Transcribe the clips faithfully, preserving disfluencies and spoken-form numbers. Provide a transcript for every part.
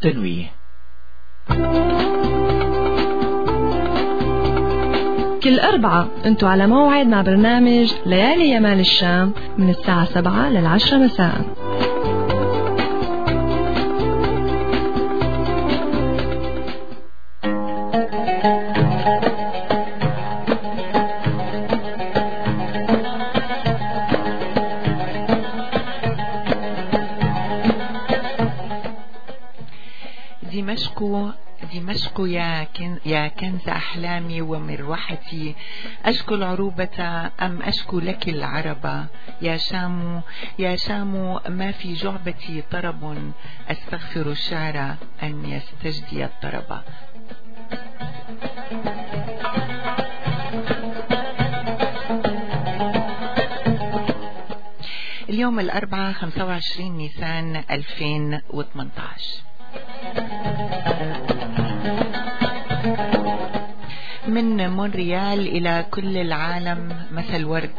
التنويه. كل أربعة انتوا على موعد مع برنامج ليالي يمال الشام من الساعة سبعة للعشرة مساء. دمشق دمشق يا كن يا كنز أحلامي ومروحتي، أشكو العروبة أم أشكو لك العربة؟ يا شام يا شام ما في جعبتي طرب، أستغفر الشعر أن يستجدي الطرب. اليوم الأربعاء خمسة وعشرين نيسان ألفين وثمانية عشر. من مونريال إلى كل العالم مثل ورد.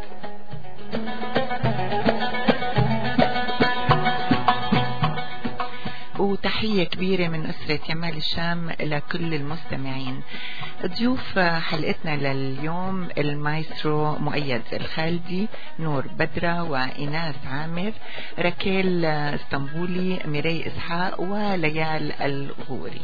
وتحية كبيرة من أسرة يمال الشام إلى كل المستمعين. ضيوف حلقتنا لليوم المايسترو مؤيد الخالدي، نور بدرة وإناس عامر، ركيل اسطنبولي، ميري إسحاق وليال الغوري.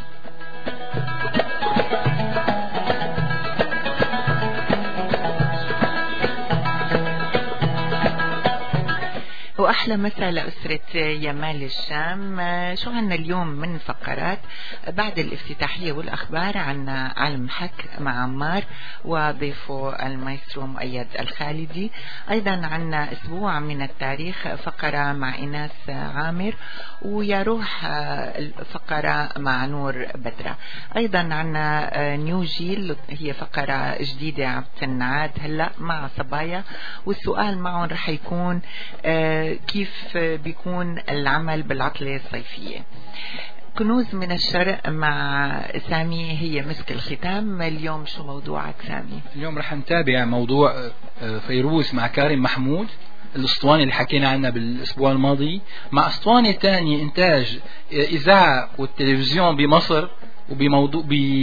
وأحلى مساء لأسرة يمال الشام. شو عنا اليوم من فقرات؟ بعد الافتتاحية والأخبار عنا علم حك مع عمار وضيفه المايسترو مؤيد الخالدي. أيضا عنا أسبوع من التاريخ، فقرة مع إناس عامر، ويا روح فقرة مع نور بدرة. أيضا عنا نيو جيل، هي فقرة جديدة عم تنعاد هلأ مع صبايا، والسؤال معهم رح يكون كيف بيكون العمل بالعطلة الصيفية. كنوز من الشرق مع سامي هي مسك الختام. اليوم شو موضوعك سامي؟ اليوم رح نتابع موضوع فيروز مع كارم محمود، الاسطوانة اللي حكينا عنها بالاسبوع الماضي، مع اسطوانة تانية انتاج اذاعة والتلفزيون بمصر، وبموضوع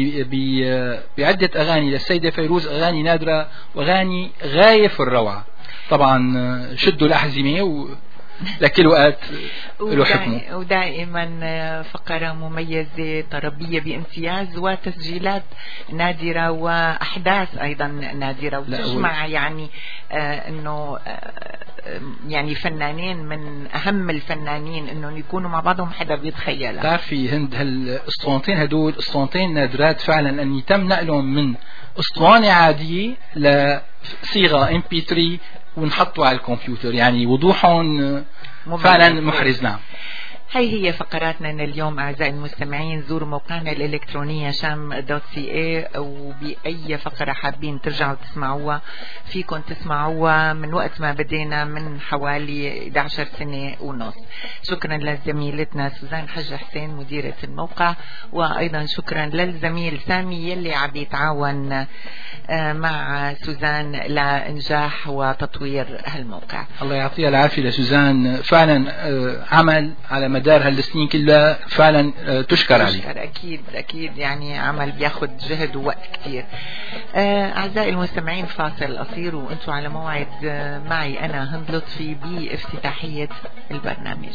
بعدة اغاني للسيدة فيروز، اغاني نادرة واغاني غاية في الروعة. طبعا شدوا الأحزمة و... لكل وقت له حكمه. ودائما فقرة مميزة طربية بامتياز، وتسجيلات نادرة وأحداث أيضا نادرة، وتجمع يعني آه أنه آه يعني فنانين من أهم الفنانين أنه يكونوا مع بعضهم حدا بيتخيلها. تعرفي هند، هالاسطوانتين هدول اسطوانتين نادرات فعلا، أن يتم نقلهم من اسطوانة عادية لصيغة إم بي ثري ونحطوا على الكمبيوتر، يعني وضوحهم فعلا محرز. نعم، هاي هي فقراتنا اليوم أعزائي المستمعين. زوروا موقعنا الإلكترونية شام دوت سي اي، وبأي فقرة حابين ترجعوا تسمعوها فيكم تسمعوها من وقت ما بدينا من حوالي إحدى عشرة سنة ونص. شكرا لزميلتنا سوزان حج حسين مديرة الموقع، وأيضا شكرا للزميل سامي يلي عم يتعاون مع سوزان لإنجاح وتطوير هالموقع. الله يعطيها العافية لسوزان، فعلا عمل على مدار هالسنين كلها فعلا تشكر عليه. أكيد أكيد، يعني عمل بياخد جهد ووقت كتير. أعزائي المستمعين، فاصل قصير وأنتوا على موعد معي أنا هند لطفي بافتتاحية البرنامج.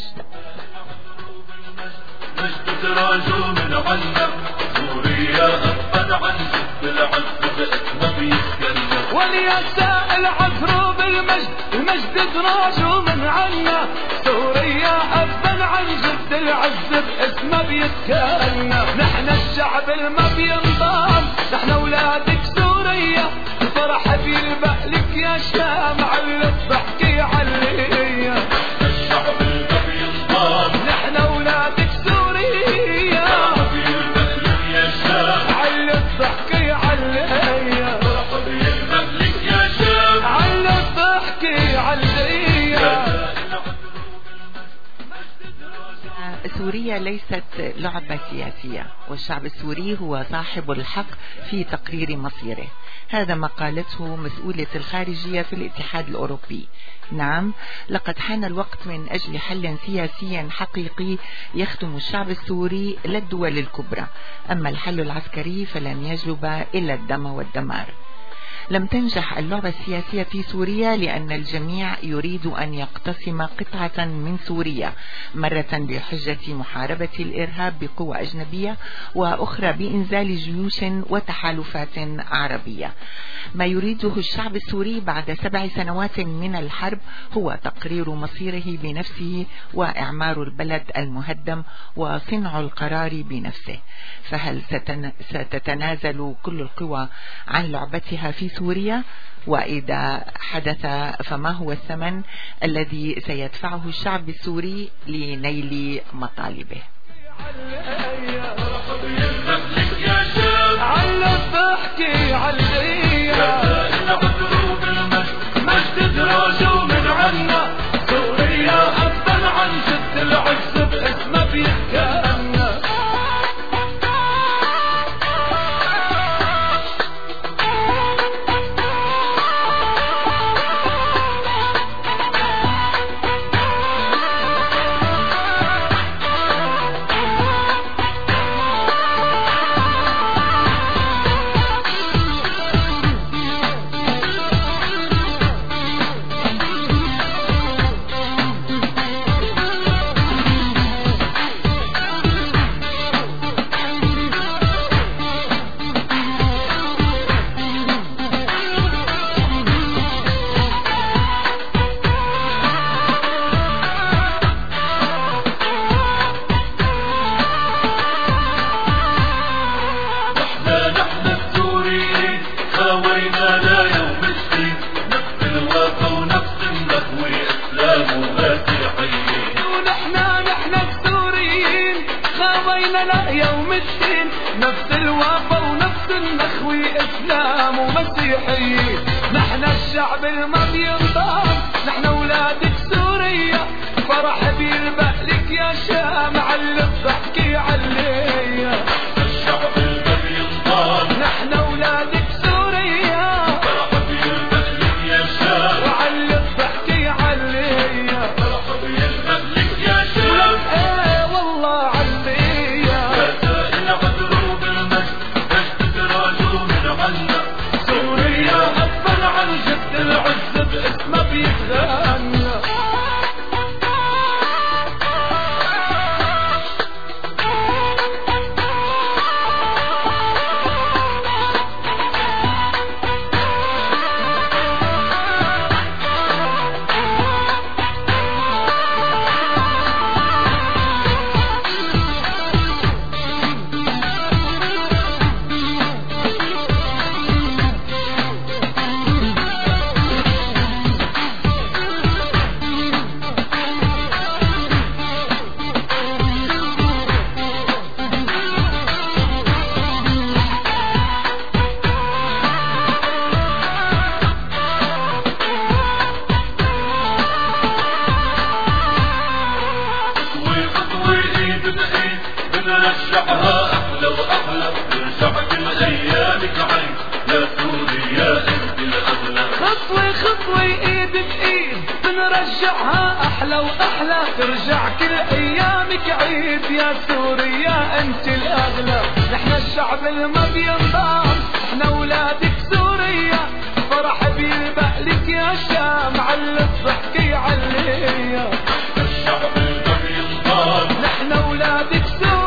وليساء العثر بالمجد، المجد دراجه من عنا، سوريا أبا عن جد العز باسمه بيتكلم. نحن الشعب الما بينضام، نحن أولادك سوريا، الفرح بيلبق لك يا شام، علت بحكي عليا. الشعب الما بينضام، نحن أولادك سوريا، الفرح بيلبق لك يا شام، علت بحكي عليا. سوريا سوريا ليست لعبة سياسية، والشعب السوري هو صاحب الحق في تقرير مصيره. هذا ما قالته مسؤولة الخارجية في الاتحاد الأوروبي. نعم، لقد حان الوقت من أجل حل سياسي حقيقي يخدم الشعب السوري لا الدول الكبرى، أما الحل العسكري فلن يجلب إلا الدم والدمار. لم تنجح اللعبة السياسية في سوريا لأن الجميع يريد أن يقتسم قطعة من سوريا، مرة بحجة محاربة الإرهاب بقوة أجنبية، وأخرى بإنزال جيوش وتحالفات عربية. ما يريده الشعب السوري بعد سبع سنوات من الحرب هو تقرير مصيره بنفسه وإعمار البلد المهدم وصنع القرار بنفسه. فهل ستتنازل كل القوى عن لعبتها في سوريا؟ وإذا حدث فما هو الثمن الذي سيدفعه الشعب السوري لنيل مطالبه؟ نفس الوفا ونفس النخوي إسلام ومسيحي. نحن الشعب الما بينضام، نحن أولادك سوريا، فرح بيربق لك يا شام، علق ضحكي عليا. الشعب الما بينضام، نحن أولادك سوريا، فرح بيربق لك يا شام، وعلق ضحكي عليا. فرح بيربق لك يا شام، ايه والله عليا. سوريا غصبا عن جد العز باسمه بيتغنى. نرجعها أحلى وأحلى، نرجع كل أيامك عين يا سوريا أنت الأغلى. خطوة خطوة إيد بإيد بنرجعها أحلى وأحلى، ترجع كل أيامك عيد يا سوريا أنت الأغلى. نحن الشعب الما بينضام، نحن أولادك سوريا، فرح بيربق لك يا شام، علق ضحكي عليا. الشعب الما بينضام، نحن أولادك سوريا،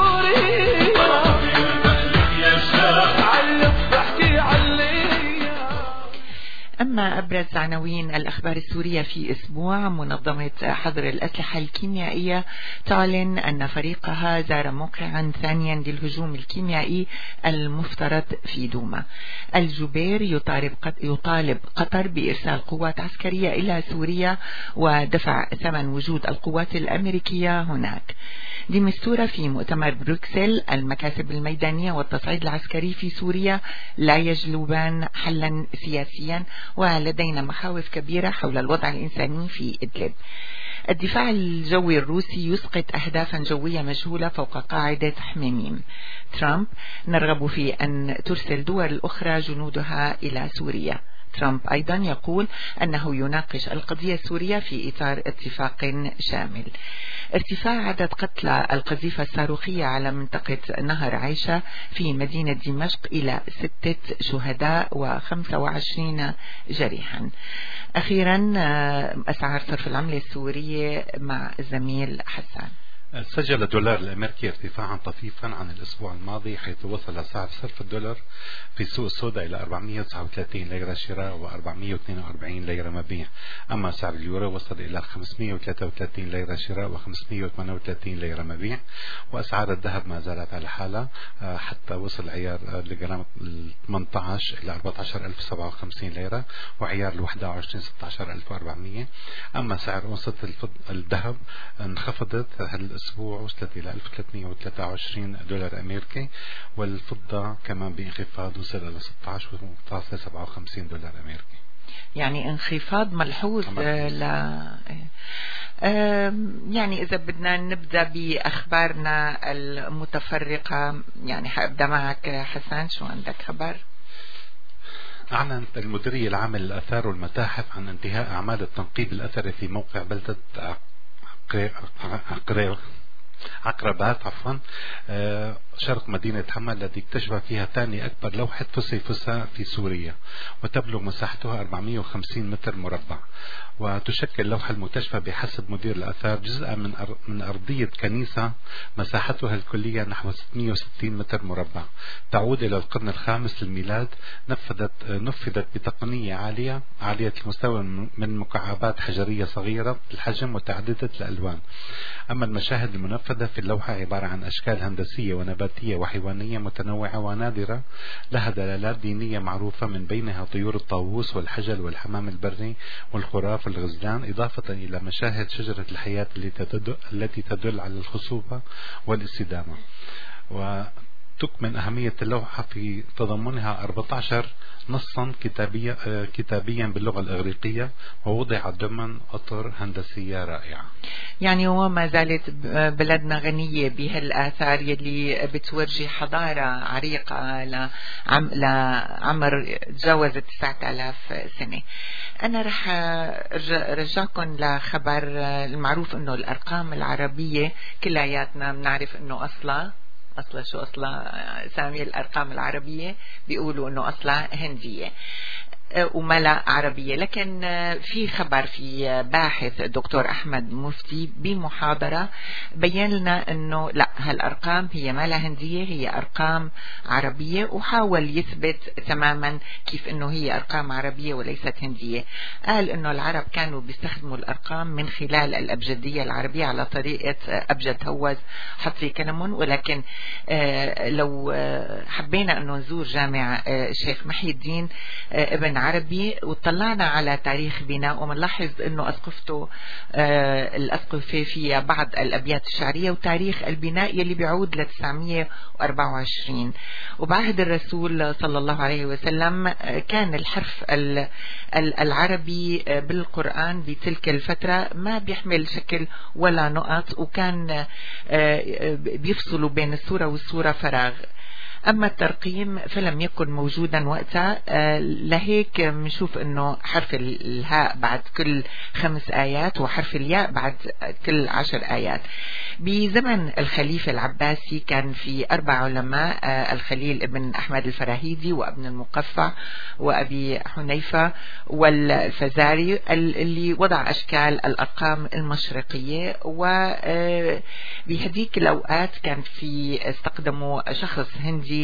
أما أبرز عناوين الأخبار السورية في أسبوع: منظمة حظر الأسلحة الكيميائية تعلن أن فريقها زار موقعا ثانيا للهجوم الكيميائي المفترض في دوما. الجبير يطالب يطالب قطر بإرسال قوات عسكرية إلى سوريا ودفع ثمن وجود القوات الأمريكية هناك. دي مستورة في مؤتمر بروكسل: المكاسب الميدانية والتصعيد العسكري في سوريا لا يجلبان حلا سياسيا، ولدينا مخاوف كبيرة حول الوضع الإنساني في إدلب. الدفاع الجوي الروسي يسقط أهدافا جوية مجهولة فوق قاعدة حميميم. ترامب نرغب في أن ترسل دول أخرى جنودها إلى سوريا. ترامب أيضا يقول أنه يناقش القضية السورية في إطار اتفاق شامل. ارتفاع عدد قتلى القذيفة الصاروخية على منطقة نهر عيشة في مدينة دمشق إلى ستة شهداء وخمسة وعشرين جريحا. أخيرا أسعار صرف العملة السورية مع الزميل حسان. سجل الدولار الأمريكي ارتفاعا طفيفا عن الأسبوع الماضي، حيث وصل سعر صرف الدولار في السوق السوداء إلى أربعمائة وتسعة وثلاثين ليرة شراء وأربعمائة واثنين وأربعين ليرة مبيع. أما سعر اليورو وصل إلى خمسمائة وثلاثة وثلاثين ليرة شراء وخمسمائة وثمانية وثلاثين ليرة مبيع. وأسعار الذهب ما زالت على حالة حتى وصل عيار الجرام ثمانية عشر إلى أربعة عشر ألف وسبعة وخمسين ليرة، وعيار الواحد وعشرين ستة عشر ألف وأربعمائة. أما سعر أونصة الذهب انخفضت الأسبوع وصلت إلى ألف وثلاثمائة وثلاثة وعشرين دولار أمريكي، والفضة كمان بانخفاض وصل إلى ستة عشر فاصلة سبعة وخمسين دولار أمريكي. يعني انخفاض ملحوظ. لا يعني إذا بدنا نبدأ بأخبارنا المتفرقة، يعني حأبدأ معك حسان، شو عندك خبر؟ أعلنت المديرية العامة للآثار والمتاحف عن انتهاء أعمال التنقيب الأثري في موقع بلدة عقرب عقربات عفوا شرق مدينة حما، الذي اكتشف فيها ثاني أكبر لوحة فسيفساء في سوريا، وتبلغ مساحتها أربعمائة وخمسين متر مربع. وتشكل اللوحة المكتشفة بحسب مدير الآثار جزءا من من أرضية كنيسة مساحتها الكلية نحو ستمائة وستين متر مربع، تعود إلى القرن الخامس للميلاد. نفذت نفذت بتقنية عالية عالية المستوى من مكعبات حجرية صغيرة الحجم متعددة الألوان. أما المشاهد المنفذة في اللوحة عبارة عن أشكال هندسية ونباتية وحيوانية متنوعة ونادرة لها دلالات دينية معروفة، من بينها طيور الطاووس والحجل والحمام البري والخراف والغزلان، إضافة إلى مشاهد شجرة الحياة التي تدل على الخصوبة والاستدامة. وتكمن أهمية اللوحة في تضمنها أربعة عشر نصا كتابيا كتابيا باللغة الإغريقية، ووضع ضمن أطر هندسية رائعة. يعني هو ما زالت بلدنا غنية بهالآثار يلي بتورجي حضارة عريقة لعم لعمر تجاوز تسعة آلاف سنة. أنا رح رجعكم لخبر المعروف إنه الأرقام العربية كلياتنا بنعرف إنه أصلا أصلا شو أصلا سامي الأرقام العربية بيقولوا أنه أصلا هندية وما لا عربية، لكن في خبر في باحث الدكتور أحمد مفتي بمحاضرة بيّن لنا أنه لا، هالأرقام هي ما لا هندية، هي أرقام عربية، وحاول يثبت تماما كيف أنه هي أرقام عربية وليست هندية. قال أنه العرب كانوا بيستخدموا الأرقام من خلال الأبجدية العربية على طريقة أبجد هوز حطي كلمون، ولكن لو حبينا أنه نزور جامع الشيخ محي الدين ابن عربي وطلعنا على تاريخ بناء، ومنلاحظ انه اسقفته آه الاسقفه فيها بعض الابيات الشعريه وتاريخ البناء يلي بيعود ل تسعمائة وأربعة وعشرين. وبعهد الرسول صلى الله عليه وسلم كان الحرف العربي بالقرآن بتلك الفتره ما بيحمل شكل ولا نقط، وكان آه بيفصلوا بين السوره والسوره فراغ. أما الترقيم فلم يكن موجودا وقتها، آه لهيك بنشوف أنه حرف الهاء بعد كل خمس آيات وحرف الياء بعد كل عشر آيات. بزمن الخليفة العباسي كان في أربع علماء، آه الخليل ابن أحمد الفراهيدي وابن المقفع وأبي حنيفة والفزاري اللي وضع أشكال الأرقام المشرقية. وبهديك الأوقات كان في استخدموا شخص هندي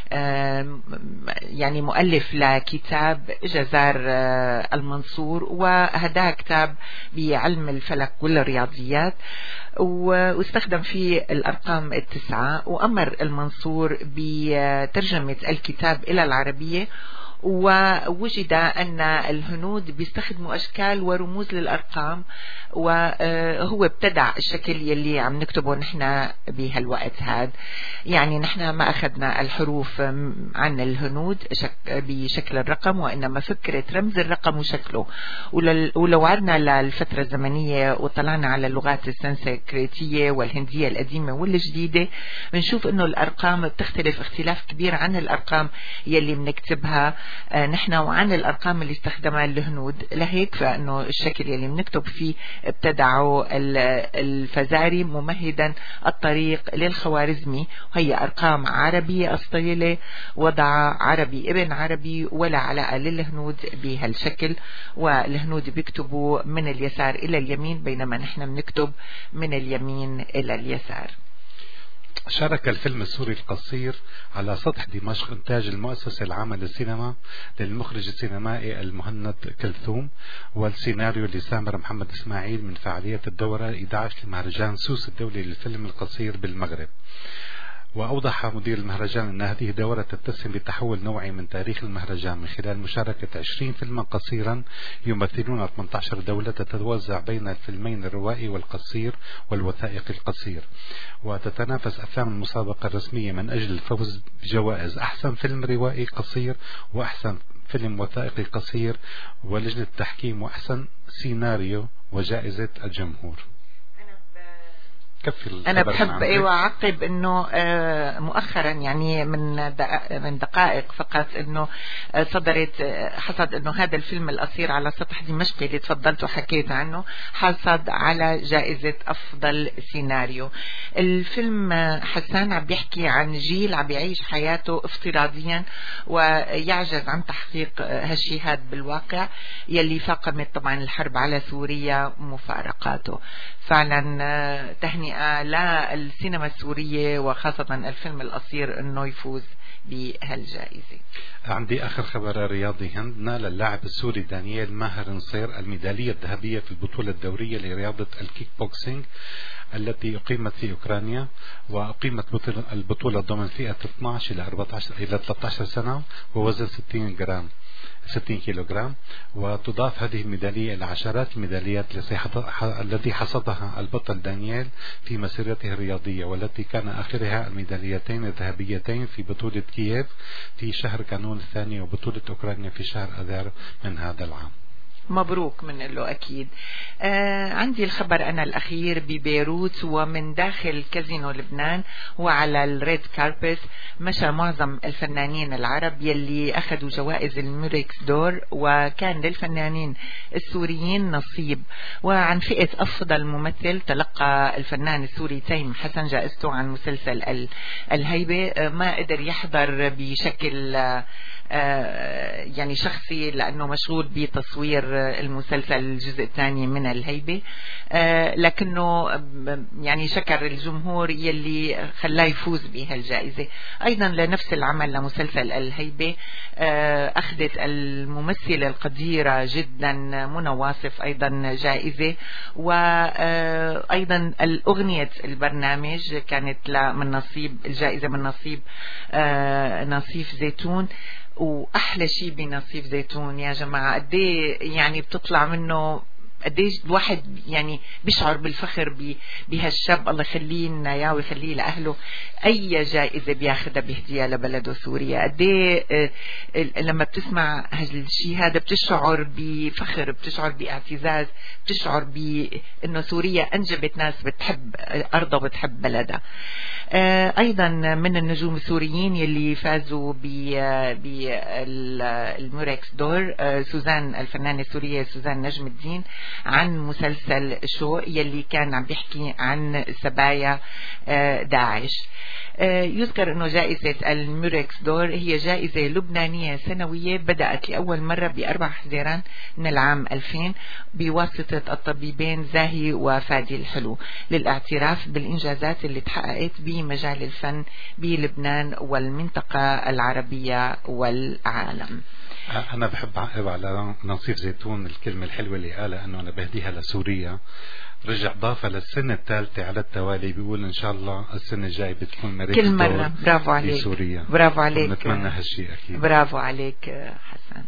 يعني مؤلف لكتاب جزار المنصور، وهذا كتاب بعلم الفلك والرياضيات، واستخدم فيه الأرقام التسعة. وأمر المنصور بترجمة الكتاب إلى العربية ووجد أن الهنود بيستخدموا أشكال ورموز للأرقام، وهو ابتدع الشكل يلي عم نكتبه نحن بهالوقت هذا. يعني نحن ما أخذنا الحروف عن الهنود بشكل الرقم، وإنما فكرة رمز الرقم وشكله. ولو عدنا للفترة الزمنية وطلعنا على اللغات السنسكريتية والهندية القديمة والجديدة، بنشوف إنه الأرقام بتختلف اختلاف كبير عن الأرقام يلي بنكتبها نحن وعن الأرقام اللي استخدمها الهنود. لهيك فإنه الشكل يلي بنكتب فيه ابتدعوا الفزاري ممهدا الطريق للخوارزمي، وهي أرقام عربية أصيلة وضع عربي ابن عربي ولا علاقة للهنود بهالشكل. والهنود بيكتبوا من اليسار إلى اليمين، بينما نحن بنكتب من اليمين إلى اليسار. شارك الفيلم السوري القصير على سطح دمشق إنتاج المؤسسة العامة للسينما للمخرج السينمائي المهند كلثوم، والسيناريو لسامر محمد إسماعيل من فعالية الدورة إحدى عشر لمهرجان سوس الدولي للفيلم القصير بالمغرب. وأوضح مدير المهرجان أن هذه دورة تتسم بتحول نوعي من تاريخ المهرجان من خلال مشاركة عشرين فيلما قصيرا يمثلون ثمانية عشر دولة، تتوزع بين الفيلمين الروائي والقصير والوثائقي القصير. وتتنافس أفلام المسابقة الرسمية من أجل الفوز بجوائز أحسن فيلم روائي قصير وأحسن فيلم وثائقي قصير ولجنة التحكيم وأحسن سيناريو وجائزة الجمهور. أنا بحب أيوة أعقب إنه مؤخرا يعني من من دقائق فقط إنه صدرت حصد إنه هذا الفيلم القصير على سطح دمشق اللي تفضلت وحكيت عنه حصد على جائزة أفضل سيناريو. الفيلم حسان عم بيحكي عن جيل عم بيعيش حياته افتراضيا ويعجز عن تحقيق هالشي هذا بالواقع، يلي فاقمت طبعا الحرب على سوريا مفارقاته. فعلا تهنئة للسينما السورية وخاصة الفيلم القصير انه يفوز بهالجائزة. عندي اخر خبر رياضي هند. نال اللاعب السوري دانيال ماهر نصير الميدالية الذهبية في البطولة الدورية لرياضة الكيك بوكسينج التي أقيمت في أوكرانيا، وأقيمت البطولة ضمن فئة اثني عشر إلى أربعة عشر إلى ثلاثة عشر سنة ووزن ستين جرام ستين كيلوغرام. وتضاف هذه الميدالية إلى عشرات الميداليات التي حصدها البطل دانيال في مسيرته الرياضية، والتي كان آخرها الميداليتين الذهبيتين في بطولة كييف في شهر كانون الثاني وبطولة أوكرانيا في شهر أذار من هذا العام. مبروك من له أكيد. آه عندي الخبر أنا الأخير ببيروت ومن داخل كازينو لبنان، وعلى الريد كاربت مشى معظم الفنانين العرب يلي أخذوا جوائز الميريكس دور، وكان للفنانين السوريين نصيب. وعن فئة أفضل ممثل تلقى الفنان السوري تيم حسن جائزته عن مسلسل الهيبة. آه ما قدر يحضر بشكل آه يعني شخصي لأنه مشغول بتصوير المسلسل الجزء الثاني من الهيبة، لكنه يعني شكر الجمهور يلي خلاه يفوز بهالجائزة. أيضا لنفس العمل لمسلسل الهيبة أخذت الممثلة القديرة جدا منى واصف أيضا جائزة، وأيضا الأغنية البرنامج كانت من نصيب الجائزة من نصيب نصيف زيتون. وأحلى شيء بنصيف زيتون يا جماعة قديه يعني بتطلع منه قديش الواحد يعني بيشعر بالفخر بهالشاب، الله يخليه لنا اياه ويخليه لاهله. اي جائزه بياخذها بيهديها لبلده سوريا. قديه لما بتسمع هالشيء هذا بتشعر بفخر، بتشعر باعتزاز، بتشعر بانه سوريا انجبت ناس بتحب ارضها وبتحب بلدها. ايضا من النجوم السوريين يلي فازوا بالميريكس دور سوزان، الفنانه السوريه سوزان نجم الدين، عن مسلسل شو يلي كان عم بيحكي عن سبايا داعش. يذكر انه جائزة الميريكس دور هي جائزة لبنانية سنوية بدأت لأول مرة بأربع حزيران من العام ألفين بواسطة الطبيبين زاهي وفادي الحلو للاعتراف بالإنجازات اللي تحققت بمجال الفن بلبنان والمنطقة العربية والعالم. أنا بحب أعقب على نصيف زيتون الكلمة الحلوة اللي قالها أنه أنا بهديها لسوريا. رجع ضافها للسنة الثالثة على التوالي، بيقول إن شاء الله السنة الجاية بتكون مريض كل مرة. برافو عليك في سوريا. برافو عليك، نتمنى هالشيء أكيد. برافو عليك حسن.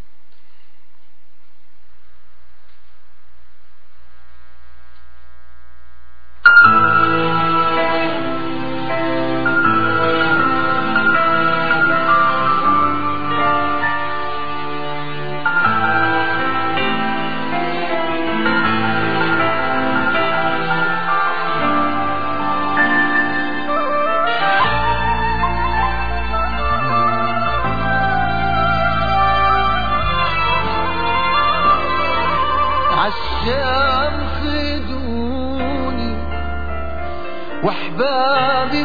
واحبابي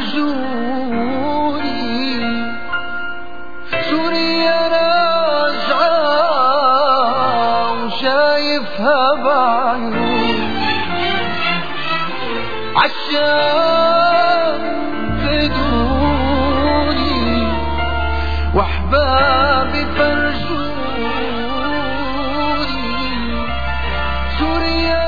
فرجوني سوريا راجعة وشايفها بعيوني، عالشام فدوني واحبابي فرجوني سوريا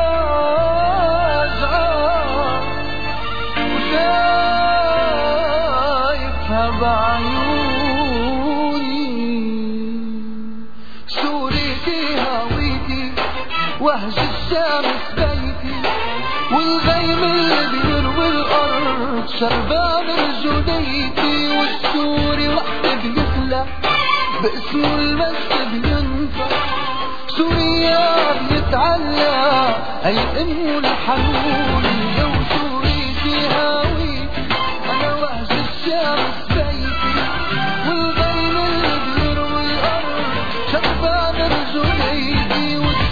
وهج الشمس بيتي والغيم اللي بيروي الأرض شربان رجوليتي، والسوري وقت بيخلق باسمه المجد بينفع سوريا بيتعلى أي أمه الحنون لو سوريتي هاويتي أنا وهج الشمس بيتي والغيم اللي بيروي الأرض شربان رجوليتي،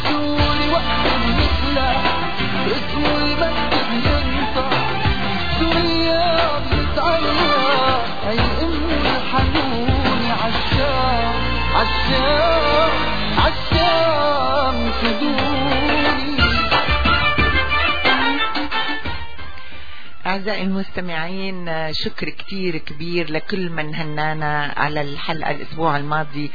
اسمه المكتب ينطق سوريا بيتعلى أي أمه الحنون عالشام عالشام عالشام خدوني. أعزائي المستمعين، شكر كتير كبير لكل من هنانا على الحلقة الأسبوع الماضي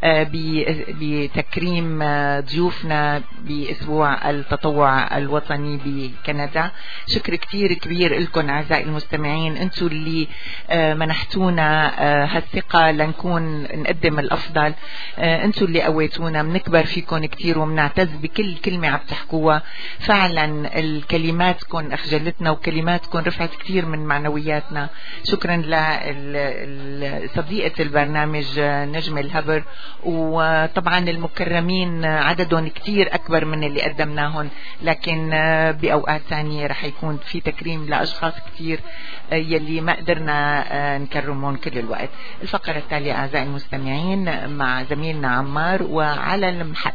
بتكريم ضيوفنا بأسبوع التطوع الوطني بكندا. شكر كتير كبير لكم أعزائي المستمعين، أنتوا اللي منحتونا هالثقة لنكون نقدم الأفضل، أنتوا اللي قويتونا، منكبر فيكم كتير ومنعتز بكل كلمة عم تحكوها. فعلا الكلماتكم أخجلتنا وكلماتكم رفعت كتير من معنوياتنا. شكرا لصديقة البرنامج نجم الهبر، وطبعا المكرمين عددهم كتير أكبر من اللي قدمناهم، لكن بأوقات ثانية رح يكون في تكريم لأشخاص كتير يلي ما قدرنا نكرمهم كل الوقت. الفقرة التالية أعزائي المستمعين مع زميلنا عمار وعلى المحك.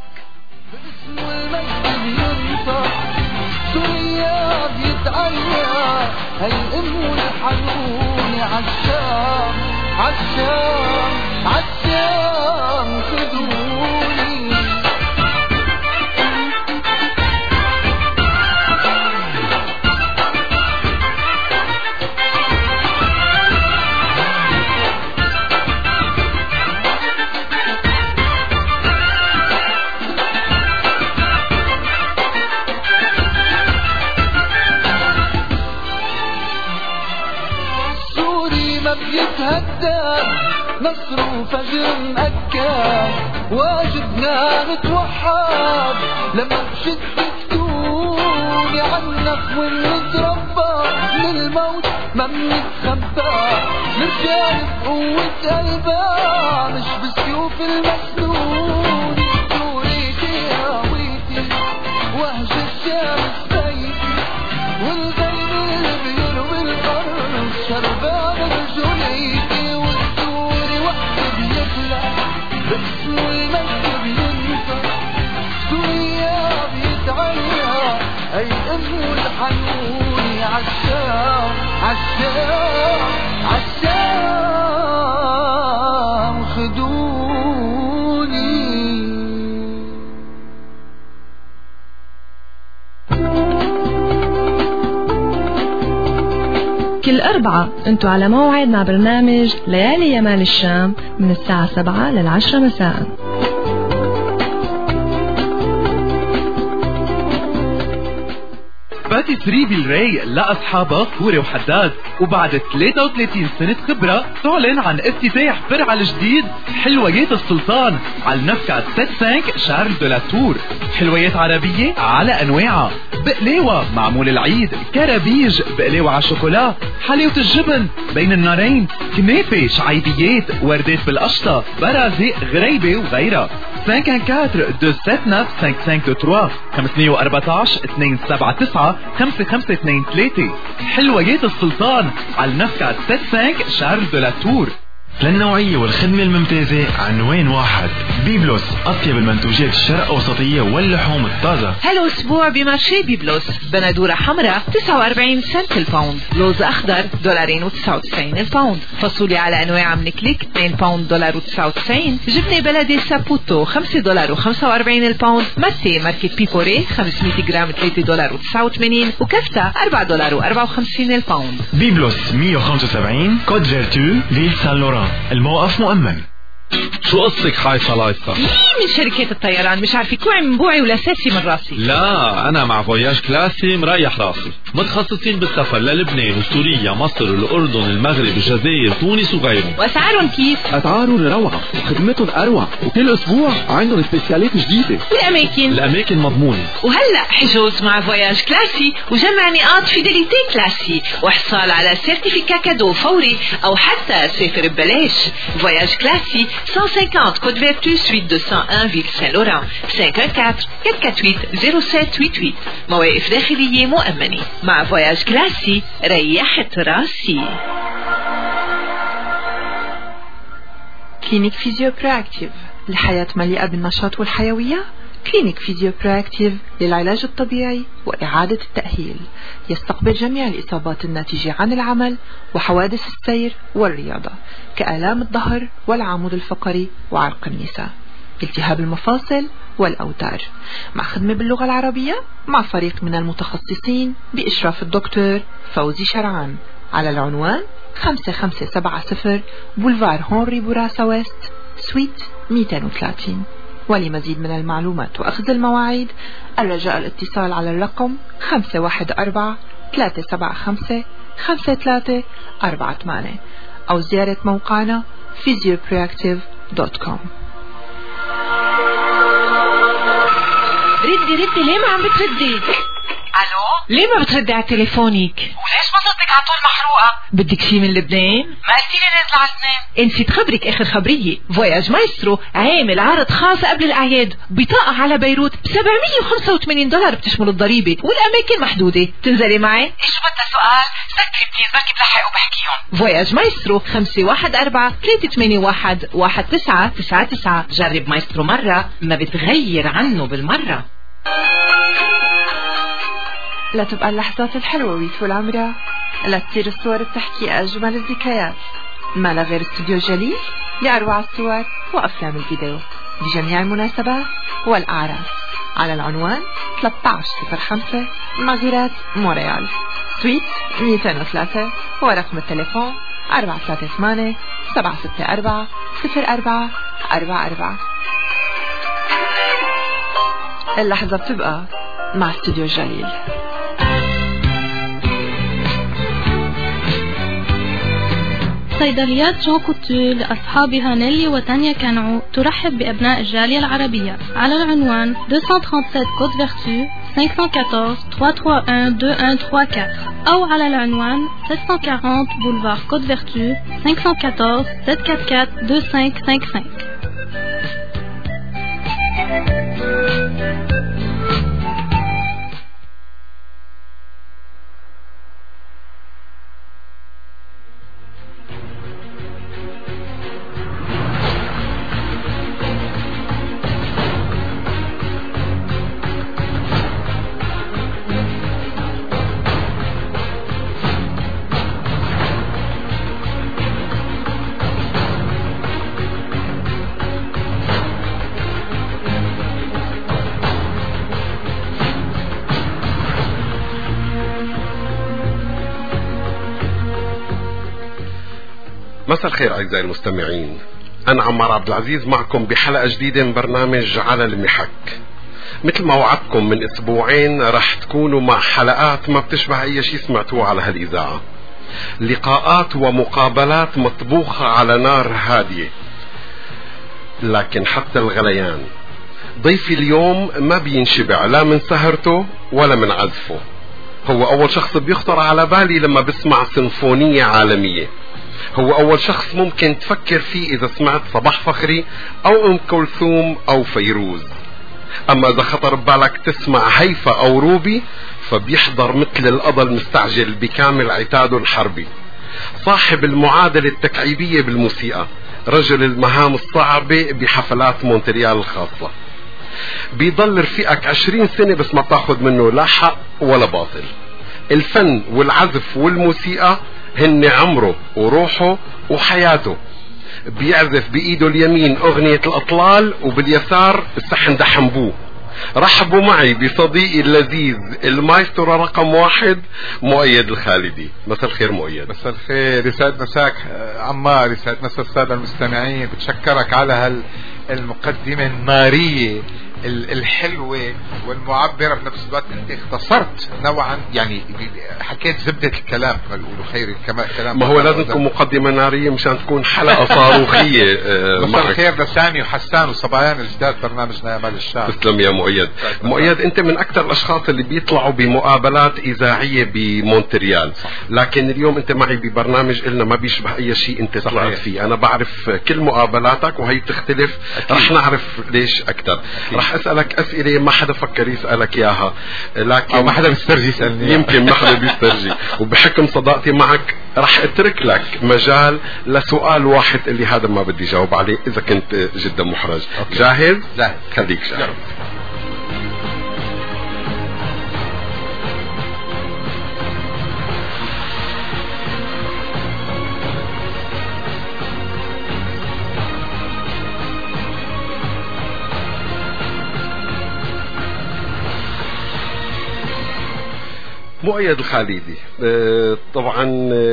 سوريا بيتعلى هاي أمه الحنون عالشام عالشام عالشام خدوني. بيتهدى نصر وفجر مأكد، واجبنا نتوحد لما بشد تكتوني عنك ونتربى من الموت ما بنتخبى، نرجع بقوة قلبها مش بسيوف المسنون. سوريتي هويتي وهج الشمس بيتي والغيم اللي بيروي الأرض شربان رجوليتي، والسوري وقت بيخلق باسمه المكتب ينفع سوريا بيتعلى أي أمه الحنون عالشام عالشام عالشام خدوني. كل أربعة انتوا على موعد مع برنامج ليالي يمال الشام من الساعة سبعة للعشرة مساء. باتيسري بالراي لأصحابها فوري وحداد، وبعد ثلاثة وثلاثين سنة خبرة تعلن عن افتتاح فرع الجديد حلويات السلطان على النفكة ستة خمسة شارل دو لا تور. حلويات عربية على أنواعها، بقلاوة معمول العيد، كرابيج، بقلاوة على شوكولا، حلاوة الجبن بين النارين، كنافة، شعيبيات، وردات بالقشطة، برازق، غريبة وغيرها. خمسة أربعة اثنين سبعة تسعة خمسة خمسة ثلاثة خمسمية وأربعتاشر اثنين سبعة تسعة خمسة خمسة اثنين ثلاثة. حلويات السلطان على النفكة ستة خمسة شارل دو لا تور. للنوعية والخدمة الممتازة عنوان واحد. بيبلوس، أطيب المنتوجات الشرق أوسطية واللحوم الطازة. هالأسبوع بمارشي بيبلوس بندورة حمراء تسعة وأربعين سنت الباوند، لوز أخضر دولارين وتسعة وتسعين الباوند، فاصوليا على أنواع من كليك اثنين باوند دولار وتسعة وتسعين، جبنة بلدي سابوتو خمسة دولار وخمسة وأربعين الباوند، متي ماركة بيبوري خمسمية جرام ثلاثة دولار وتسعة وثمانين، وكفتة أربعة دولار وأربعة وخمسين الباوند. بيبلوس مية وخمسة وسبعين كود فيرتو فيل سان لوران. الموقف مؤمن. شو قصتك حايصة لايصة؟ مين من شركة الطيران مش عارفة كوعي من بوعي ولا ساسي من راسي. لا أنا مع فوياج كلاسي مريح راسي، متخصصين بالسفر للبنان وسوريا مصر الأردن المغرب الجزائر تونس وغيرهم. وأسعارهم كيف؟ أسعارهم روعة وخدمتهم أروع، وكل أسبوع عندهم سبيسيالات جديدة. والأماكن؟ الأماكن مضمونة. وهلا حجوز مع فوياج كلاسي وجمع نقاط فيديليتي كلاسي وحصال على سيرتيفيكا كادو فوري أو حتى سافر ببلاش. فوياج كلاسي مية وخمسين كود فيرتو سويت مئتين وواحد فيل سان لوران. خمسة أربعة أربعة ثمانية ثمانية صفر سبعة ثمانية ثمانية. مواقف داخلية مؤمنة. مع فوياج كلاسي ريحت راسي. كلينيك فيزيو برواكتيف، الحياة مليئة بالنشاط والحيوية. كلينيك فيزيو برواكتيف للعلاج الطبيعي وإعادة التأهيل، يستقبل جميع الإصابات الناتجة عن العمل وحوادث السير والرياضة، كآلام الظهر والعمود الفقري وعرق النساء، التهاب المفاصل والأوتار، مع خدمة باللغة العربية مع فريق من المتخصصين بإشراف الدكتور فوزي شرعان، على العنوان خمسة خمسة سبعة صفر بولفار هنري بوراسا ويست سويت مئتين وثلاثين. ولمزيد من المعلومات وأخذ المواعيد الرجاء الاتصال على الرقم خمسة واحد أربعة ثلاثة سبعة خمسة خمسة ثلاثة أربعة ثمانية أو زيارة موقعنا فيزيو برواكتيف دوت كوم. ردي ردي، ليه ما عم بتردي؟ الو، ليه ما بتردي على تليفونك؟ وليش بصدق على طول محروقه؟ بدك شي من لبنان؟ ما قلتيلي نازله على لبنان. نسيت خبرك اخر خبريه، فواياج مايسترو عامل عرض خاص قبل الاعياد، بطاقه على بيروت ب سبعمية وخمسة وثمانين دولار بتشمل الضريبه، والاماكن محدوده. تنزلي معي؟ ايش بدها سؤال؟ سكري بليز بركي بلحق وبحكيهم. فواياج مايسترو خمسة واحد أربعة ثلاثة ثمانية واحد واحد تسعة تسعة تسعة. جرب مايسترو مره ما بتغير عنه بالمره. لا تبقى اللحظات الحلوة ويطول عمرها، لا تصير الصور بتحكي أجمل الذكريات. ما لا غير استوديو جليل لأروع الصور وأفلام الفيديو بجميع المناسبات والأعراس، على العنوان ثلاثة عشر صفر خمسة ماغيرات مونريال سويت مئتين وثلاثة، ورقم التليفون أربعة ثلاثة ثمانية سبعة ستة أربعة صفر أربعة أربعة أربعة. اللحظة بتبقى مع استوديو جليل. صيدليات جون كوتو لأصحابها نيلي وتانيا كانعو ترحب بأبناء الجالية العربية على العنوان مئتين وسبعة وثلاثين كود فيرتو خمسة أربعة أربعة ثلاثة واحد اثنين واحد ثلاثة أربعة أو على العنوان ستمية وأربعين بولفار كود فيرتو خمسة أربعة أربعة سبعة أربعة أربعة اثنين خمسة خمسة خمسة. مساء الخير أعزائي المستمعين، أنا عمار عبد العزيز معكم بحلقة جديدة من برنامج على المحك. مثل ما وعدتكم من أسبوعين رح تكونوا مع حلقات ما بتشبه أي شيء سمعتوه على هالإذاعة، لقاءات ومقابلات مطبوخة على نار هادية، لكن حتى الغليان. ضيفي اليوم ما بينشبع لا من سهرته ولا من عزفه، هو أول شخص بيخطر على بالي لما بسمع سيمفونية عالمية، هو أول شخص ممكن تفكر فيه إذا سمعت صباح فخري أو أم كلثوم أو فيروز. أما إذا خطر ببالك تسمع هيفا أو روبي فبيحضر مثل القضا المستعجل بكامل عتاده الحربي، صاحب المعادلة التكعيبية بالموسيقى، رجل المهام الصعبة بحفلات مونتريال الخاصة. بيضل رفيقك عشرين سنة بس ما تاخد منه لا حق ولا باطل. الفن والعزف والموسيقى هن عمره وروحه وحياته. بيعزف بإيده اليمين أغنية الأطلال وباليسار السحن دحنبوه. رحبوا معي بصديقي اللذيذ المايسترو رقم واحد مؤيد الخالدي. مساء الخير مؤيد. مساء الخير، يسعد مساك عمار، يسعد مساء السادة المستمعين. بتشكرك على هالمقدمة النارية الحلوة والمعبرة بنفس الوقت. انت اختصرت نوعا، يعني حكيت زبدة الكلام كما بيقولوا، خير الكلام. ما هو لازم تكون مقدمة نارية مشان تكون حلقة صاروخية. مساء الخير لسامي وحسان وصبايان الجداد برنامجنا يا مال الشام. تسلم يا مؤيد. مؤيد انت من اكثر الاشخاص اللي بيطلعوا بمقابلات اذاعية بمونتريال، لكن اليوم انت معي ببرنامج قلنا ما بيشبه اي شيء انت طلعت فيه. انا بعرف كل مقابلاتك وهي بتختلف، رح نعرف ليش اكثر. رح اسألك اسئلة ما حدا فكر يسألك اياها، لكن او ما حدا بيسترجي يسألني، يمكن ما حدا بيسترجي. وبحكم صداقتي معك رح اترك لك مجال لسؤال واحد اللي هذا ما بدي جاوب عليه اذا كنت جدا محرج. أوكي. جاهز؟ جاهز. خليك جاهز. مؤيد الخالدي. طبعا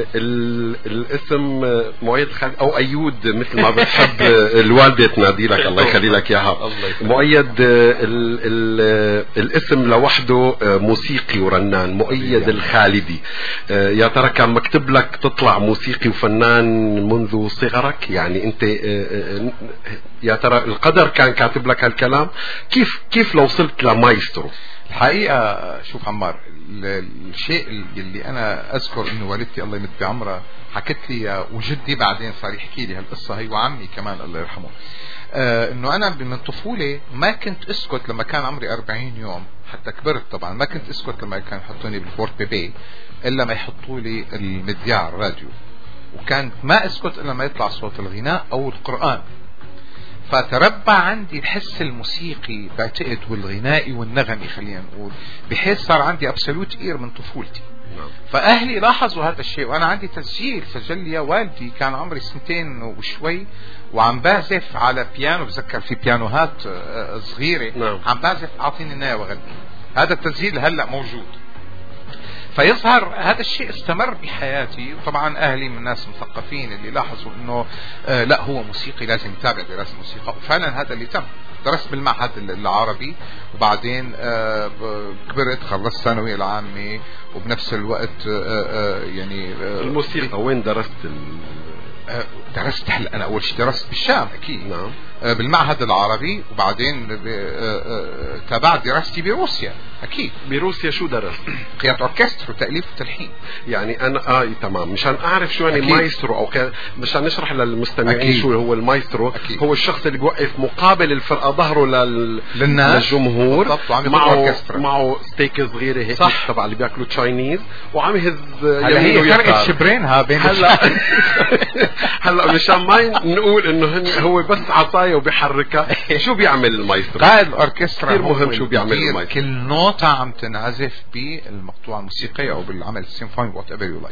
الاسم مؤيد الخالدي او ايود مثل ما بتحب الوالدة تنادي لك، الله يخلي لك اياها. مؤيد ال ال الاسم لوحده موسيقي ورنان، مؤيد الخالدي. يا ترى كان مكتب لك تطلع موسيقي وفنان منذ صغرك؟ يعني انت يا ترى القدر كان كاتب لك هالكلام؟ كيف كيف لو وصلت لمايسترو؟ الحقيقة شوف عمار، الشيء اللي أنا أذكر إنه والدتي الله يمد بعمرها حكت لي، وجدي بعدين صار يحكي لي هالقصة هي، وعمي كمان الله يرحمه، آه إنه أنا من طفولة ما كنت أسكت لما كان عمري أربعين يوم، حتى كبرت طبعا ما كنت أسكت لما كان يحطوني بالفورت بيبي إلا ما يحطوا لي المذياع الراديو، وكان ما أسكت إلا ما يطلع صوت الغناء أو القرآن. فتربى عندي الحس الموسيقي بعتقد والغنائي والنغمي خلينا نقول، بحيث صار عندي ابسولوت اير من طفولتي. فاهلي لاحظوا هذا الشيء، وانا عندي تسجيل سجل لي والدي كان عمري سنتين وشوي، وعم بعزف على بيانو، بذكر في بيانوهات صغيره. نعم. عم بعزف اعطيني النايه واغني. هذا التسجيل هلا موجود. فيظهر هذا الشيء استمر بحياتي، وطبعا اهلي من الناس مثقفين اللي لاحظوا انه آه لا هو موسيقي لازم يتابع دراسة موسيقى، وفعلا هذا اللي تم. درست بالمعهد العربي، وبعدين آه كبرت خلصت الثانوية العامة، وبنفس الوقت آه آه يعني آه الموسيقى وين درست؟ درست هلا انا اول شيء درست بالشام اكيد. نعم. بالمعهد العربي، وبعدين تابعت دراستي بروسيا اكيد. بروسيا شو درست؟ قيادة اوركسترا وتأليف وتلحين. يعني انا اه تمام، مشان اعرف شو يعني مايسترو، او ك... مشان نشرح للمستمعين أكيد. شو هو المايسترو؟ أكيد. هو الشخص اللي بيوقف مقابل الفرقه ظهره لل... للناس للجمهور، معه معه ستيك صغيره هيك تبع اللي بياكلوا تشاينيز، وعم يهز. هلا هي فرقه شبرينها بين هلا هلا مشان ما نقول انه هو بس عصايه وبيحركها. شو بيعمل المايسترو؟ قائد الاوركسترا. كثير مهم شو بيعمل المايسترو. كل نوتة عم تنعزف بالمقطوعة الموسيقية او بالعمل السيمفوني وات ايفر يو لايك.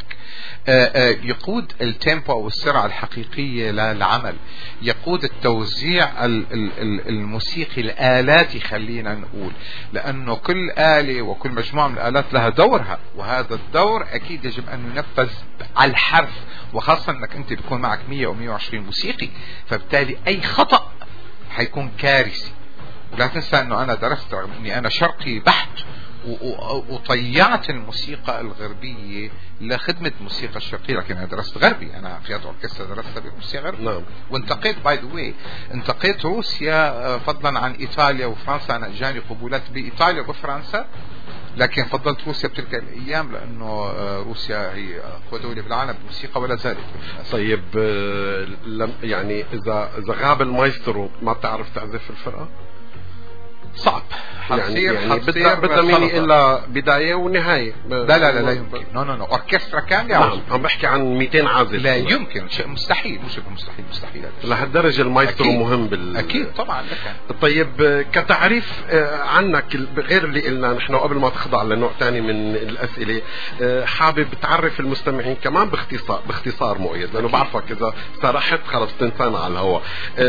يقود التيمبو او السرعة الحقيقية للعمل، يقود التوزيع الموسيقي الآلاتي خلينا نقول، لانه كل آلة وكل مجموعة من الآلات لها دورها، وهذا الدور اكيد يجب ان ينفذ على الحرف، وخاصة انك انت بيكون معك مية أو مية وعشرين موسيقي، فبالتالي أي خطأ حيكون كارثي. ولا تنسى أنه أنا درست، رغم أني أنا شرقي بحت، وطيعت الموسيقى الغربية لخدمة الموسيقى الشرقية، لكن أنا درست غربي، أنا في أوركسترا درست بموسيقى غربي. نعم. وانتقيت باي ذا واي انتقيت روسيا فضلا عن إيطاليا وفرنسا. أنا جاني قبولات بإيطاليا وبفرنسا، لكن فضلت روسيا بتلك الأيام لأنه روسيا هي أقوى دولة بالعالم بالموسيقى ولا زالت. طيب يعني إذا إذا غاب المايسترو ما بتعرف تعزف الفرقة؟ صعب. يعني يعني بدها بدها مني الا بدايه ونهايه. لا لا لا لا يمكن. نو نو نو اوركسترا كامله. نعم عم بحكي عن مئتين عازف. لا يمكن، شيء مستحيل، مش مستحيل مستحيل لهالدرجه المايسترو مهم بال اكيد طبعا. لك طيب كتعريف عنك غير اللي قلنا نحن قبل ما تخضع لنوع ثاني من الاسئله، حابب تعرف المستمعين كمان باختصار باختصار مؤيد، لانه بعرفك اذا سرحت خلص تنسانا على الهواء.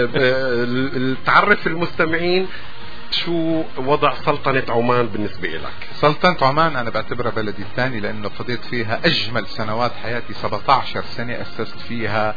تعرف المستمعين شو وضع سلطنة عمان بالنسبة لك؟ سلطنة عمان أنا بعتبرها بلدي الثاني، لأنه قضيت فيها أجمل سنوات حياتي. سبعة عشر سنة أسست فيها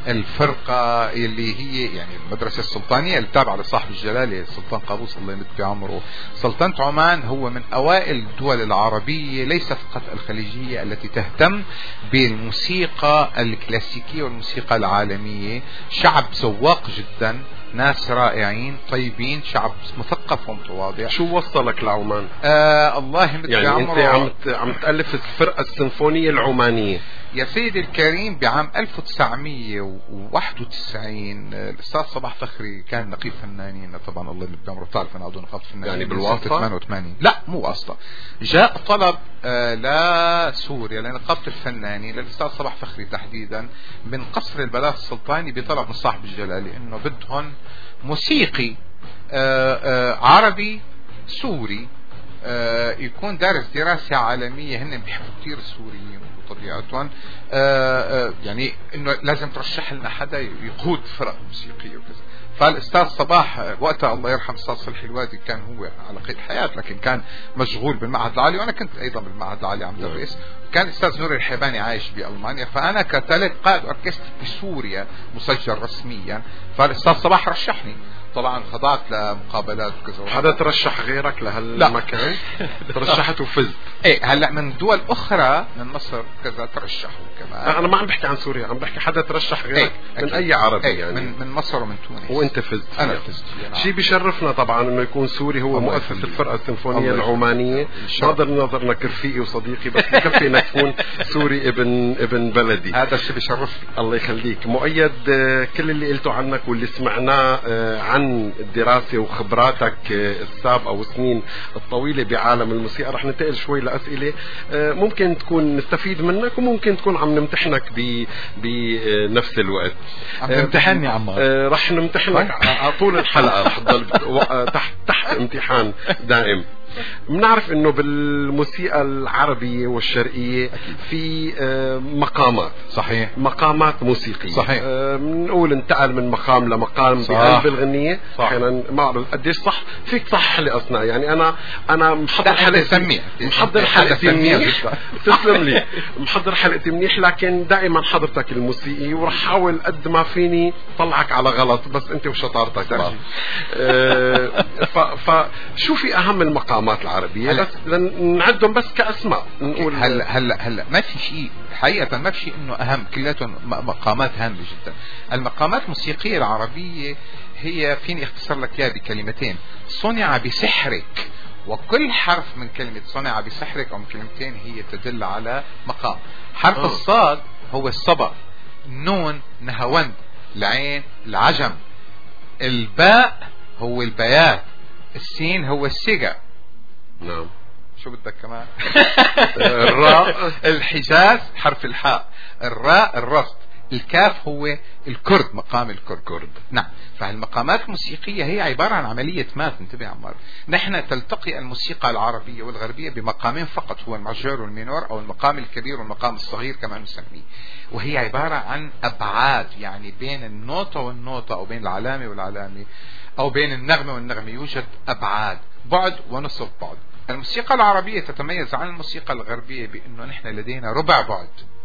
الفرقة اللي هي يعني المدرسة السلطانية اللي تابعة لصاحب الجلالة السلطان قابوس الله يمد بعمره. سلطنة عمان هو من أوائل الدول العربية ليس فقط الخليجية التي تهتم بالموسيقى الكلاسيكية والموسيقى العالمية. شعب ذواق جدا، ناس رائعين طيبين، شعب مثقف ومتواضع. شو وصلك لعمان؟ آه الله يمد يعني بعمره. انت عم عم تألف الفرقة السيمفونية العمانية يا سيدي الكريم. بعام ألف وتسعمية وواحد وتسعين الأستاذ صباح فخري كان نقيب فنانين طبعا الله يمد بعمره، تعرف أنا عضو نقابة فنانين يعني بالواسطة ثمانية وثمانين. لا مو واسطة، جاء طلب آه لسوريا لنقابة الفنانين للأستاذ صباح فخري تحديدا من قصر البلاط السلطاني بطلب من صاحب الجلالة إنه بدهم موسيقي آآ آآ عربي سوري يكون دارس دراسة عالمية. هن بيحبوا كثير السوريين بطبيعتهم، يعني انه لازم ترشح لنا حدا يقود فرق موسيقية وكذا. فالاستاذ صباح وقتها الله يرحم الاستاذ صلحي الوادي كان هو على قيد حياة، لكن كان مشغول بالمعهد العالي وانا كنت ايضا بالمعهد العالي عم درس. كان الاستاذ نور الحيباني عايش بألمانيا، فانا كثالث قائد اوركستر بسوريا مسجل رسميا. فالاستاذ صباح رشحني، طبعا خضعت لمقابلات وكذا. حدا ترشح غيرك لهالمكان؟ ترشحت وفزت؟ ايه هلا من دول اخرى من مصر كذا ترشحوا كمان. انا ما عم بحكي عن سوريا، عم بحكي حدا ترشح غيرك ايه من اي عربي ايه يعني من, من مصر ومن تونس. وانت فزت؟ انا فزت. شيء بيشرفنا طبعا انه يكون سوري هو مؤسس الفرقه السيمفونيه العمانيه. بغض النظر انك رفيقي وصديقي، بس بكفي انك تكون سوري ابن ابن بلدي. هذا الشيء بيشرفني. الله يخليك. مؤيد كل اللي قلته عنك واللي سمعناه عن الدراسة وخبراتك السابقة والسنين الطويلة بعالم الموسيقى، رح ننتقل شوي لأسئلة ممكن تكون نستفيد منك وممكن تكون عم نمتحنك بنفس الوقت. عم تمتحني عمار؟ رح نمتحنك على طول الحلقة، رح تضل تحت تحت امتحان دائم. بنعرف انه بالموسيقى العربية والشرقية في مقامات. صحيح. مقامات موسيقية. صحيح. بنقول انتقل من مقام لمقام بقلب الغنية. احيانا ما اعرف قديش صح، فيك تصحح لي اصلا. يعني انا انا محضر حلقتي محضر حلقتي منيح. تسلم لي. محضر حلقتي منيح، لكن دائما حضرتك الموسيقي وراح احاول قد ما فيني طلعك على غلط، بس انت وشطارتك بقى. فشو في اهم المقامات العربية بس نعدهم بس كأسماء نقول؟ هلا هلا هلا ما في شيء حقيقة، ما في شيء انه اهم، كلاتهم مقامات هامة جدا. المقامات الموسيقية العربية هي فيني اختصر لك اياها بكلمتين: صنع بسحرك. وكل حرف من كلمة صنع بسحرك او من كلمتين هي تدل على مقام. حرف أوه. الصاد هو الصبا، النون نهوند، العين العجم، الباء هو البيات، السين هو السجا. نعم. شو بدك كمان؟ الراء الحجاز حرف الحاء، الراء الرصد، الكاف هو الكرد مقام الكرد. كرد. نعم. فالمقامات الموسيقية هي عبارة عن عملية ماث. انتبه عمار، نحن تلتقي الموسيقى العربية والغربية بمقامين فقط، هو الماجور والمينور أو المقام الكبير والمقام الصغير كما نسميه، وهي عبارة عن أبعاد، يعني بين النوتة والنوتة أو بين العلامة والعلامة أو بين النغمة والنغمة يوجد أبعاد، بعد ونصف بعد. الموسيقى العربية تتميز عن الموسيقى الغربية بأنه نحن لدينا ربع بعد.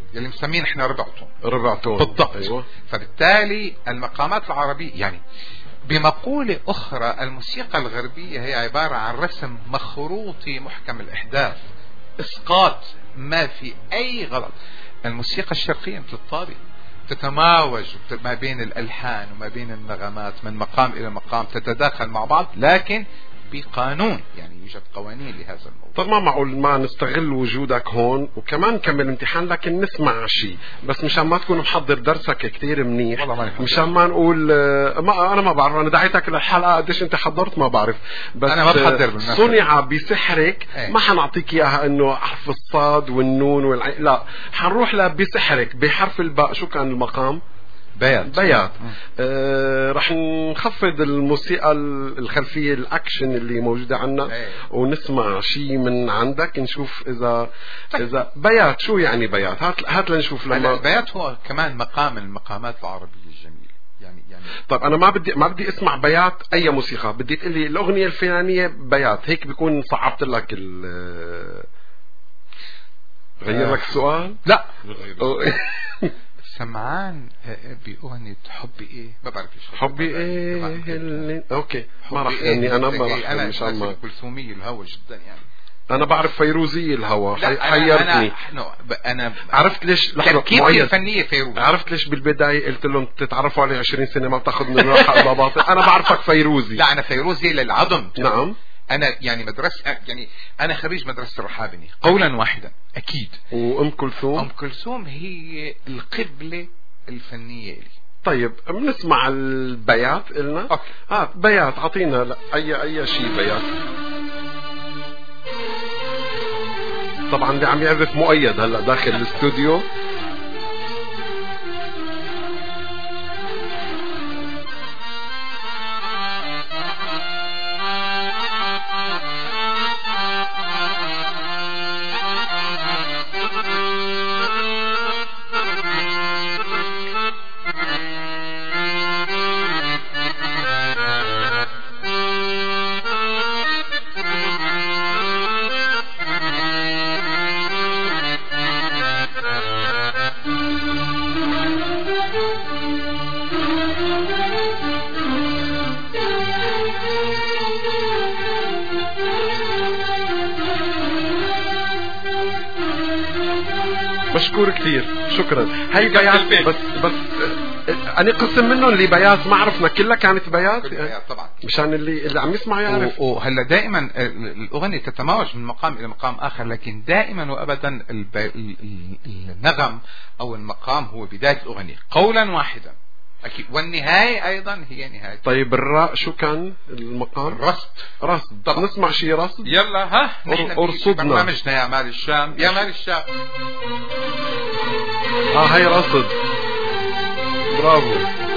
اللي مسمين احنا ربع تون. ربع تون بالضبط. أيوة. فبالتالي المقامات العربية يعني بمقولة أخرى الموسيقى الغربية هي عبارة عن رسم مخروطي محكم الإحداث، إسقاط ما في أي غلط. الموسيقى الشرقية مثل الطابع تتماوج ما بين الألحان وما بين النغمات من مقام إلى مقام، تتداخل مع بعض لكن بقانون، يعني يوجد قوانين لهذا الموضوع. طب ما معقول ما نستغل وجودك هون وكمان نكمل امتحان لكن نسمع شيء، بس مشان ما تكون محضر درسك كتير منيح، مشان ما نقول ما انا ما بعرف، انا دعيتك للحلقه قديش انت حضرت ما بعرف، بس انا ما بحضر بالمثل. صنع بسحرك ايه. ما حنعطيك اياها انه حرف الصاد والنون والعين، لا حنروح لبسحرك بحرف الباء. شو كان المقام؟ بيات. بيات. آه رح نخفض الموسيقى الخلفية الأكشن اللي موجودة عنا أيه. ونسمع شيء من عندك نشوف إذا إذا بيات. شو يعني بيات؟ هات هات لنشوف. لما البيات هو كمان مقام من المقامات العربية الجميلة يعني يعني طب أنا ما بدي ما بدي أسمع بيات أي موسيقى، بدي تقول لي الأغنية الفلانية بيات، هيك بيكون صعبت لك ال غير لك السؤال. لا سمعان بأغنية حبي ايه ما بعرف ايش حبي ايه اللي... اوكي ما راح يعني انا ما راح انا ان شاء الله كلثومية الهوى جدا يعني. انا بعرف فيروزية الهوى حيرتني. أنا, أنا, أنا عرفت ليش تركيبتي الفنية فيروز. عرفت ليش بالبداية قلت لهم تتعرفوا علي عشرين سنة ما بتاخذ من راحة إلا باطل. أنا بعرفك فيروزي. لا أنا فيروزي للعظم. نعم أنا يعني مدرسة يعني أنا خريج مدرسة الرحابني قولا واحدا أكيد. وأم كلثوم أم كلثوم هي القبلة الفنية لي. طيب بنسمع البيات قلنا. أوكي. ها بيات عطينا أي أي شيء بيات. طبعا اللي عم يعرف مؤيد هلا داخل الاستوديو. مشكور كثير شكرا. هاي بيات بس بس أنا قسم منهم اللي بيات ما عرفنا كلها كانت بيات. بيات طبعا مشان اللي اللي عم يسمع يعرف. وهلا دائما الأغنية تتماوج من مقام إلى مقام آخر، لكن دائما وأبدا النغم أو المقام هو بداية الأغنية قولا واحدا أكيد، والنهاية أيضا هي نهاية. طيب الراء شو كان المقام؟ رصد. رصد. طب نسمع شي رصد. يلا ها ارصدنا. برنامجنا يا مال الشام يا مال الشام. اه هاي رصد. برافو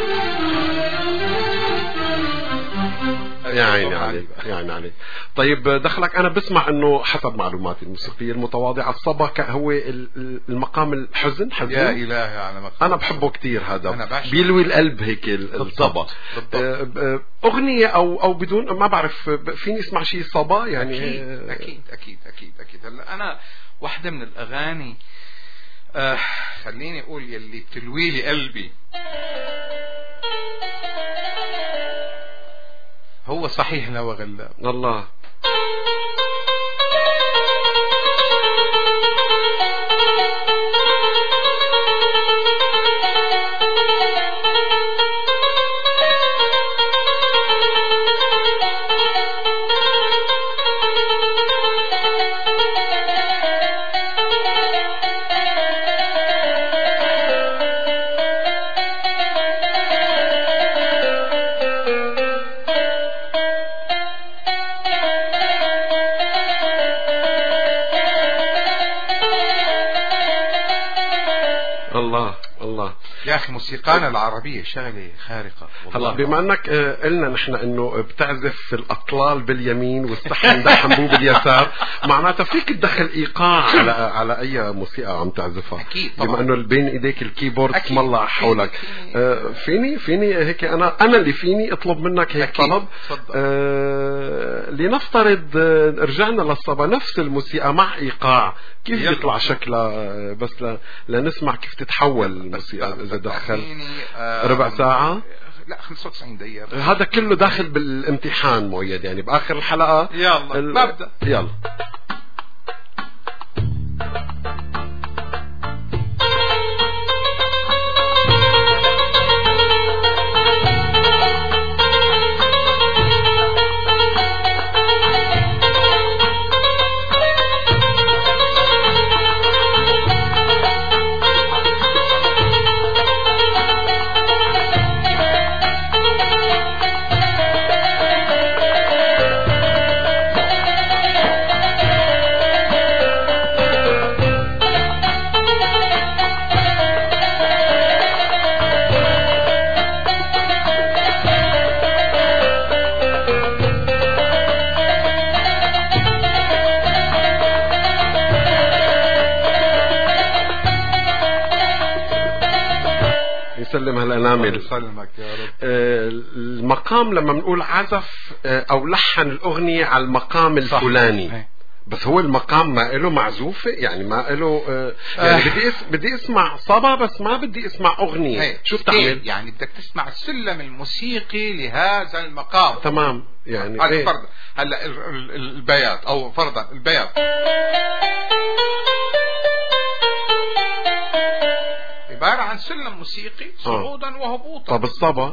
يا عيني عليك يا عيني عليك. طيب دخلك أنا بسمع إنه حسب معلوماتي الموسيقية المتواضعة الصبا هو المقام الحزن حزين. يا إلهي على مقام. أنا بحبه كتير هذا بيلوي القلب هيك الصبا. أغنية أو أو بدون ما بعرف فيني اسمع شيء صبا يعني. أكيد أكيد أكيد أكيد أكيد. هلا أنا واحدة من الأغاني آه خليني أقول يلي بتلوي لي قلبي هو صحيح نوى غلاب. الله يا اخي موسيقانا العربيه شغله خارقه. هلا بما انك قلنا نحن انه بتعزف الاطلال باليمين والصحن ده حنبوب باليسار، معناتها فيك تدخل ايقاع على على اي موسيقى عم تعزفها. اكيد طبعا. بما انه بين ايديك الكيبورد اسم الله حولك. آه فيني فيني هيك انا انا اللي فيني اطلب منك هيك طلب. آه لنفترض آه رجعنا للصبا نفس الموسيقى مع ايقاع، كيف يلا. بيطلع شكلها بس ل... لنسمع كيف تتحول الموسيقى اذا دخل آه ربع ساعة؟ لا خمسة وتسعين دقيقة. هذا كله داخل بالامتحان مؤيد يعني باخر الحلقة. يلا ال... ببدأ. يلا سلم هالانامل. يسلمك يا رب. المقام لما بنقول عزف او لحن الاغنيه على المقام الفلاني صح. بس هو المقام ما له معزوفه يعني ما له يعني آه. بدي بدي اسمع صبا بس ما بدي اسمع اغنيه. هي. شو بتعمل؟ يعني بدك تسمع السلم الموسيقي لهذا المقام. تمام يعني هلا فرضا هلا البيات او فرضا البيات عبارة عن سلم موسيقي صعودا وهبوطا. طب الصبا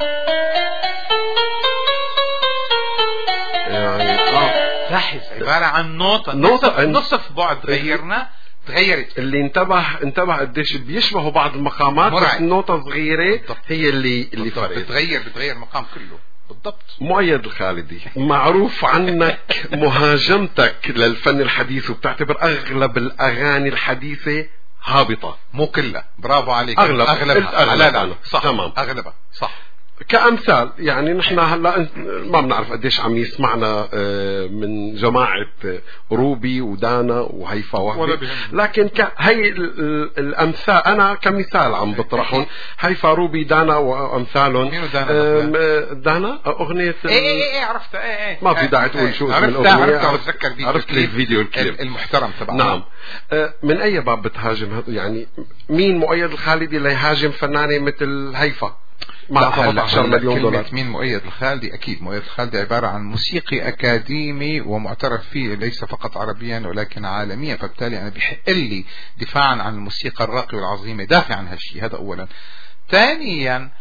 يعني اه لاحظ عبارة عن نوتة نوتة نصف بعد غيرنا تغيرت. اللي انتبه انتبه قديش بيشبهوا بعض المقامات بس النوتة صغيرة هي اللي اللي فرقت بتغير بتغير المقام كله بالضبط. مؤيد الخالدي معروف عنك مهاجمتك للفن الحديث وبتعتبر اغلب الاغاني الحديثة هابطة. مو كلها. برافو عليك. اغلب اغلبها اغلبها صح. تمام اغلبها صح. كأمثال يعني نحن هلا ما بنعرف قديش عم يسمعنا من جماعة روبي ودانا وهيفا وهبي، لكن هي الأمثال أنا كمثال عم بطرحهم. هيفا روبي دانا وأمثالهم. دانا؟ دانا أغنية ايه ايه ايه عرفتها. ايه ايه ما في داعي تقول شو اسم الأغنية. عرفت عرفت لي الفيديو الكليب المحترم تبعه. نعم. من أي باب بتهاجم يعني مين مؤيد الخالدي اللي يهاجم فنانة مثل هيفا مع سبعة عشر مليون دولار؟ مين مؤيد الخالدي؟ أكيد مؤيد الخالدي عبارة عن موسيقي أكاديمي ومعترف فيه ليس فقط عربيا ولكن عالميا، فبالتالي أنا بحق لي دفاعا عن الموسيقى الراقية والعظيمة دافع عن هالشيء. هذا أولا. ثانيا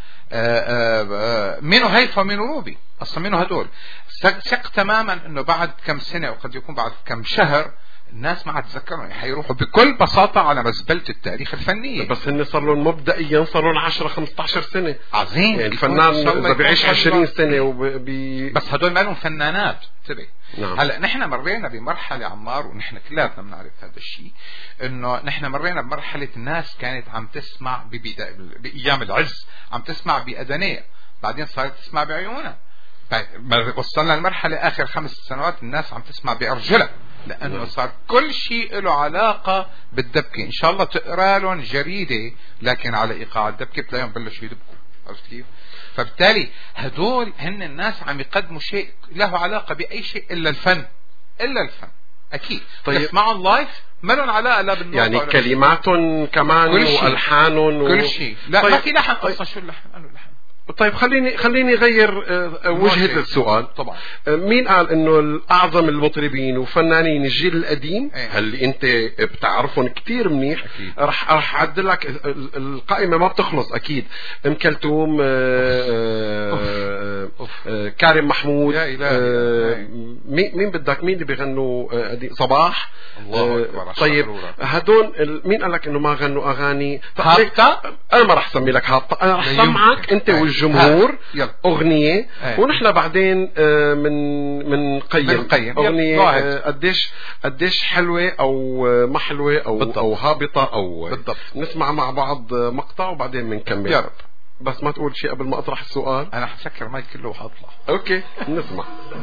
منو هيفا منو روبي أصلا منو هدول؟ ثق تماما أنه بعد كم سنة وقد يكون بعد كم شهر الناس ما هتذكرهم، حيروحوا بكل بساطة على مزبلة التاريخ الفنية. بس هن صار لهم مبدئيا صار لهم عشرة خمسة عشر سنة. عظيم. يعني الفنان إذا بيعيش عشرين سنة وبي... بس هدول ما لهم فنانات. انتبه. نعم. هلا نحن مرينا بمرحلة عمار ونحن كلاتنا بنعرف هذا الشيء، انه نحن مرينا بمرحلة الناس كانت عم تسمع ببدا... بأيام العز عم تسمع بأذنيها، بعدين صارت تسمع بعيونها، وصلنا لمرحلة آخر خمس سنوات الناس عم تسمع بأرجلها، لأنه صار كل شيء له علاقة بالدبكة. إن شاء الله تقرأ لهم جريدة لكن على إيقاع الدبكة بتلاقيهم بلشوا يدبكوا. عرفت كيف؟ فبالتالي هدول هن الناس عم يقدموا شيء له علاقة بأي شيء إلا الفن، إلا الفن أكيد. طيب. تسمعوا اللايف ما لهم علاقة لا بالنوع يعني كلماتهم كمان والحانهم كل شيء. لا طيب. ما في لحن أصلا. شو اللحن؟ أنا اللحن. طيب خليني خليني غير وجهة السؤال. طبعا. مين قال انه الاعظم المطربين وفنانين الجيل القديم ايه. هل انت بتعرفهم كتير منيح؟ أكيد. رح رح اعدل لك القائمة ما بتخلص اكيد. ام كلثوم، كريم محمود، مين مين بدك مين اللي بيغنوا صباح؟ الله أكبر. طيب هدول مين قال لك انه ما غنوا اغاني هابطة؟ انا ما رح سمي لك هابطة، انا رح سمعك انت وجه الجمهور يلا. اغنيه ايه. ونحن بعدين آه من من قيم اغنيه آه قديش قديش حلوه او ما حلوه او بالضبط. او هابطه او بالضبط. نسمع مع بعض مقطع وبعدين بنكمل. يا رب. بس ما تقول شيء قبل ما اطرح السؤال. انا حسكر المايك كله وحاطلع. اوكي نسمع.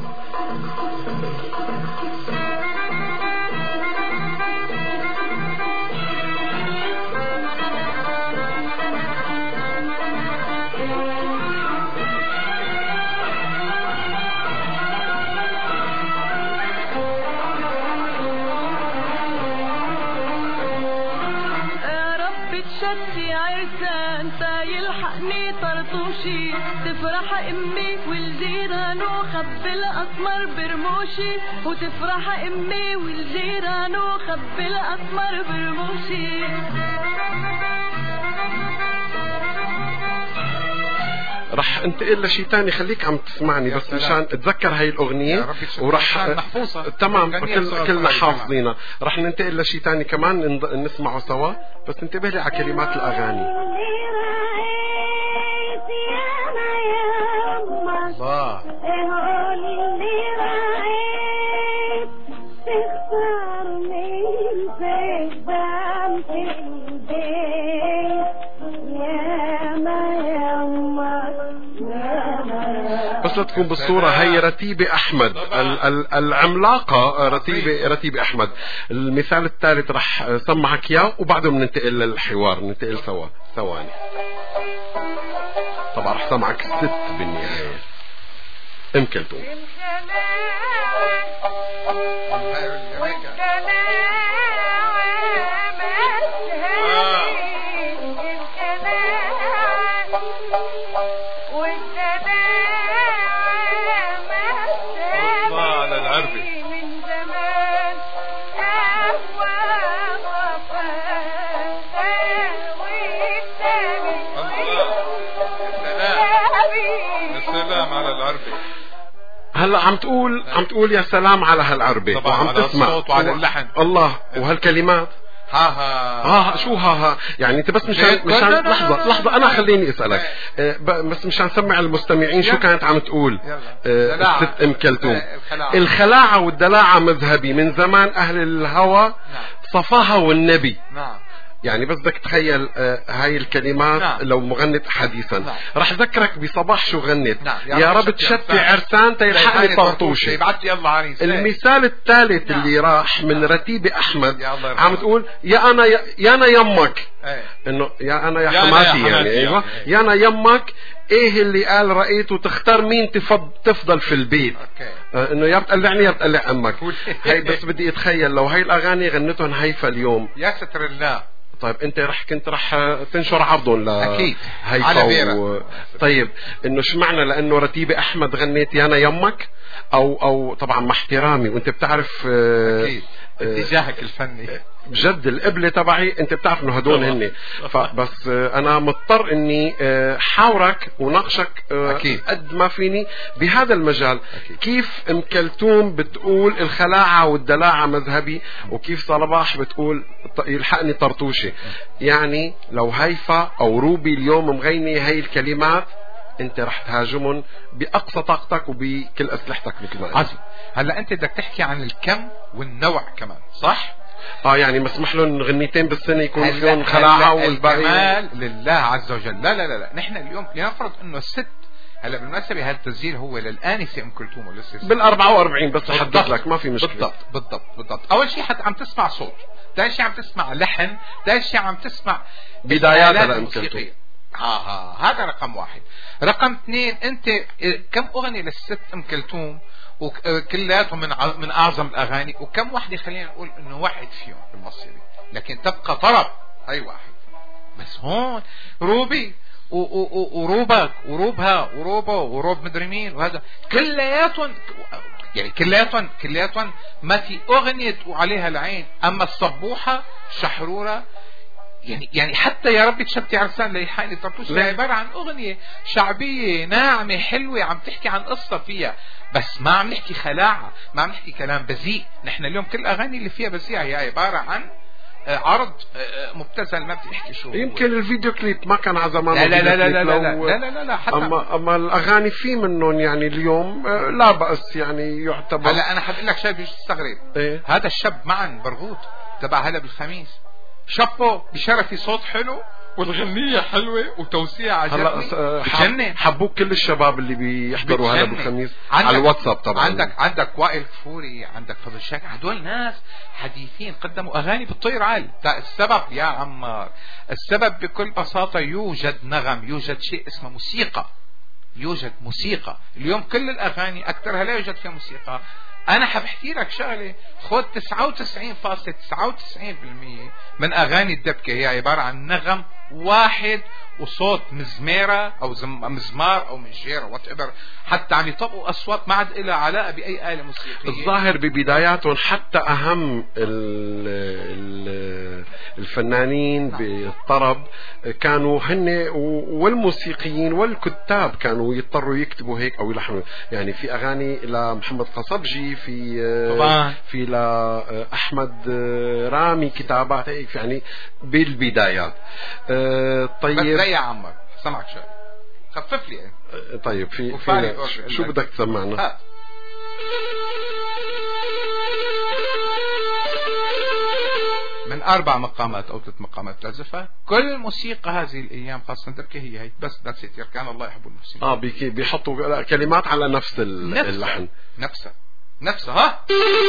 شتي عرسان تا يلحقني طرطوشي تفرح امي والجيران وخبي الاسمر برموشي وتفرح امي والجيران وخبي الاسمر برموشي. رح انتقل لشيء تاني خليك عم تسمعني بس مشان اتذكر هاي الاغنية ورح محفوظة تمام كل كلنا حافظينها. رح ننتقل لشيء تاني كمان نسمعه سوا بس انتبه لي على كلمات الاغاني. الله بس تكون بالصورة. هي رتيبة أحمد ال- ال- العملاقة رتيبة رتيبة أحمد. المثال الثالث رح سمعك إياه وبعده بننتقل للحوار ننتقل سوا ثواني. طبعا رح سمعك ست بالنهاية. أم كلثوم. هلا عم تقول عم تقول يا سلام على هالعربة وعم تسمع الصوت وعلى اللحن. الله وهالكلمات ها ها ها شو ها ها يعني انت بس مشان مشان لحظة لحظة انا خليني اسألك أه بس مشان سمع المستمعين شو كانت عم تقول أه الست ام كلثوم. الخلاعة والدلاعة مذهبي من زمان اهل الهوى صفاها والنبي. نعم يعني بس بدك تخيل آه هاي الكلمات. نعم. لو مغنت حديثا. نعم. رح ذكرك بصباح شو غنت. نعم. يا, يا رب تشتي عرسان تيلحقني طرطوشي. المثال الثالث. نعم. اللي راح من رتيبة أحمد عم تقول يا أنا يا, يا أنا يمك. ايه. إنه يا أنا يا, يا حماتي يا يعني أيوة ايه. يا أنا يمك إيه اللي قال رأيته تختار مين تفض تفضل في البيت. آه إنه يا بتقلعني يا بتقلع أمك. هاي بس بدي أتخيل لو هاي الأغاني غنتهم هيفا اليوم. يا ستر الله. طيب انت رح كنت رح تنشر عرضهم ل اكيد على و... طيب انه شو معنى لانه رتيبة احمد غنيت يانا يمك او او طبعا مع احترامي وانت بتعرف اكيد اتجاهك الفني بجد القبلة تبعي انت بتعرف انه هدول هن. فبس انا مضطر اني حاورك وناقشك أكيد. قد ما فيني بهذا المجال. أكيد. كيف ام كلثوم بتقول الخلاعة والدلاعة مذهبي وكيف صلباح بتقول يلحقني طرطوشي. يعني لو هيفا او روبي اليوم مغيني هاي الكلمات انت رح تهاجمهم باقصى طاقتك وبكل اسلحتك مثل ما قلت. هلا انت بدك تحكي عن الكم والنوع كمان صح؟ اه يعني مسمح لهم غنيتين بالسنه يكون فيهم خلاعه والباقي الكمال لله عز وجل. لا لا لا, لا. نحن اليوم لنفرض انه الست هلا بالمناسبه هذا التسجيل هو للآنسة ام كلثوم ولسه بال أربعة وأربعين بس احدد لك ما في مشكله. بالضبط بالضبط بالضبط. اول شيء حتى عم تسمع صوت، ثاني شيء عم تسمع لحن، ثالث شيء عم تسمع بدايات لام كلثوم. ها ها هذا رقم واحد. رقم اثنين انت كم اغنيه للست ام كلثوم وكلاتهم من من اعظم الاغاني وكم واحده خلينا نقول انه واحد فيهم بالمصري لكن تبقى طرب اي واحد. بس هون روبي وروبك وروبها وروبا وروب مدري مين وهذا كلياتهم يعني كلياتهم كلياتهم ما في اغنيه وعليها العين. اما الصبوحه شحروره يعني يعني حتى يا رب تشبتي عرسان ليحاني طرطوش عبارة عن أغنية شعبية ناعمة حلوة عم تحكي عن قصة فيها بس ما عم نحكي خلاعة، ما عم نحكي كلام بذيء. نحن اليوم كل الأغاني اللي فيها بذيئة هي عبارة عن عرض مبتذل ما بدي احكي شو. يمكن الفيديو كليب ما كان على زمان. لا لا لا لا لا لا, لا, لا, لا, لا حتى اما اما الاغاني في منهم يعني اليوم لا بأس يعني يعتبر. هلا انا حبقول لك شيء بيجي تستغرب. إيه؟ هذا الشاب معا برغوت تبع هلا بالخميس شابو بشرفي، صوت حلو والغنية حلوة وتوسيع عجبني. هلا حبوك كل الشباب اللي بيحضروا هلا بالخميس على الواتساب طبعا. عندك عندك وائل كفوري، عندك فضل شاكر، هدول ناس حديثين قدموا اغاني بالطير عال. السبب يا عمار، السبب بكل بساطة يوجد نغم، يوجد شيء اسمه موسيقى، يوجد موسيقى. اليوم كل الاغاني اكثرها لا يوجد فيها موسيقى. انا حبحكي لك شغله، خد تسعة وتسعين فاصلة تسعة وتسعين بالمية من اغاني الدبكه هي عباره عن نغم واحد وصوت مزميره او مزمار او منجيره وات ايفر، حتى عم يطبقوا اصوات ما عاد لها علاقه باي اله موسيقيه. الظاهر ببداياتهم حتى اهم ال ال الفنانين بالطرب كانوا هن والموسيقيين والكتاب كانوا يضطروا يكتبوا هيك او يلحنوا. يعني في اغاني لمحمد قصبجي، في طبعا في لاحمد رامي كتابات هيك يعني بالبدايات. طيب يا عمر سمعك شوي، خفف لي. طيب في, في شو بدك تسمعنا؟ من أربع مقامات أو ثلاث مقامات تعزفها. كل الموسيقى هذه الأيام خاصة تركي هي هي بس ذاتس ات. كان الله يحب المحسنين. اه بيحطوا كلمات على نفس اللحن نفسها نفسها ها.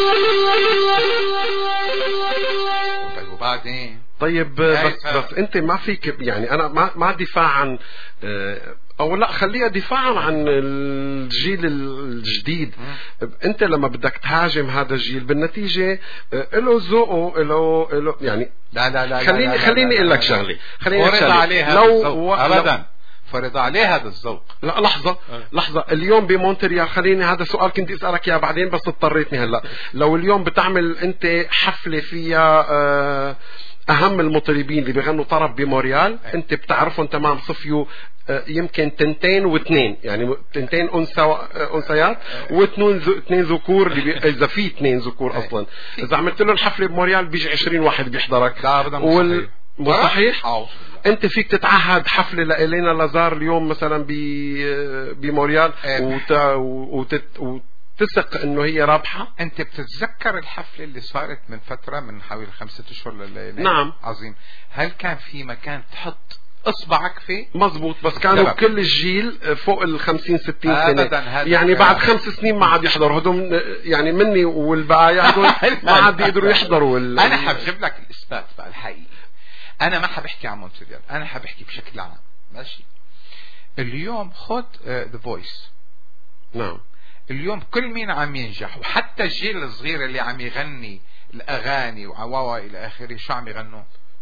طيب وبعدين طيب بس بس انت ما فيك يعني انا ما ما دفاع عن او لا خليها دفاعا عن الجيل الجديد. انت لما بدك تهاجم هذا الجيل بالنتيجه له ذوقه له له يعني لا لا لا خليني لا خليني اقول لك شغله خليني فرض عليه لو ابدا فرض عليه هذا الذوق. لا لحظة أه. لحظة اليوم بمونتريال، خليني هذا سؤال كنت اسألك اياه بعدين بس اضطريتني هلا. لو اليوم بتعمل انت حفلة فيها أه اهم المطربين اللي بيغنوا طرب بمونريال أه. انت بتعرفهم تمام صفيوا أه يمكن تنتين واثنين يعني تنتين انثى انثيات أه. واثنين اثنين ذكور اللي بي... اذا في اثنين ذكور أه. اصلا اذا عملت لهم حفلة بمونريال بيجي عشرين واحد بيحضرك. لا ابدا وال... مو صحيح؟ أوه. انت فيك تتعهد حفله لإلينا لازار اليوم مثلا بمونريال وت... وت... وتثق انه هي رابحه. انت بتتذكر الحفله اللي صارت من فتره من حوالي خمسة اشهر لليله؟ نعم عظيم. هل كان في مكان تحط اصبعك فيه؟ مزبوط بس كانوا سبب. كل الجيل فوق الخمسين ستين سنة يعني بعد خمس سنين ما عاد يحضروا هدول يعني مني والبقايا هدول ما عاد يقدروا يحضروا. انا حبجيب لك الاثبات بقى الحقيقي. انا ما حبحكي عن مونتريال، انا حبحكي بشكل عام. ماشي. اليوم خد ذا فويس. نعم. اليوم كل مين عم ينجح وحتى الجيل الصغير اللي عم يغني الاغاني وعواوا الى اخره شو عم يغنوا؟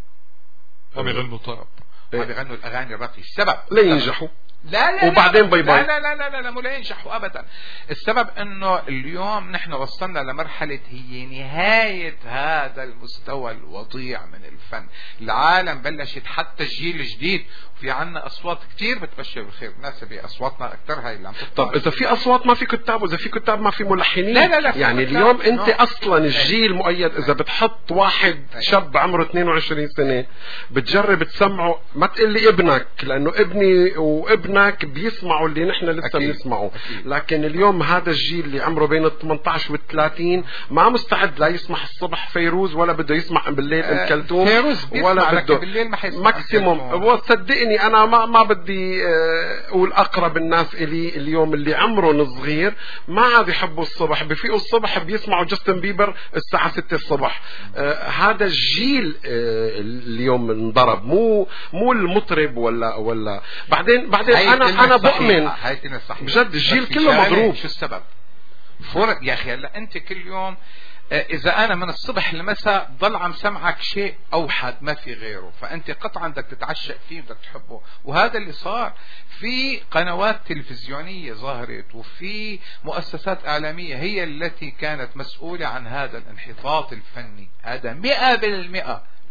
عم يغنوا طرب. عم يغنوا الاغاني الراقيه. السبب لا ينجحوا. لا لا وبعدين باي باي. لا لا لا لا لا مو لا ينجحوا ابدا. السبب انه اليوم نحن وصلنا لمرحله هي نهايه هذا المستوى الوضيع من الفن. العالم بلشت حتى الجيل الجديد وفي عنا اصوات كتير بتبشر بالخير. مناسبه اصواتنا اكثر هاي اللي عم تطلع. طب اذا في اصوات ما في كتاب واذا في كتاب ما في ملحنين. لا لا لا يعني اليوم انت no. اصلا الجيل مؤيد. اذا بتحط واحد شاب عمره اثنين وعشرين سنه بتجرب تسمعه ما تقول لي ابنك لانه ابني وابن بيسمعوا اللي نحن لسه بنسمعه. لكن اليوم هذا الجيل اللي عمره بين ال ثمانية عشر وال ثلاثين ما مستعد لا يسمع الصبح فيروز ولا بده يسمع بالليل ام كلثوم ولا بده بالليل ما حيسمع ماكسيموم. وصدقني انا ما ما بدي اقول اقرب الناس الي اليوم اللي عمرهم صغير ما عاد يحبوا الصبح بفيقوا الصبح بيسمعوا جاستن بيبر الساعه ستة الصبح. آه هذا الجيل آه اليوم انضرب مو مو المطرب ولا ولا بعدين بعدين انا انا بؤمن بجد الجيل كله مضروب. شو السبب؟ فرق يا اخي. هلا انت كل يوم اذا انا من الصبح للمساء ضل عم سمعك شيء اوحد ما في غيره فانت قطعا بدك تتعشق فيه بدك تحبه. وهذا اللي صار. في قنوات تلفزيونيه ظهرت وفي مؤسسات اعلاميه هي التي كانت مسؤوله عن هذا الانحطاط الفني. هذا مئة بالمئة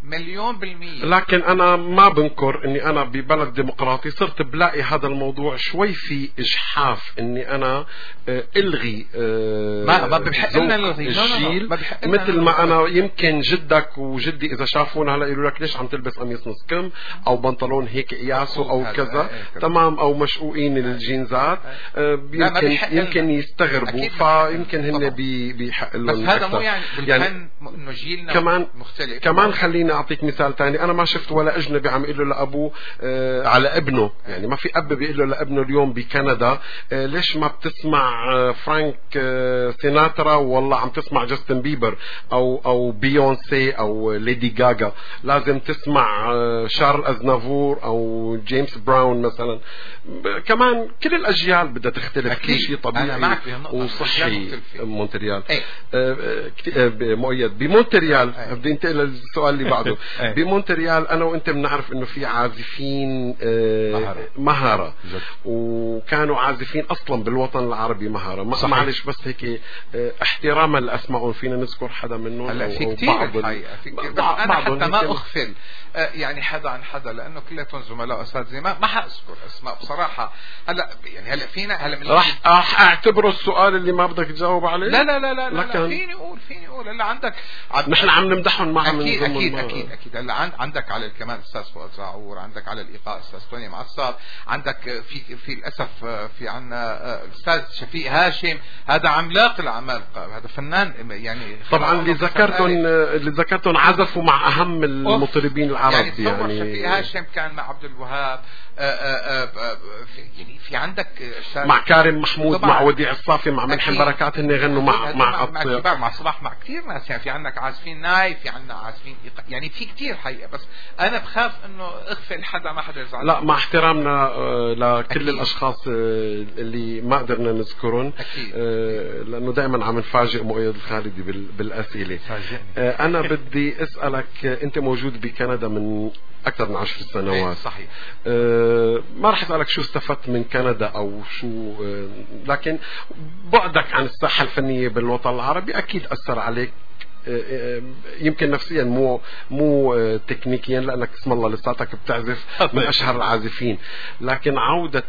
مليون بالمية. لكن أنا ما بنكر إني أنا ببلد ديمقراطي صرت بلاقي هذا الموضوع شوي في إجحاف إني أنا إلغي ما ما بحق لنا نلغي الجيل، مثل ما أنا يمكن جدك وجدي إذا شافونا هلا يقولوا لك ليش عم تلبس قميص نص كم أو بنطلون هيك قياسه أو كذا، تمام، أو مشقوقين الجينزات، يمكن يمكن يستغربوا، فيمكن هن بيحق لهم. بس هذا مو يعني بالفن إنه جيلنا كمان مختلف. كمان خليني أعطيك مثال تاني، أنا ما شفت ولا أجنبي عم يقول له لأبوه آه على ابنه، يعني ما في أب بيقول له لابنه اليوم بكندا آه ليش ما بتسمع آه فرانك آه سيناترا والله عم تسمع جاستن بيبر أو أو بيونسي أو ليدي غاغا، لازم تسمع آه شارل أزنافور أو جيمس براون مثلا. كمان كل الأجيال بدها تختلف، كل شيء طبيعي وصحي. مونتريال ايه. آه آه مؤيد بمونتريال ايه. بدي انتقل للسؤال اللي بعده. بمونتريال انا وانت بنعرف انه في عازفين آه مهارة، وكانوا عازفين اصلا بالوطن العربي مهارة. معلش بس هيك آه احتراما لاسمائهم فينا نذكر حدا منهم؟ هلا في كثير الحقيقة، في كتير، بس انا حتى ما اغفل آه يعني حدا عن حدا لانه كلهم زملاء اساتذه، ما ما حاذكر اسماء بصراحة. هلا يعني هلا فينا هلا من راح راح اعتبره السؤال اللي ما بدك تجاوب عليه. لا لا لا لا, لا, لا فيني اقول فيني اقول هلا عندك نحن عم نمدحهم معها من أكيد ضمن أكيد أكيد أكيد. هلا عند عندك على الكمان أستاذ فؤاد زعور، عندك على الإيقاع أستاذ توني معصب، عندك في في الأسف في عنا الأستاذ شفيق هاشم، هذا عملاق الأعمال، هذا فنان يعني. طبعا اللي ذكرتهم اللي ذكرتهم عزفوا مع أهم المطربين العرب، يعني, يعني شفيق هاشم كان مع عبد الوهاب، يعني في عندك مع كارم محمود، مع وديع الصافي، مع ملحم بركات، هن يغنوا مع مع مع كبار، مع صباح، مع كثير ناس. يعني في عندك عازفين ناي، في عندنا عازفين، يعني في كتير حقيقة. بس أنا بخاف إنه أغفل حدا ما حدا يزعل. لا، مع احترامنا لكل أكيد. الأشخاص اللي ما قدرنا نذكرهم، لأنه دائما عم نفاجئ مؤيد الخالدي بالأسئلة. أنا بدي أسألك، أنت موجود بكندا من أكثر من عشر سنوات. صحيح. أه ما راح أسألك شو استفدت من كندا أو شو، أه لكن بعدك عن الساحة الفنية بالوطن العربي أكيد أثر عليك، أه يمكن نفسيا مو مو أه تكنيكيا، لأنك اسم الله لساتك بتعزف من أشهر العازفين. لكن عودة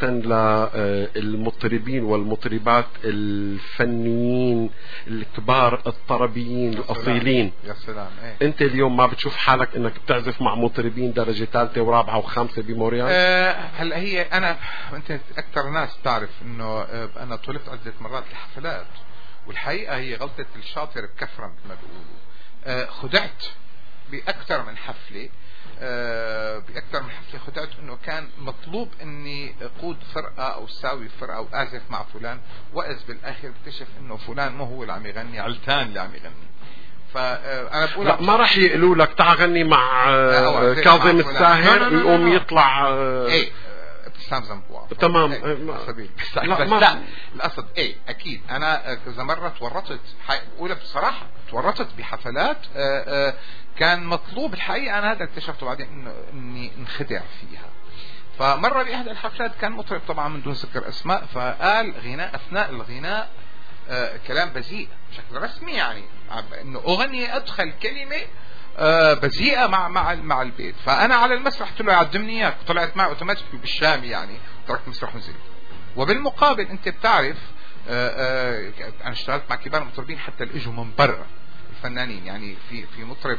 للمطربين والمطربات الفنيين الكبار الطربيين الأصيلين، يا سلام. ايه. أنت اليوم ما بتشوف حالك إنك بتعزف مع مطربين درجة ثالثة ورابعة وخامسة بموريال؟ أه هلا هي أنا أنت أكثر ناس تعرف إنه أنا طلبت عدة مرات لحفلات، والحقيقة هي غلطة الشاطر بكفرة مثل ما بيقولوا. أه خدعت بأكثر من حفلة، أه بأكثر من حفلة خدعت إنه كان مطلوب إني أقود فرقة أو ساوي فرقة أو أعزف مع فلان، وإذ بالآخر بكتشف إنه فلان مو هو اللي عم يغني، علتان اللي عم يغني. فأنا بقول لا، ما راح يقولوا لك تعال غني مع كاظم الساهر ويقوم يطلع ايه ابتسام زنبوع. تمام. بس لا القصد ايه اكيد. انا اذا مره تورطت اقول بصراحه تورطت بحفلات آآ آآ كان مطلوب الحقيقه، انا هذا اكتشفته بعدين انه اني انخدع فيها. فمره باحدى الحفلات كان مطرب طبعا من دون ذكر اسماء، فقال غناء اثناء الغناء آه كلام بذيء بشكل رسمي، يعني انه اغني ادخل كلمه آه بذيئه مع مع مع البيت. فانا على المسرح قلت له عدمني اياك، طلعت معه اوتوماتيك بالشامي يعني، تركت المسرح ونزلت. وبالمقابل انت بتعرف آه آه انا اشتغلت مع كبار المطربين حتى اللي اجوا من برا الفنانين، يعني في في مطرب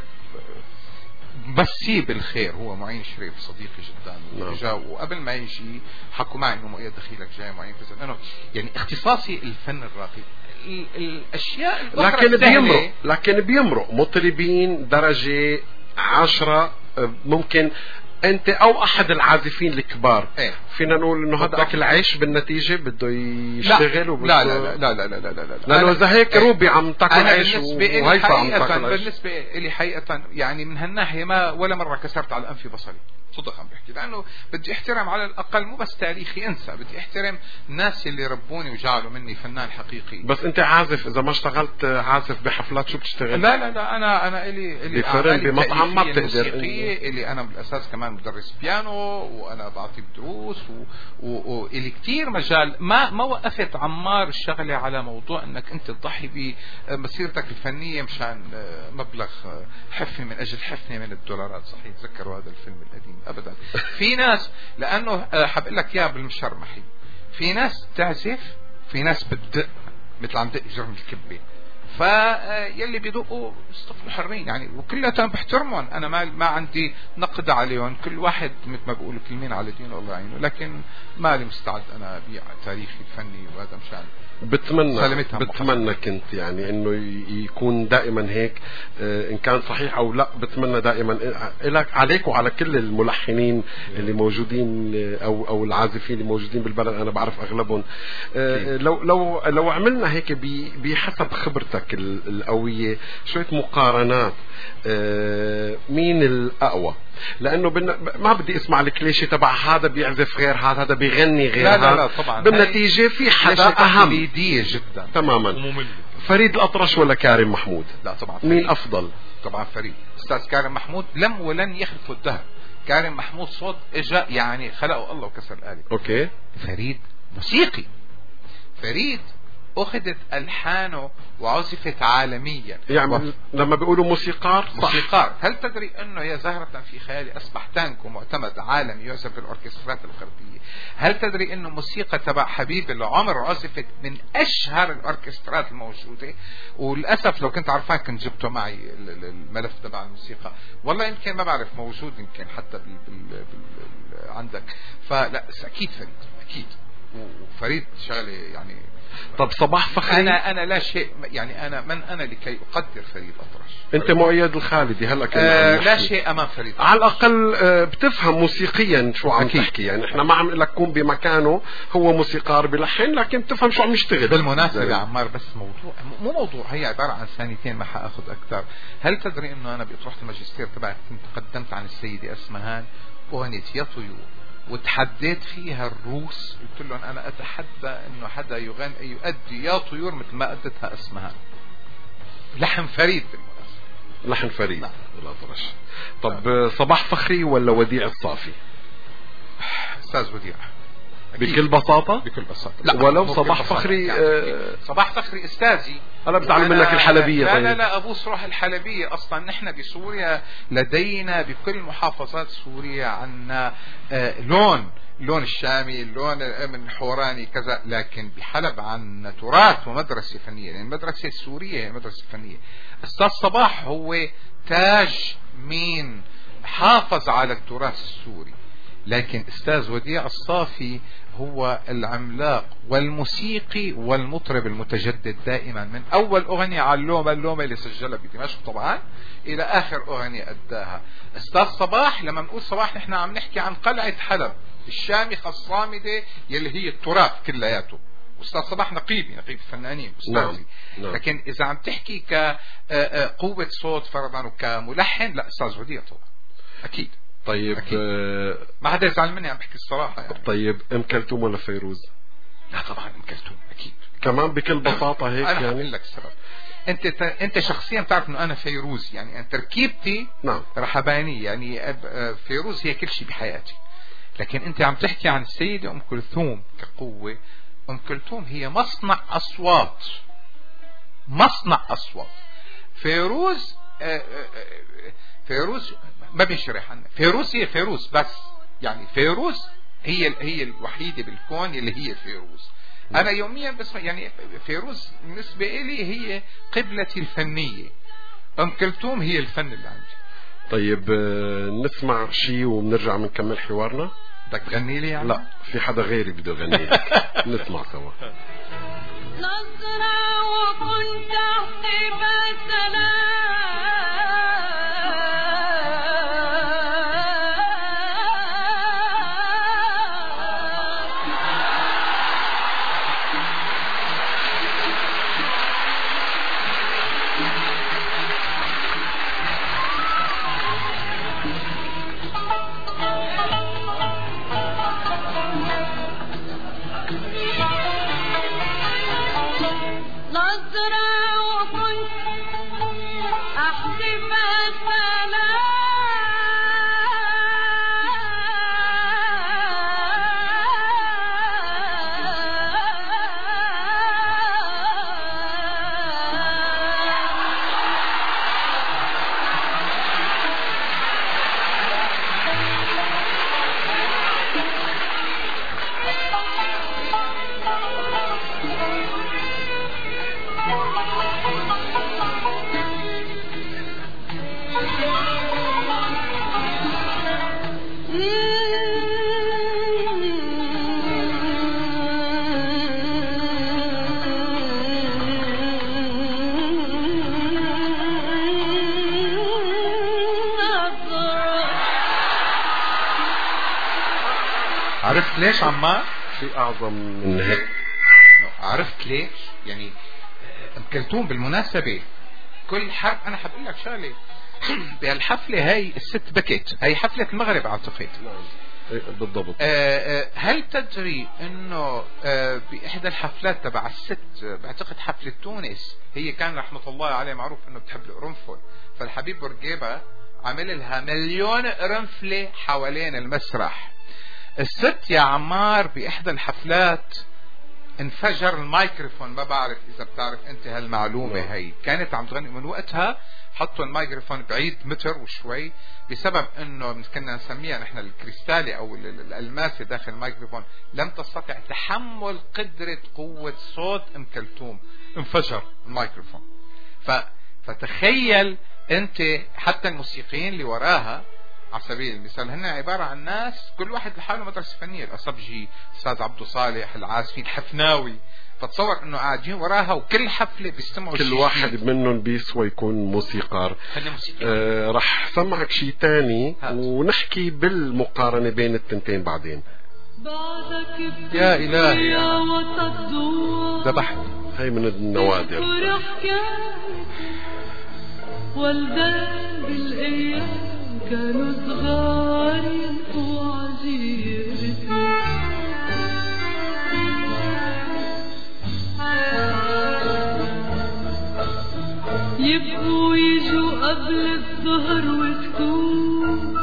مسيه بالخير هو معين شريف صديقي جدا، وجا وقبل ما يجي حكوا معي انه مؤيد دخيلك جاي معين كذا، انه يعني اختصاصي الفن الراقي. الاشياء لكن بيمرق لكن بيمرق مطربين درجه عشرة ممكن انت او احد العازفين الكبار ايه؟ فينا نقول انه هذا اكل عيش بالنتيجه بده يشتغل وبده لا لا لا لا لا لا لا لا لانه اذا هيك روبي عم تاكل عيش وهيفا عم تاكل عيش. بالنسبه لي حقيقه يعني من هالناحيه ما ولا مره كسرت على انفي بصري صدق عم بحكي، لانه بدي احترم على الاقل مو بس تاريخي انسى، بدي احترم الناس اللي ربوني وجعلوا مني فنان حقيقي. بس انت عازف، اذا ما اشتغلت عازف بحفلات شو بتشتغل؟ لا لا لا انا انا الي الي بفرن بمطعم ما بتقدر. الي انا بالاساس كمان مدرس بيانو، وانا بعطي دروس، والي كثير مجال. ما ما وقفت عمار الشغله على موضوع انك انت تضحي بمسيرتك الفنيه مشان مبلغ حفنه من اجل حفنه من الدولارات. صحيح تذكروا هذا الفيلم القديم؟ ابدا. في ناس، لانه حبقول لك اياها بالمشرمحي، في ناس تعزف، في ناس بتدق مثل عم دق جرم الكبه، فيلي بيدقوا يصطفلوا حرين يعني، وكلها بحترمهم. انا ما ما عندي نقد عليهم، كل واحد مثل ما بيقولوا كلمين على دينه الله يعينه، لكن مالي مستعد انا ابيع تاريخي الفني وهذا مشان. بتمنى بتمنى كنت يعني انه يكون دائما هيك، ان كان صحيح او لا. بتمنى دائما لك عليك وعلى كل الملحنين اللي موجودين او او العازفين اللي موجودين بالبلد، انا بعرف اغلبهم. لو لو لو عملنا هيك بحسب خبرتك القويه شويه مقارنات، مين الاقوى؟ لانه ما بدي اسمع الكليشيه تبع هذا بيعزف غير هذا، هذا بيغني غير هذا. لا لا لا طبعا. بالنتيجه في حدا اهم جدا تماما وممل. فريد الأطرش ولا كارم محمود؟ لا طبعا فريد. مين افضل؟ طبعا فريد. استاذ كارم محمود لم ولن يخلفوا الدهر. كارم محمود صوت اجا يعني خلقه الله وكسر الآلة. اوكي. فريد موسيقي. فريد أخذت ألحانه وعزفت عالميا يعني و... لما بيقولوا موسيقار صح. موسيقار. هل تدري أنه يا زهرة في خيالي أصبح تانكو معتمد عالمي يعزف في الأوركسترات الغربية؟ هل تدري أنه موسيقى تبع حبيب العمر عزفت من أشهر الأوركسترات الموجودة؟ وللأسف لو كنت عارفان كنت جبته معي الملف تبع الموسيقى، والله يمكن ما بعرف موجود يمكن حتى بال... بال... بال... عندك. فلا أكيد فريد أكيد. وفريد شغله يعني. طب صباح فخري؟ انا انا لا شيء يعني، انا من انا لكي اقدر فريد الأطرش؟ انت مؤيد الخالدي هلا آه لا شيء امام فريد الأطرش. على الاقل آه بتفهم موسيقيا شو عم تحكي يعني. احنا ما عم نقول لك كون بمكانه هو موسيقار بلحن، لكن بتفهم شو عم يشتغل. بالمناسبه يا عمار بس موضوع مو موضوع، هي عباره عن ثانيتين ما حاخذ اكثر. هل تدري انه انا بطروحه الماجستير تبعي كنت قدمت عن السيده اسمهان اغنيه يا طيور، وتحديت فيها الروس، قلت لهم انا اتحدى انه حدا يغني يؤدي يا طيور مثل ما ادتها اسمها. لحن فريد بالمناسبه. لحن فريد. لا الأطرش. طب صباح فخري ولا وديع الصافي؟ استاذ وديع. بكل بساطة؟ بكل بساطة. لا ولو صباح فخري آه صباح فخري استاذي. أنا بتعلم منك الحلبية. لا طيب. لا لا أبوس روح الحلبية. أصلا نحن بسوريا لدينا بكل محافظات سوريا عنا آه لون اللون الشامي، اللون من الحوراني كذا، لكن بحلب عن تراث ومدرسة فنية، يعني المدرسة السورية هي المدرسة الفنية. أستاذ صباح هو تاج مين حافظ على التراث السوري، لكن أستاذ وديع الصافي هو العملاق والموسيقي والمطرب المتجدد دائما، من أول أغنية على اللومة اللومة اللي سجلها بدمشق طبعا إلى آخر أغنية أداها. أستاذ صباح لما نقول صباح نحن عم نحكي عن قلعة حلب الشامخة الصامدة يلي هي التراث كلياته. أستاذ صباح نقيبي نقيب الفنانين أستاذي. نعم. لكن إذا عم تحكي كقوة صوت فرضا وكملحن، لا أستاذ وديع طبعا أكيد. طيب آه ما حدا يزعل مني عم بحكي الصراحة يعني. طيب ام كلثوم ولا فيروز؟ لا طبعا ام كلثوم اكيد. كمان بكل بساطة هيك أنا يعني. أقول لك السبب. انت انت شخصيا بتعرف انه انا فيروز يعني، أنا تركيبتي نعم رحبانية يعني. فيروز هي كل شيء بحياتي، لكن انت عم تحكي عن السيدة ام كلثوم كقوة. ام كلثوم هي مصنع اصوات، مصنع اصوات. فيروز فيروز ما بينشرح عنها. فيروز هي فيروز بس يعني، فيروز هي هي الوحيدة بالكون اللي هي فيروز. أنا يوميا بسمع يعني فيروز بالنسبة إلي هي قبلتي الفنية، أم كلثوم هي الفن اللي عندي. طيب نسمع شيء وبنرجع بنكمل حوارنا. بدك تغني لي يعني؟ لا في حدا غيري بده يغني لك. نسمع سوا. نظرة وكنت أحسب السلام عارف ليش عمار؟ في اعظم من هيك. عرفت ليش؟ يعني ام كلثوم بالمناسبة كل حرب انا حبقول لك شغله بهالحفله هاي الست بكت، هاي حفله المغرب اعتقد. بالضبط. آه هل تدري انه آه باحدى الحفلات تبع الست، بعتقد حفله تونس، هي كان رحمه الله عليه معروف انه بتحب القرنفل، فالحبيب بورقيبه عمل لها مليون قرنفله حوالين المسرح. الست يا عمار باحدى الحفلات انفجر الميكروفون، ما بعرف اذا بتعرف انت هالمعلومه هي، كانت عم تغني من وقتها حطوا الميكروفون بعيد متر وشوي بسبب انه كنا نسميها نحن الكريستالي او الالماسي داخل الميكروفون لم تستطع تحمل قدرة قوة صوت ام كلثوم، انفجر الميكروفون. ف... فتخيل انت حتى الموسيقيين اللي وراها على سبيل المثال هن عبارة عن ناس كل واحد لحاله مدرسة فنية، الأصبجي، أستاذ عبدو صالح، العازفي، الحفناوي، فتصور انه قاعدين وراها وكل حفلة بيستمعوا كل واحد منهم بيسوى يكون موسيقار. آه رح سمعك شيء تاني ونحكي بالمقارنة بين التنتين بعدين. يا إلهي ذبحت. هاي من النوادر. والدان بالأيام كانوا صغار ينفوا عجيرتنا، يبقوا يجوا قبل الظهر وتكون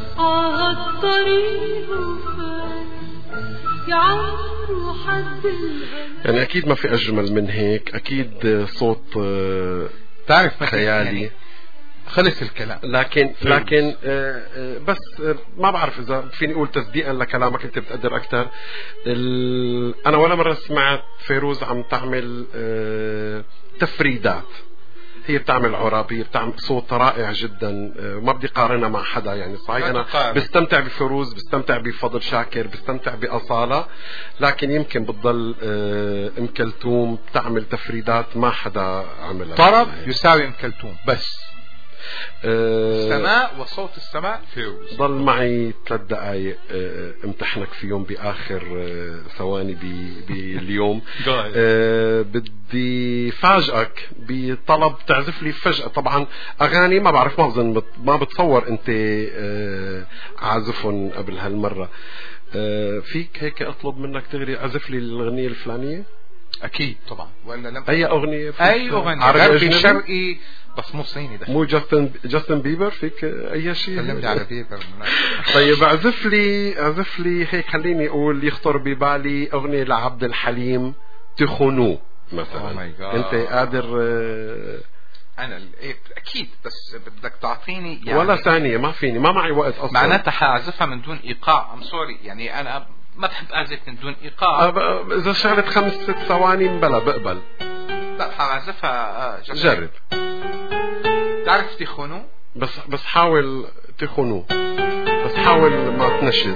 عالطريق وفات يعمروا حد يعني أكيد ما في أجمل من هيك، أكيد صوت تعرف خيالي يعني خلص الكلام. لكن لكن بس ما بعرف إذا فيني أقول تصديقا لكلامك أنت بتقدر أكتر. أنا ولا مرة سمعت فيروز عم تعمل تفريدات، هي بتعمل عرابية، بتعمل صوت رائع جدا، ما بدي قارنها مع حدا يعني صحيح. أنا بستمتع بفيروز، بستمتع بفضل شاكر، بستمتع بأصالة، لكن يمكن بتضل أم كلثوم بتعمل تفريدات ما حدا عملها. طرب يساوي أم كلثوم بس. السماء أه وصوت السماء فيروز. ضل معي ثلاث دقائق أه امتحنك فيهم بآخر أه ثواني باليوم. أه بدي فاجئك بطلب تعزف لي فجأة. طبعا أغاني ما بعرف، ما بظن ما بتصور أنت أه عازفهم قبل هالمرة. أه فيك هيك أطلب منك تغري عزف لي الأغنية الفلانية؟ أكيد طبعا. ولا لم أي أغنية؟ أي أغنية عربي شرقي بس مو صيني دخل. مو جاستن جاستن بيبر؟ فيك اي شيء؟ سلمني على بيبر. طيب اعزف لي اعزف لي هيك، خليني اقول يخطر ببالي اغنيه لعبد الحليم تخونو مثلا. oh انت قادر؟ انا اكيد بس بدك تعطيني يعني ولا ثانيه، ما فيني، ما معي وقت اصلا. معناتها حاعزفها من دون ايقاع. ام سوري يعني انا ما بحب اعزف من دون ايقاع. اذا شغلت خمس ست ثواني بلا بقبل. لا حاعزفها. جرب. تعرف تخونو؟ بس بس حاول تخونو، بس حاول ما تنشز.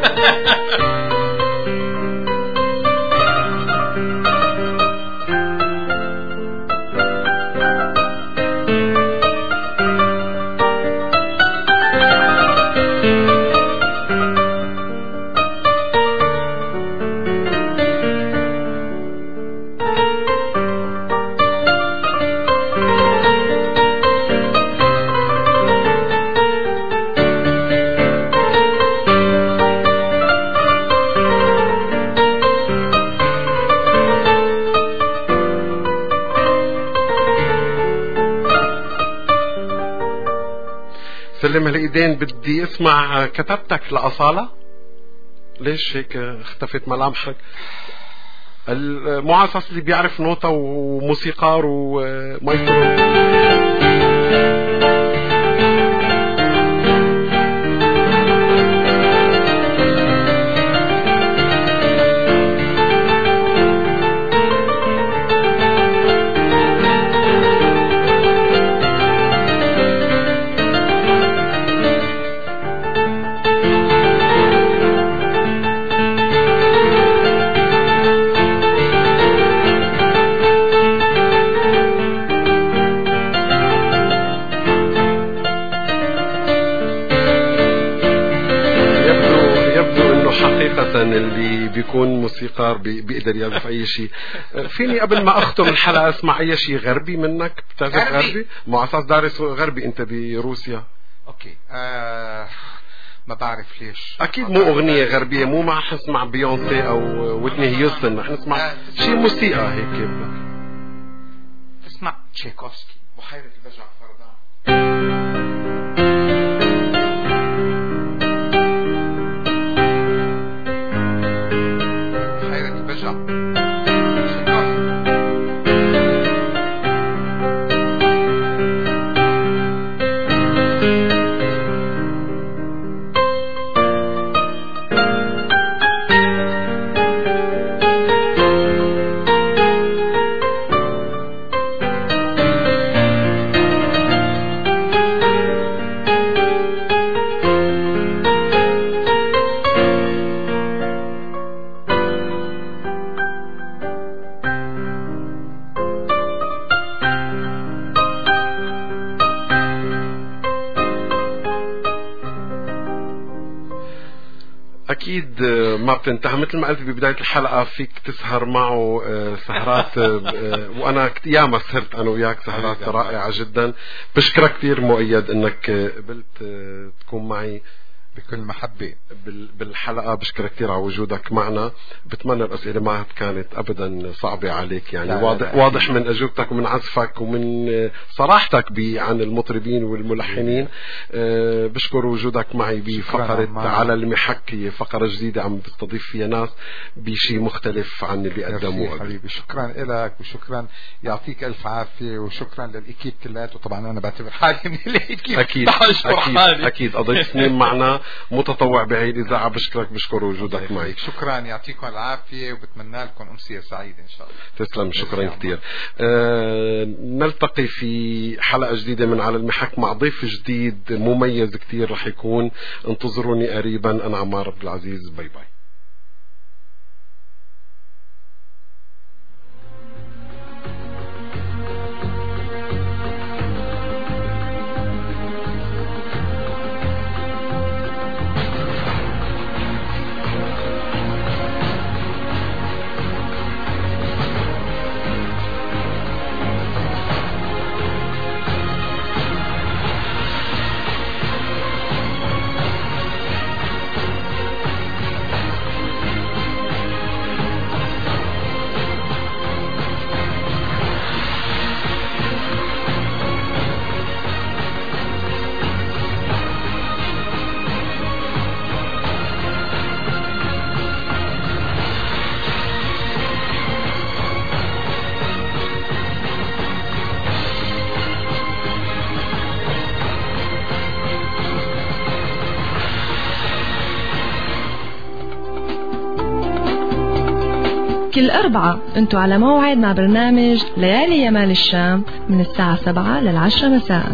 سلم هالايدين. بدي اسمع كتبتك لأصالة. ليش هيك اختفت ملامحك؟ المعاصص اللي بيعرف نوتة وموسيقار ومايكرو. اللي بيكون موسيقار بي بيقدر يعزف اي شيء. فيني قبل ما اختم الحلقه اسمع اي شيء غربي منك؟ بتعزف غربي, غربي؟ مع اساس دارس غربي انت بروسيا. اوكي آه ما بعرف ليش. اكيد مو اغنيه غربيه، مو ما حنسمع بيونسي او ويتني هيوستن، رح نسمع شيء موسيقى هيك. اسمع تشايكوفسكي بحيره البجع فردا. أكيد ما بتنتهي، مثل ما قلت ببداية الحلقة فيك تسهر معه سهرات، وأنا ياما سهرت أنا وياك سهرات رائعة جدا. بشكرك كثير مؤيد أنك قبلت تكون معي بكل محبة بالحلقة. بشكرك كثير على وجودك معنا. بتمنى الأسئلة ما كانت أبدا صعبة عليك، يعني لا واضح, لا واضح من أجوبتك ومن عزفك ومن صراحتك عن المطربين والملحنين. أه بشكر وجودك معي بفقرة على المحك، هي فقرة جديدة عم بستضيف فيها ناس بشيء مختلف عن اللي قدموه. حبيبي شكرا لك وشكرا، يعطيك ألف عافية، وشكرا للإكيب كلياته. طبعا أنا بعتبر حالي من الإكيب. أكيد أكيد, أكيد قضيت سنين معنا متطوع بهي الإذاعة. بشكرك بشكر وجودك معي. شكرا يعطيكم العافية وبتمنى لكم أمسية سعيدة إن شاء الله. تسلم شكرا كثير. آه نلتقي في حلقة جديدة من على المحك مع ضيف جديد مميز كثير رح يكون. انتظروني قريبا. أنا عمار عبد العزيز. باي باي. كل أربعة أنتوا على موعد مع برنامج ليالي يمال الشام من الساعة سبعة للعشرة مساء.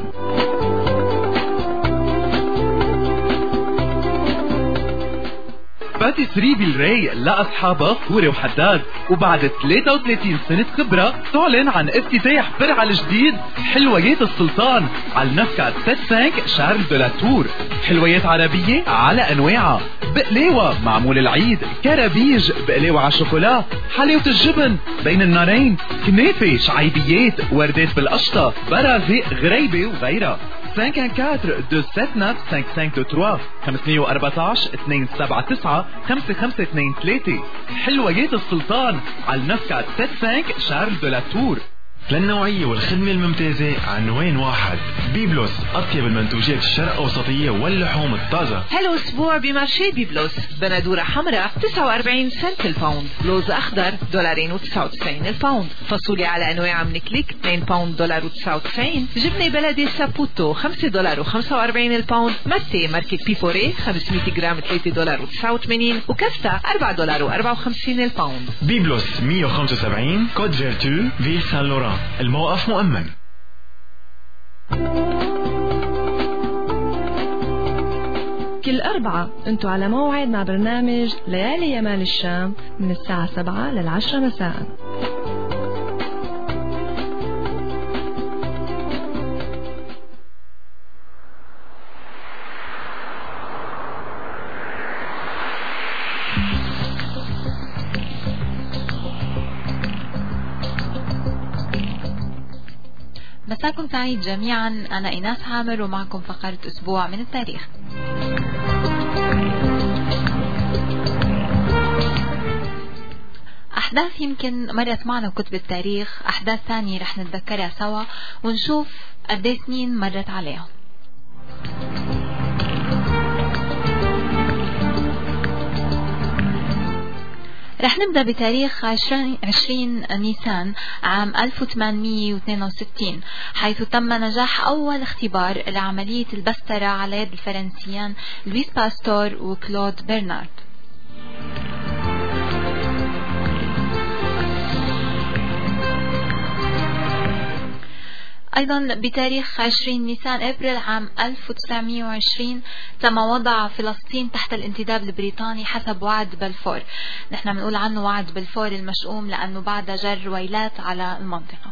باتيسري بالراي لأصحابها فوري وحداد، وبعد ثلاثة وثلاثين سنة خبرة تعلن عن افتتاح فرع الجديد حلويات السلطان على النفكة خمسة وستين شارل دو لا تور. حلويات عربية على أنواعها، بقلاوة معمول العيد، كرابيج، بقلاوة على الشوكولا، حلاوة الجبن بين النارين، كنافة، شعيبيات، وردات بالقشطة، برازق، غريبة وغيرها. خمسة أربعة أربعة اثنين سبعة تسعة خمسة خمسة اثنين ثلاثة خمسمية وأربعتاشر اثنين سبعة تسعة خمسة خمسة اثنين ثلاثة. حلويات السلطان على النفكة خمسة وستين شارل دو لا تور. للنوعية والخدمة الممتازة عنوان واحد. بيبلوس، أطيب المنتوجات الشرق أوسطية واللحوم الطازة. هلو أسبوع بمارشي بيبلوس. بندورة حمراء تسعة وأربعين سنت الباوند، لوز أخضر دولارين وتسعة وتسعين الباوند، فاصوليا على أنواع من كليك اثنين باوند دولار وتسعة وتسعين، جبنة بلدي سابوتو خمسة دولار وخمسة وأربعين الباوند، متى ماركة بيفوري خمسمية جرام ثلاثة دولار وتسعة وثمانين، وكفتة أربعة دولار وأربعة وخمسين الباوند. بيبلوس مية وخمسة وسبعين كود فيرتو فيل سان لوران. الموقف مؤمن. كل أربعة أنتوا على موعد مع برنامج ليالي يمال الشام من الساعة سبعة للعشرة مساء. مساكم سعيد جميعا. أنا إيناس عامر ومعكم فقرة أسبوع من التاريخ. أحداث يمكن مرت معنا بكتب التاريخ، أحداث ثانية رح نتذكرها سوا ونشوف قديه سنين مرت عليهم. رح نبدأ بتاريخ عشرين نيسان عام ألف وثمانمئة واثنين وستين، حيث تم نجاح أول اختبار لعملية البسترة على يد الفرنسيان لويس باستور وكلود برنارد. أيضا بتاريخ عشرين نيسان أبريل عام ألف وتسعمئة وعشرين تم وضع فلسطين تحت الانتداب البريطاني حسب وعد بلفور. نحن بنقول عنه وعد بلفور المشؤوم لأنه بعد جر ويلات على المنطقة.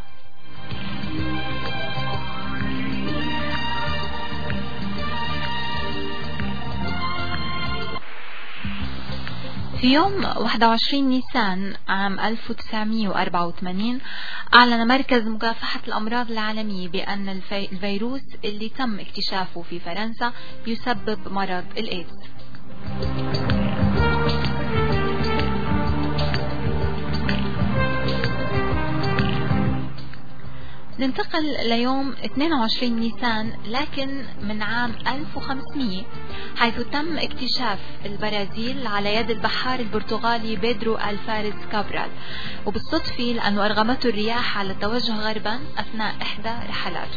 في يوم واحد وعشرين نيسان عام ألف وتسعمئة وأربعة وثمانين أعلن مركز مكافحة الأمراض العالمي بأن الفيروس اللي تم اكتشافه في فرنسا يسبب مرض الإيدز. ننتقل ليوم اثنين وعشرين نيسان لكن من عام ألف وخمسمئة، حيث تم اكتشاف البرازيل على يد البحار البرتغالي بيدرو ألفاريز كابرال، وبالصدفة لأنه أرغمته الرياح على التوجه غربا أثناء إحدى رحلاته.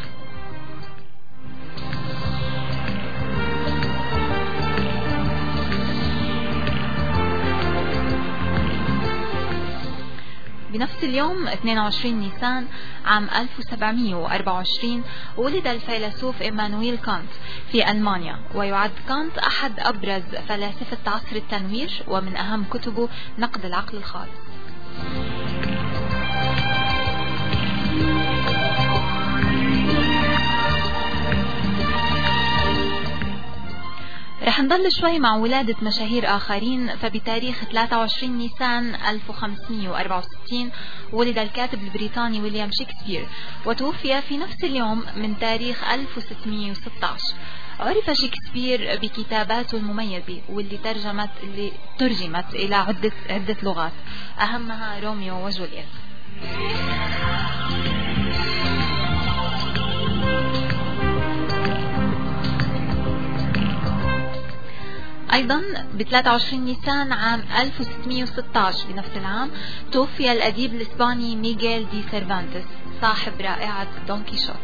بنفس اليوم اثنين وعشرين نيسان عام ألف وسبعمئة وأربعة وعشرين ولد الفيلسوف إيمانويل كانت في ألمانيا، ويعد كانت أحد أبرز فلاسفة عصر التنوير، ومن أهم كتبه نقد العقل الخالص. رح نضل شوي مع ولادة مشاهير آخرين. فبتاريخ ثلاثة وعشرين نيسان ألف وخمسمئة وأربعة وستين ولد الكاتب البريطاني ويليام شكسبير، وتوفي في نفس اليوم من تاريخ ألف وستمئة وستة عشر. عرف شكسبير بكتاباته المميزة واللي ترجمت اللي ترجمت إلى عدة عدة لغات، أهمها روميو وجولييت. أيضا ب ثلاثة وعشرين نيسان عام ألف وستمئة وستة عشر بنفس العام توفي الأديب الإسباني ميغيل دي سيرفانتس صاحب رائعة دون كيشوت.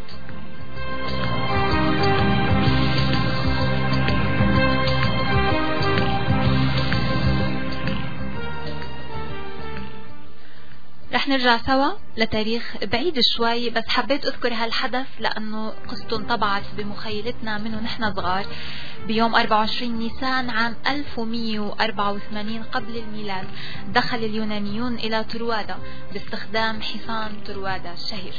رح نرجع سوا لتاريخ بعيد شوي، بس حبيت أذكر هالحدث لأنه قصته انطبعت بمخيلتنا منه نحن صغار. بيوم أربعة وعشرين نيسان عام ألف ومئة وأربعة وثمانين قبل الميلاد دخل اليونانيون إلى طروادا باستخدام حصان طروادا الشهير.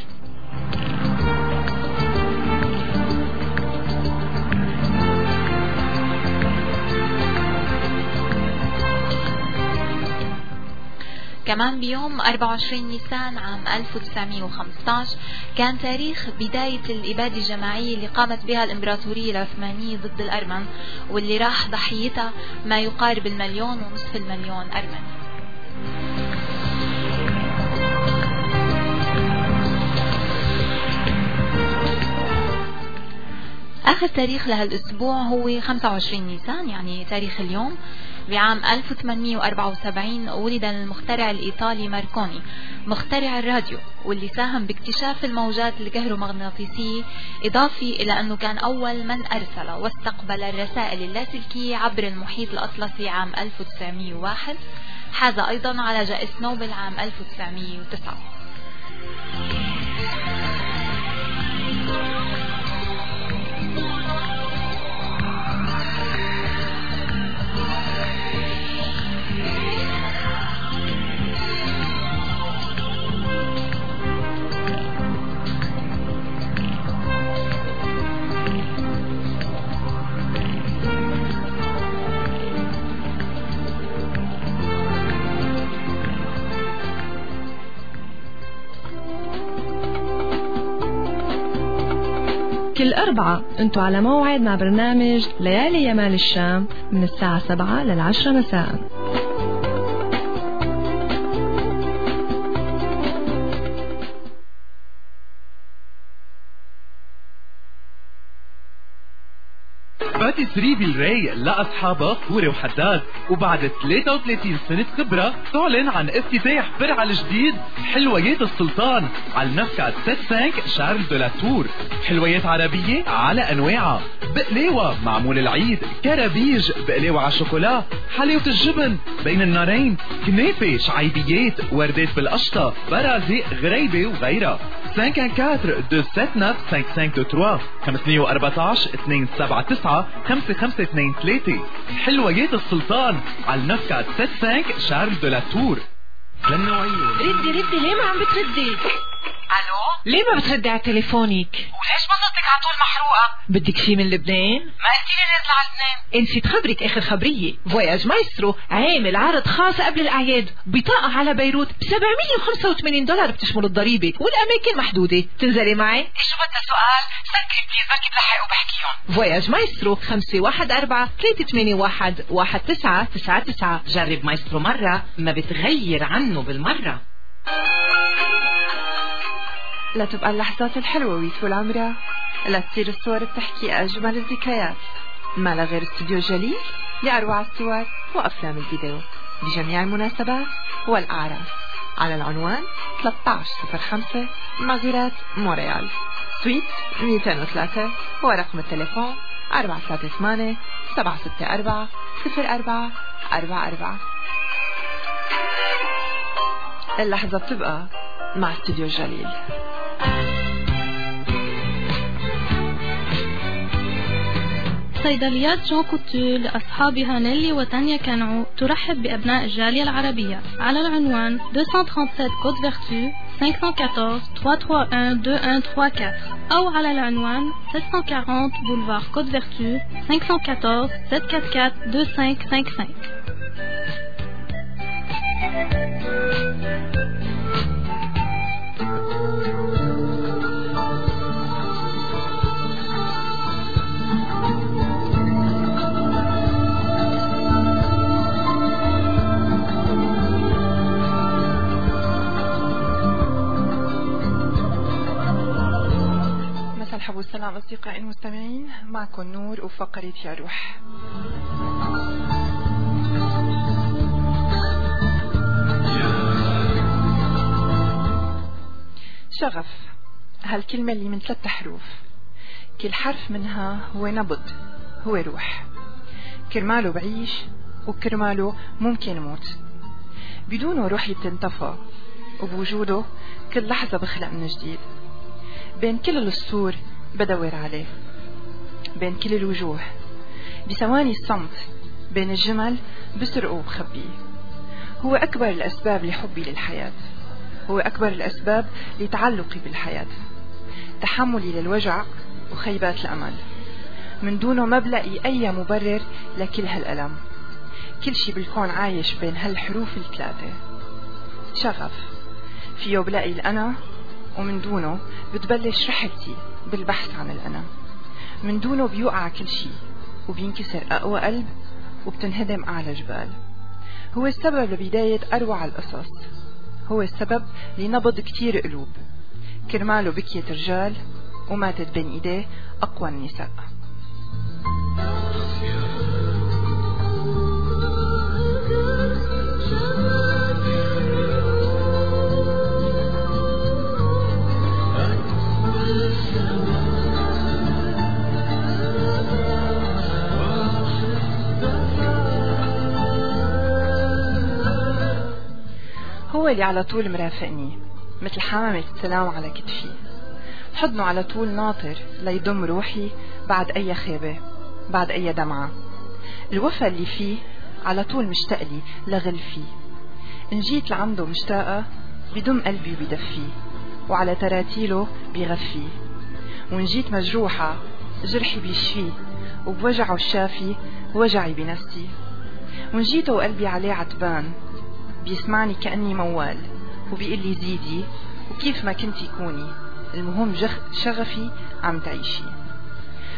كمان بيوم أربعة وعشرين نيسان عام ألف وتسعمئة وخمسة عشر كان تاريخ بداية الإبادة الجماعية اللي قامت بها الإمبراطورية العثمانية ضد الأرمن، واللي راح ضحيتها ما يقارب المليون ونصف المليون أرمني. آخر تاريخ لهالأسبوع هو خمسة وعشرين نيسان، يعني تاريخ اليوم. بعام ألف وثمانمئة وأربعة وسبعين ولد المخترع الإيطالي ماركوني، مخترع الراديو، واللي ساهم باكتشاف الموجات الكهرومغناطيسية، إضافة إلى أنه كان أول من أرسل واستقبل الرسائل اللاسلكية عبر المحيط الأطلسي عام ألف وتسعمئة وواحد. حاز أيضا على جائزة نوبل عام ألف وتسعمئة وتسعة. كل أربعة أنتوا على موعد مع برنامج ليالي يمال الشام من الساعة سبعة للعشرة مساء. باتيسري بالراي لأصحابها فوري وحداد، وبعد ثلاثة وثلاثين سنة خبرة تعلن عن افتتاح فرع الجديد حلويات السلطان على المفكعة ستة خمسة شارل دو لا تور. حلويات عربية على أنواعها، بقلاوة معمول العيد، كرابيج، بقلاوة على الشوكولا، حلاوة الجبن بين النارين، كنافة، شعيبيات، وردات بالقشطة، برازق، غريبة وغيرها. خمسة أربعة أربعة اثنين سبعة تسعة خمسة خمسة اثنين ثلاثة خمسمية وأربعتاشر اثنين سبعة تسعة خمسة خمسة اثنين ثلاثة. حلويات السلطان على المفكعة ستة خمسة شارل دو لا تور. للنوعية ردي ردي ليه ما عم بتردي؟ الو ليه ما بتردي على تليفونك؟ وليش بصلتك على طول محروقة؟ بدك شي من لبنان؟ ما قلتيلي نازلة على لبنان. نسيت خبرك اخر خبرية، فواياج مايسترو عامل عرض خاص قبل الاعياد، بطاقة على بيروت ب سبعمية وخمسة وثمانين دولار بتشمل الضريبة والاماكن محدودة. تنزلي معي؟ شو بدنا سؤال؟ سكري بليز بركي بلحق وبحكيهم. فواياج مايسترو خمسة واحد أربعة ثلاثة ثمانية واحد واحد تسعة تسعة تسعة. جرب مايسترو مرة ما بتغير عنه بالمرة. لا تبقى اللحظات الحلوة ويطول عمرها، لا تصير الصور بتحكي أجمل الذكريات. ما لا غير استوديو جليل لأروع الصور وأفلام الفيديو بجميع المناسبات والأعراس، على العنوان ثلاثة عشر صفر خمسة مازيرات مونريال سويت مئتين وثلاثة، ورقم التليفون أربعة ثلاثة ثمانية سبعة ستة أربعة صفر أربعة أربعة أربعة. اللحظة بتبقى مع استوديو جليل. صيدليات جون كوتو لأصحابها نيلي وتانيا كانعو ترحب بأبناء الجالية العربية على العنوان اثنين سبعة ثمانية كود فيرتو خمسة أربعة واحد ثلاثة ثلاثة واحد اثنين واحد ثلاثة أربعة أو على العنوان ستمية وأربعين بولفار كود فيرتو خمسة أربعة واحد سبعة أربعة أربعة اثنين خمسة خمسة خمسة. مرحبا والسلام أصدقائي المستمعين، معكم نور وفقرة يا روح. شغف هالكلمة اللي من ثلاث حروف، كل حرف منها هو نبض، هو روح. كرماله بعيش وكرماله ممكن موت، بدونه روحي بتنطفى، وبوجوده كل لحظة بخلق من جديد. بين كل السطور بدور عليه، بين كل الوجوه بثواني الصمت، بين الجمل بسرقه وبخبيه. هو أكبر الأسباب لحبي للحياة، هو أكبر الأسباب لتعلقي بالحياة، تحملي للوجع وخيبات الأمل. من دونه ما بلاقي أي مبرر لكل هالألم. كل شي بالكون عايش بين هالحروف الثلاثة. شغف فيه بلاقي الأنا، ومن دونه بتبلش رحلتي بالبحث عن الأنا. من دونه بيوقع كل شي وبينكسر أقوى قلب وبتنهدم أعلى جبال. هو السبب لبداية أروع القصص، هو السبب لنبض كتير قلوب. كرماله بكيت رجال وماتت بين إيديه أقوى النساء. هو اللي على طول مرافقني مثل حمامة السلام على كتفي، حضنه على طول ناطر ليضم روحي بعد أي خيبة، بعد أي دمعة. الوفا اللي فيه على طول مشتاق لي لغل فيه. إن جيت لعنده مشتاقة بضم قلبي وبدفيه، وعلى تراتيله بيغفيه. وإن جيت مجروحة جرحي بيشفيه، وبوجعه الشافي وجعي بنفسي. وإن جيته وقلبي عليه عتبان بيسمعني كأني موال، وبيقول لي زيدي وكيف ما كنتي كوني، المهم جخ شغفي عم تعيشي.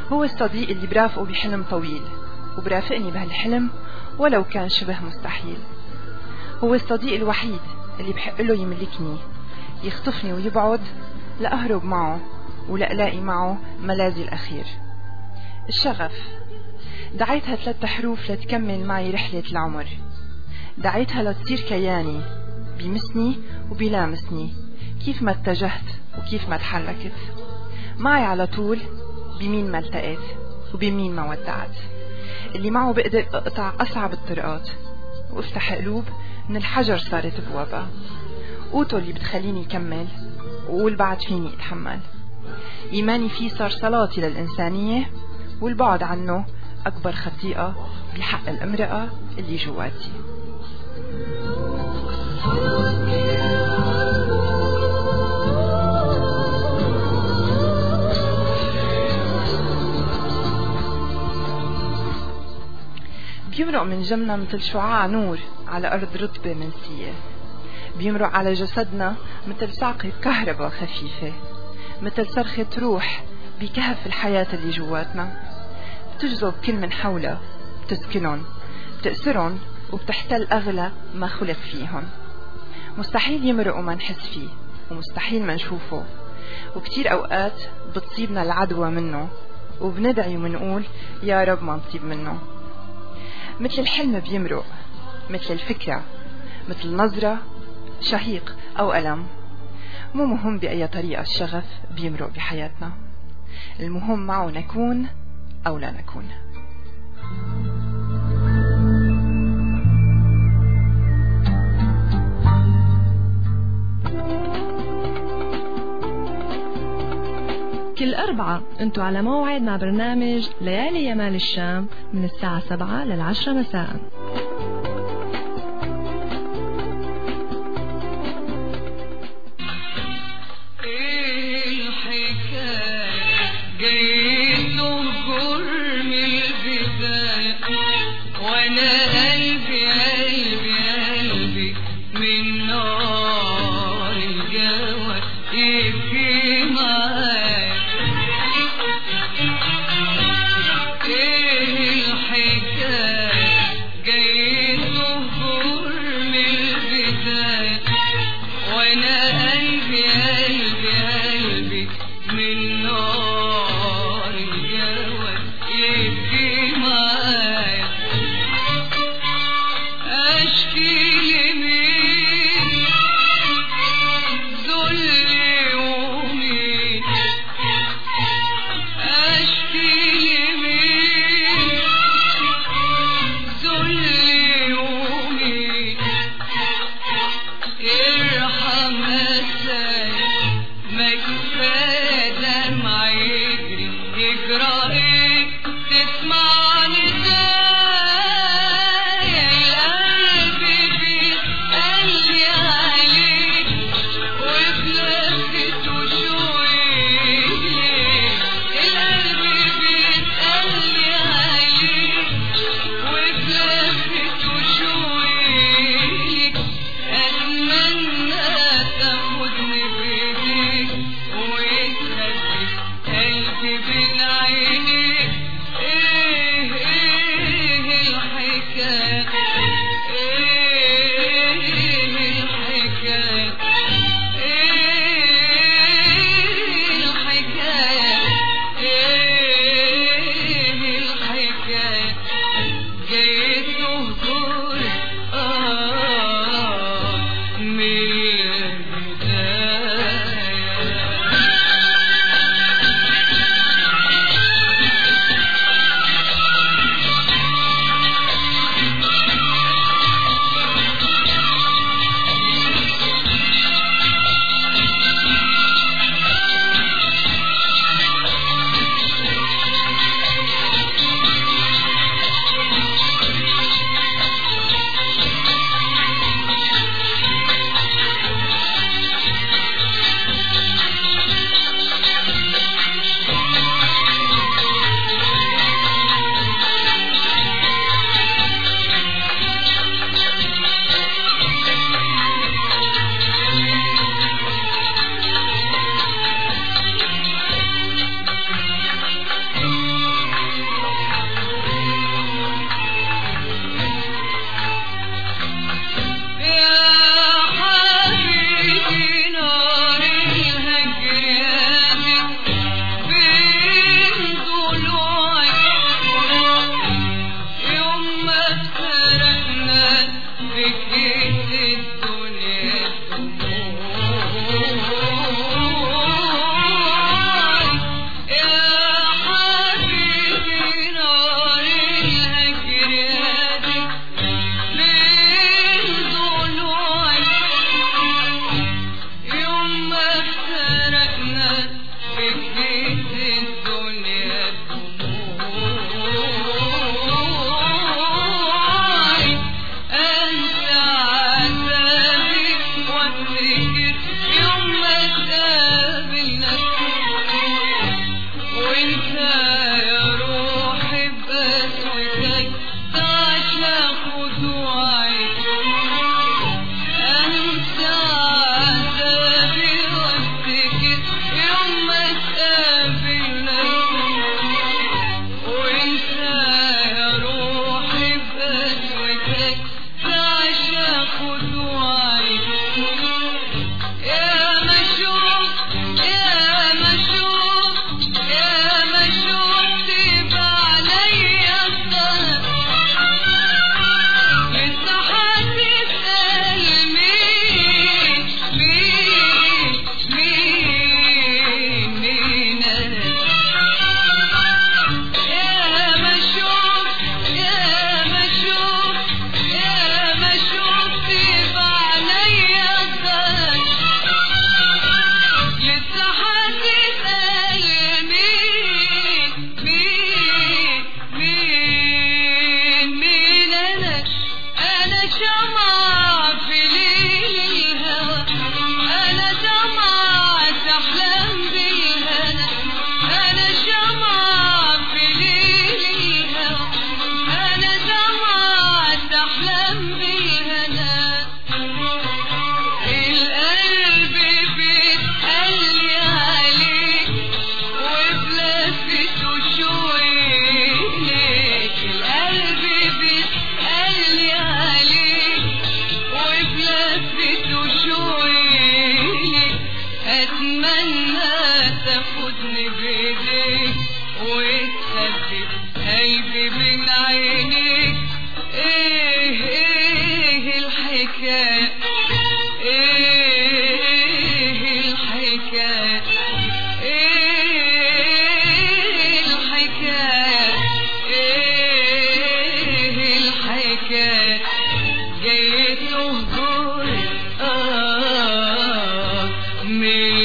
هو الصديق اللي برافقه بحلم طويل وبرافقني بهالحلم ولو كان شبه مستحيل. هو الصديق الوحيد اللي بحق له يملكني، يخطفني ويبعد لأهرب معه ولألاقي معه ملاذي الأخير. الشغف دعيتها ثلاث حروف لتكمل معي رحلة العمر، دعيتها لتصير كياني، بيمسني وبيلامسني كيف ما اتجهت وكيف ما تحركت، معي على طول بمين ما التقيت وبمين ما ودعت، اللي معه بقدر اقطع أصعب الطرقات وافتح قلوب من الحجر صارت بوابة، قوته اللي بتخليني كمل وقول بعد فيني اتحمل. إيماني فيه صار صلاتي للإنسانية، والبعد عنه أكبر خطيئة بحق الامرأة اللي جواتي. بيمرق من جمنا مثل شعاع نور على أرض رطبة منسية، بيمرق على جسدنا مثل صعقة كهرباء خفيفة، مثل صرخة روح بكهف الحياة اللي جواتنا، بتجذب كل من حولها، بتسكنهم، بتأسرهم وبتحتل أغلى ما خلق فيهم. مستحيل يمرق وما نحس فيه، ومستحيل ما نشوفه، وكتير أوقات بتصيبنا العدوى منه وبندعي ومنقول يا رب ما نصيب منه. مثل الحلم بيمرق، مثل الفكرة، مثل نظرة، شهيق أو ألم. مو مهم بأي طريقة الشغف بيمرق بحياتنا، المهم معه نكون أو لا نكون. كل أربعة أنتوا على موعد مع برنامج ليالي يمال الشام من الساعة سبعة للعشرة مساء. أتمنى تفضل تاخدني بايديك وتخبي قلبي من عينيك. ايه ايه الحكاية ايه الحكاية ايه الحكاية ايه الحكاية جاي تهجر اه من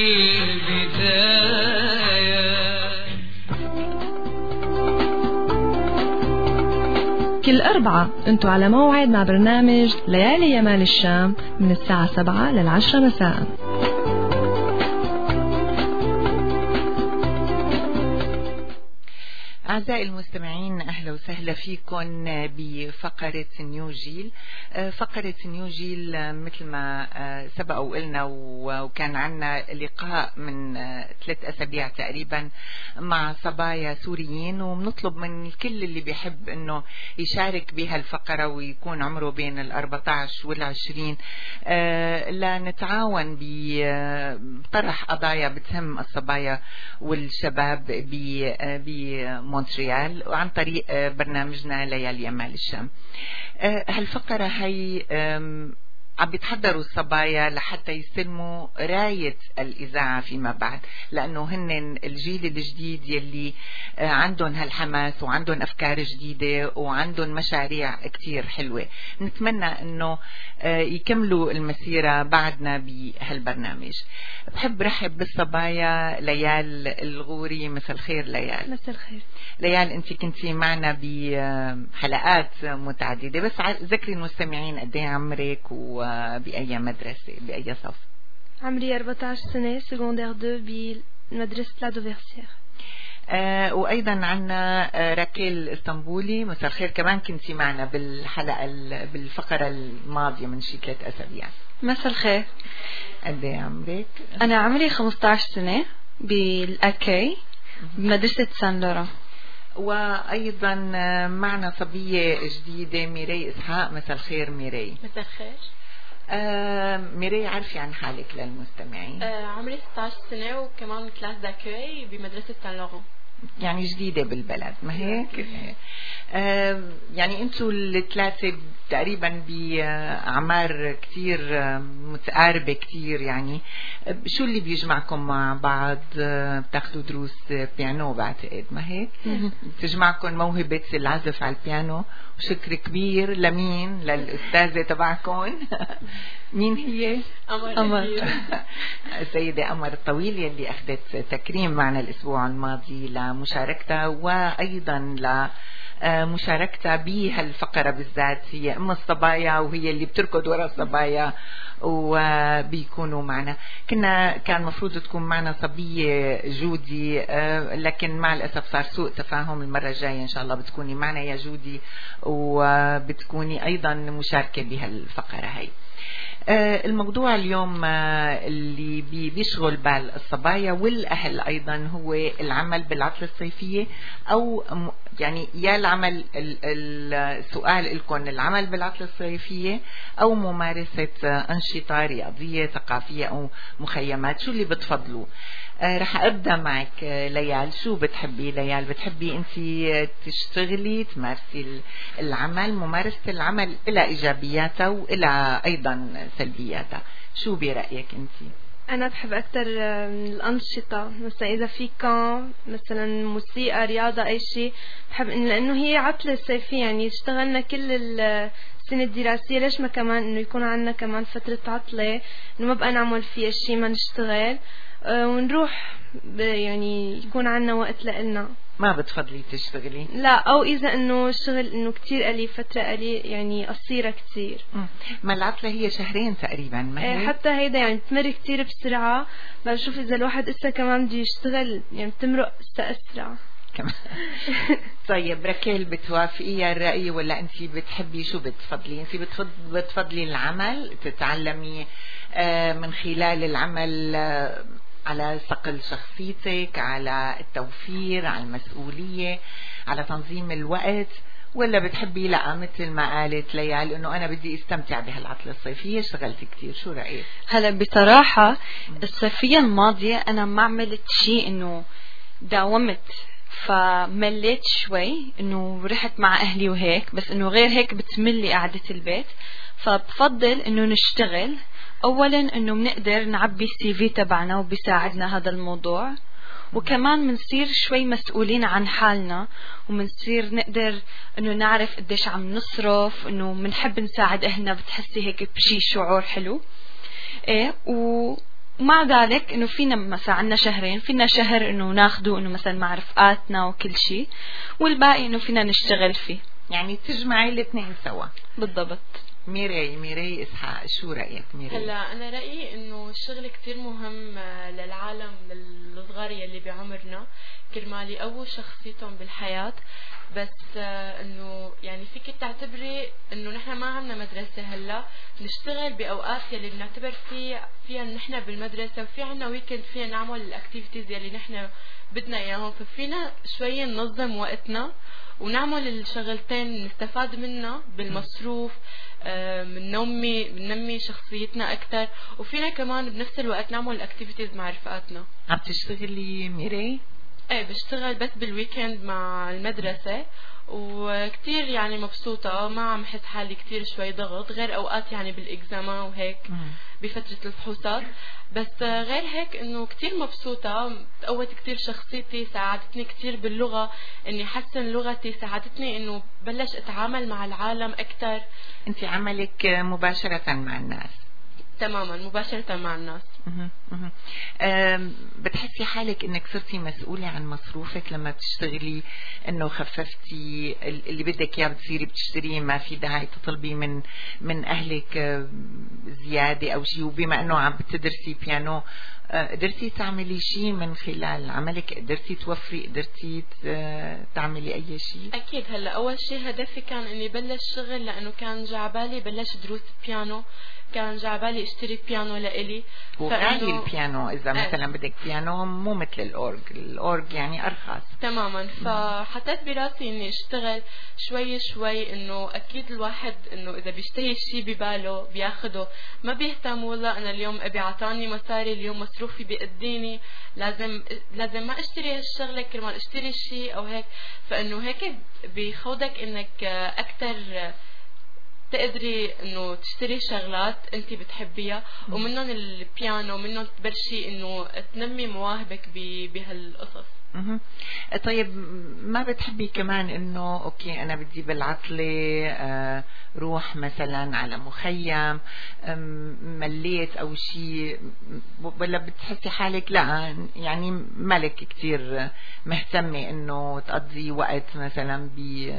كل أربعة أنتوا على موعد مع برنامج ليالي يمال الشام من الساعة سبعة للعشرة مساء. أعزائي المستمعين، أهلا وسهلا فيكم بفقرة نيو جيل. فقرة نيو جيل مثل ما سبق وقلنا، وكان عنا لقاء من ثلاث أسابيع تقريبا مع صبايا سوريين، وبنطلب من الكل اللي بيحب أنه يشارك بها الفقرة ويكون عمره بين الأربعة عشر والعشرين لنتعاون بطرح قضايا بتهم الصبايا والشباب بمونتريال وعن طريق برنامجنا ليالي يمال الشام. هالفقرة هي عم بيتحضروا الصبايا لحتى يستلموا راية الإذاعة فيما بعد، لأنه هن الجيل الجديد يلي عندهم هالحماس وعندهم أفكار جديدة وعندهم مشاريع كتير حلوة. نتمنى أنه يكملوا المسيرة بعدنا بهالبرنامج. بحب رحب بالصبايا. ليال الغوري، مساء الخير ليال. مساء الخير ليال. انت كنتي معنا بحلقات متعددة، بس ذكري المستمعين قد ايه عمرك وبأي مدرسة بأي صف؟ عمري أربعة عشر سنة، سكوندير اثنين بمدرسة لا دوفيرسير. آه وأيضا عنا آه راكيل اسطنبولي، مساء الخير. كمان كنتي معنا بالحلقة بالفقرة الماضية من شي ثلاث أسابيع. مساء الخير. قد ايه عمرك؟ أنا عمري خمسة عشر سنة بالأكي بمدرسة سان لوران. وأيضا معنا صبية جديدة ميري إسحاق. مساء الخير ميري. مساء الخير. آه ميري، عرفي عن حالك للمستمعين. آه عمري ستة عشر سنة وكمان كلاس داكوي بمدرسة سان لوران. يعني جديدة بالبلد، ما هيك؟ آه يعني انتوا الثلاثة تقريبا بأعمار كتير متقاربة كتير. يعني شو اللي بيجمعكم مع بعض؟ بتاخدوا دروس بيانو بعتقد، ما هيك؟ بتجمعكم موهبة العزف على البيانو. وشكر كبير لمين؟ للأستاذة تبعكم. مين هي؟ أمر. السيدة أمر الطويل يلي أخذت تكريم معنا الأسبوع الماضي لمشاركتها، وأيضا ل مشاركتها بهالفقرة بالذات. هي أم الصبايا وهي اللي بتركض وراء الصبايا وبيكونوا معنا. كنا كان مفروض تكون معنا صبية جودي، لكن مع الأسف صار سوء تفاهم. المرة الجاية إن شاء الله بتكوني معنا يا جودي، وبتكوني أيضا مشاركة بهالفقرة هاي. الموضوع اليوم اللي بيشغل بال الصبايا والأهل أيضا هو العمل بالعطلة الصيفية، أو يعني يا العمل السؤال لكم العمل بالعطلة الصيفية أو ممارسة أنشطة رياضية ثقافية أو مخيمات. شو اللي بتفضلوا؟ رح أبدأ معك ليال. شو بتحبي ليال؟ بتحبي أنت تشتغلي تمارسي العمل؟ ممارسة العمل إلى إيجابياتها وإلى أيضا سلبياتها. شو برأيك أنت؟ أنا بحب أكتر الأنشطة، مثلا إذا في كان مثلا موسيقى رياضة أي شيء بحب، لأنه هي عطلة صيفية يعني اشتغلنا كل السنة الدراسية، ليش ما كمان إنه يكون عنا كمان فترة عطلة إنه ما بقى نعمل فيها شيء، ما نشتغل ونروح يعني يكون عنا وقت لإلنا. ما بتفضلي تشتغلي؟ لا، أو إذا إنه الشغل إنه كتير قليل، فترة قليل يعني قصيرة كتير. ما العطلة هي شهرين تقريبا، ما هي؟ حتى هيدا يعني بتمر كتير بسرعة. بشوف إذا الواحد إسا كمان بده يشتغل يعني بتمرق أسرع كمان. طيب راكيل، بتوافقي الرأي ولا أنت بتحبي؟ شو بتفضلي أنت؟ بتفضلي العمل، تتعلمي من خلال العمل على صقل شخصيتك، على التوفير، على المسؤولية، على تنظيم الوقت، ولا بتحبي لا مثل ما قالت ليال انه انا بدي استمتع بهالعطلة الصيفية اشتغلت كتير؟ شو رأيك؟ هلا بصراحة الصيفية الماضية انا ما عملت شيء انه داومت فمليت شوي انه رحت مع اهلي وهيك، بس انه غير هيك بتملي قعدة البيت. فبفضل انه نشتغل اولا انه بنقدر نعبي السي في تبعنا وبيساعدنا هذا الموضوع، وكمان بنصير شوي مسؤولين عن حالنا وبنصير نقدر انه نعرف قديش عم نصرف، انه بنحب نساعد اهلنا، بتحسي هيك بشي شعور حلو. ايه ومع ذلك انه فينا مثلا عنا شهرين، فينا شهر انه ناخده انه مثلا مع رفقاتنا وكل شيء، والباقي انه فينا نشتغل فيه، يعني تجمعي الاثنين سوا. بالضبط. ميري ميري اسحاق، شو رأيك ميري؟ هلا أنا رأيي إنه الشغل كتير مهم للعالم الصغار يلي بعمرنا كرمال يقووا شخصيتهم بالحياة. بس إنه يعني فيك تعتبري إنه نحن ما عنا مدرسة هلا، نشتغل بأوقات يلي بنعتبر فيه فيها نحن بالمدرسة، وفي عنا ويكند فيها نعمل الأكتيفيتيز يلي نحن بدنا إياهم، ففينا شوي ننظم وقتنا ونعمل الشغلتين نستفاد منها بالمصروف، بننمي بننمي شخصيتنا اكثر، وفينا كمان بنفس الوقت نعمل الاكتيفيتيز مع رفقاتنا. عم تشتغلي ميري؟ ايه بشتغل بس بالويكند مع المدرسة، وكتير يعني مبسوطة، ما عم حس حالي كتير شوي ضغط غير اوقات يعني بالاكزاما وهيك بفترة الفحوصات. بس غير هيك انه كتير مبسوطة، قوت كتير شخصيتي، ساعدتني كتير باللغة، اني حسن لغتي، ساعدتني انه بلش اتعامل مع العالم اكتر. انت عملك مباشرة مع الناس؟ تماما مباشرة مع الناس. بتحسي حالك انك صرتي مسؤولة عن مصروفك لما بتشتغلي، انه خففتي اللي بدك اياه بتصيري بتشتريه، ما في داعي تطلبي من من اهلك زيادة او شيء؟ وبما انه عم بتدرسي بيانو، قدرتي تعملي شيء من خلال عملك؟ قدرتي توفري؟ قدرتي تعملي اي شيء؟ اكيد. هلا اول شيء هدفي كان اني بلش شغل، لانه كان جعبالي بلش دروس بيانو، كان جعبالي اشتري بيانو لإلي. وغالي البيانو اذا مثلا بدك بيانو، مو مثل الاورج، الاورج يعني ارخص تماما. فحطيت براسي اني اشتغل شوي شوي، انه اكيد الواحد انه اذا بيشتهي شيء بباله بياخده، ما بيهتم والله انا اليوم ابي عطاني مصاري، اليوم مصروفي بيقديني، لازم لازم ما اشتري هالشغله كرمال اشتري شيء او هيك. فانه هيك بيخودك انك اكثر تقدري انه تشتري شغلات انت بتحبيها، ومنهم البيانو، منهم تبلشي انه تنمي مواهبك بهالقصص. طيب ما بتحبي كمان انه اوكي انا بدي بالعطلة آه روح مثلا على مخيم، مليت او شيء، ولا بتحسي حالك لا يعني مالك كتير مهتمة انه تقضي وقت مثلا ب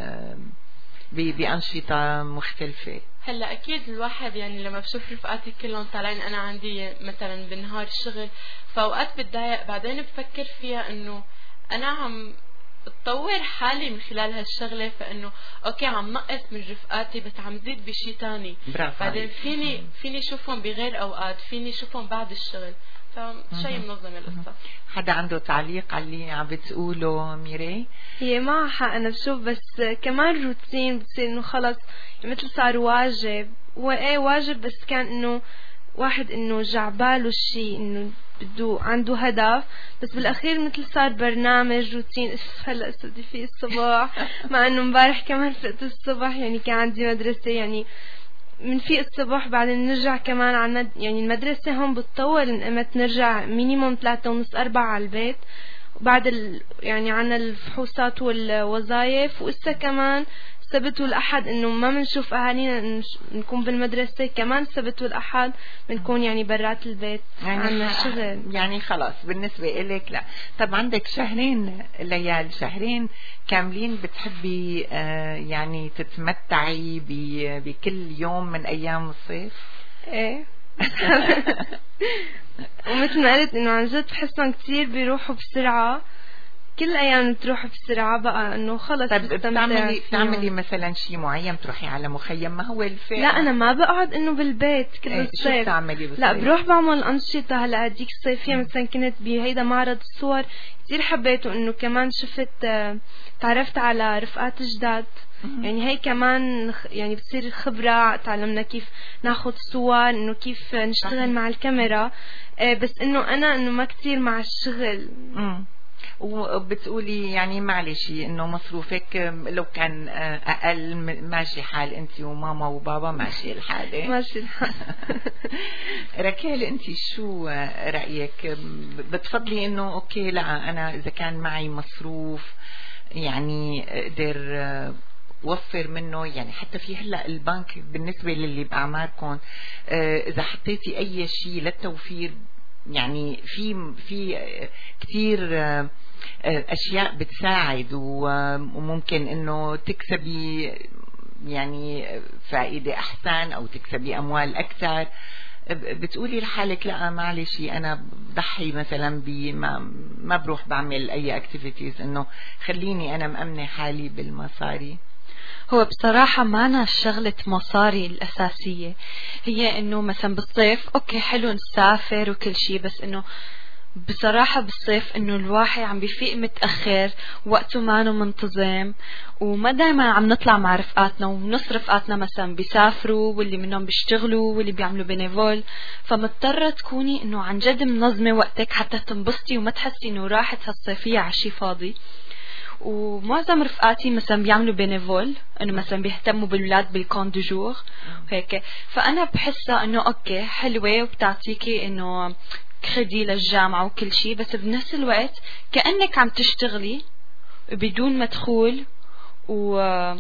بأنشطة مختلفة؟ هلا اكيد الواحد يعني لما بشوف رفقاتي كلهم طالعين، انا عندي مثلا بالنهار الشغل، فاوقات بتضايق، بعدين بفكر فيها انه انا عم اتطور حالي من خلال هالشغله، فانه اوكي عم نقص من رفقاتي بس عم زيد بشي تاني، بعدين فيني فيني شوفهم بغير اوقات، فيني شوفهم بعد الشغل، فشيء منظم القصة. حدا عنده تعليق على اللي عم بتقوله ميري؟ هي معها حق، انا بشوف بس كمان روتين بتصير انه خلص مثل صار واجب. هو ايه واجب، بس كان انه واحد انه جعباله الشيء، انه بده عنده هدف، بس بالاخير مثل صار برنامج روتين. هلا استدي فيه الصباح مع انه امبارح كمان فقت الصبح، يعني كان عندي مدرسة، يعني من في الصبح بعدين نرجع كمان على المد... يعني المدرسة هون بتطول، انقمت نرجع مينيموم ثلاثة ونص أربعة على البيت، وبعد ال... يعني عنا الفحوصات والوظائف، وإسا كمان السبت والأحد إنه ما بنشوف أهالينا، نكون بالمدرسة كمان السبت والأحد بنكون يعني برات البيت يعني عنا شغل. يعني خلاص بالنسبة إليك لا. طب عندك شهرين ليال، شهرين كاملين بتحبي آه يعني تتمتعي بكل يوم من أيام الصيف؟ إيه ومثل ما قلت إنه عن جد بحسهم كتير بيروحوا بسرعة، كل ايام بتروح بسرعه بقى انه خلص. طيب بتعملي بتعملي مثلا شيء معين، بتروحي على مخيم؟ ما هو الفئة. لا انا ما بقعد انه بالبيت كل ايه الصيف. شو بتعملي بالصيف؟ لا بروح بعمل انشطه. هلا هديك الصيفيه مثلا كنت بهيدا معرض الصور كثير حبيته، انه كمان شفت تعرفت على رفقات جداد. يعني هي كمان يعني بتصير خبرة، تعلمنا كيف ناخد صور، انه كيف نشتغل مع الكاميرا. بس انه انا انه ما كتير مع الشغل. امم وبتقولي يعني معلش انه مصروفك لو كان اقل ماشي حال انت وماما وبابا ماشي الحال. ماشي الحال. ركال انت شو رأيك؟ بتفضلي انه اوكي لا انا اذا كان معي مصروف يعني اقدر وفر منه، يعني حتى في هلا البنك بالنسبة للي بأعماركم اذا حطيتي اي شيء للتوفير يعني في في كتير اشياء بتساعد وممكن انه تكسبي يعني فائدة احسن او تكسبي اموال اكثر. بتقولي لحالك لا معلش انا بضحي مثلا بما ما بروح بعمل اي اكتيفيتيز، انه خليني انا مأمنة حالي بالمصاري؟ هو بصراحة معنا شغلة مصاري الأساسية هي إنه مثلا بالصيف أوكي حلو نسافر وكل شيء، بس إنه بصراحة بالصيف إنه الواحد عم بيفيق متأخر، وقته مانو منتظم، وما دايما عم نطلع مع رفقاتنا، ونص رفقاتنا مثلا بيسافروا واللي منهم بيشتغلوا واللي بيعملوا بينيفول، فمضطرة تكوني إنه عن جد منظمة وقتك حتى تنبسطي وما تحسي إنه راحت هالصيفية عشي فاضي. ومعظم رفقاتي مثلا بيعملوا بينيفول، انه مثلا بيهتموا بالولاد بالكون دو جور هيك، فانا بحسها انه اوكي حلوه وبتعطيكي انه كريدي للجامعه وكل شيء، بس بنفس الوقت كانك عم تشتغلي بدون مدخول، و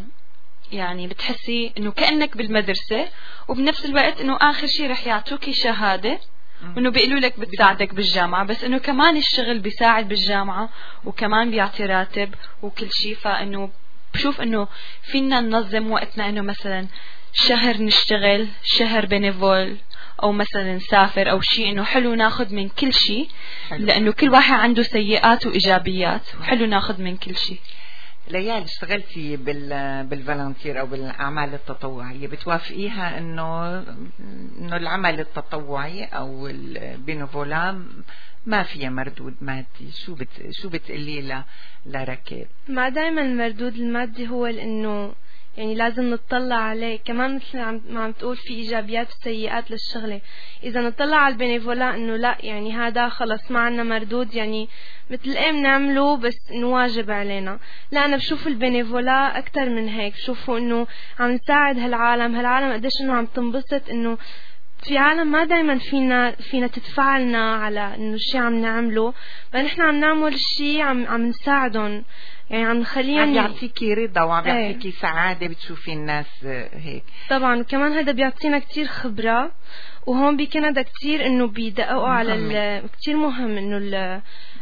يعني بتحسي انه كانك بالمدرسه، وبنفس الوقت انه اخر شيء رح يعطوكي شهاده انه بيقولوا لك بتساعدك بالجامعة، بس انه كمان الشغل بيساعد بالجامعة وكمان بيعطي راتب وكل شيء. فانه بشوف انه فينا ننظم وقتنا، انه مثلا شهر نشتغل، شهر بينيفول، او مثلا نسافر او شيء، انه حلو ناخد من كل شيء، لانه كل واحد عنده سيئات وايجابيات، وحلو ناخد من كل شيء. ليال اشتغلتي بال بالفالنتير او بالاعمال التطوعيه، بتوافقيها انه انه العمل التطوعي او البينوفولا ما فيها مردود مادي؟ شو بت شو بتقولي ل لركاب؟ ما دائما المردود المادي هو انه يعني لازم نطلع عليه كمان، مثل ما عم تقول في ايجابيات وسيئات للشغله. اذا نطلع على البينيفولا انه لا يعني هذا خلص ما عنا مردود، يعني مثل ايه بنعمله بس انه واجب علينا، لا انا بشوف البينيفولا اكثر من هيك، بشوفه انه عم نساعد هالعالم هالعالم قديش انه عم تنبسط، انه في عالم ما دايما فينا فينا تدفعلنا على انه شيء عم نعمله، فنحن عم نعمل شيء عم عم نساعدهم، يعني عم نخليهم عم يعطيكي رضا وعم يعطيكي ايه. سعادة بتشوفي الناس هيك. طبعا وكمان هذا بيعطينا كتير خبرة، وهون بكندا كتير انه بيدققوا على ال... كتير مهم انه ال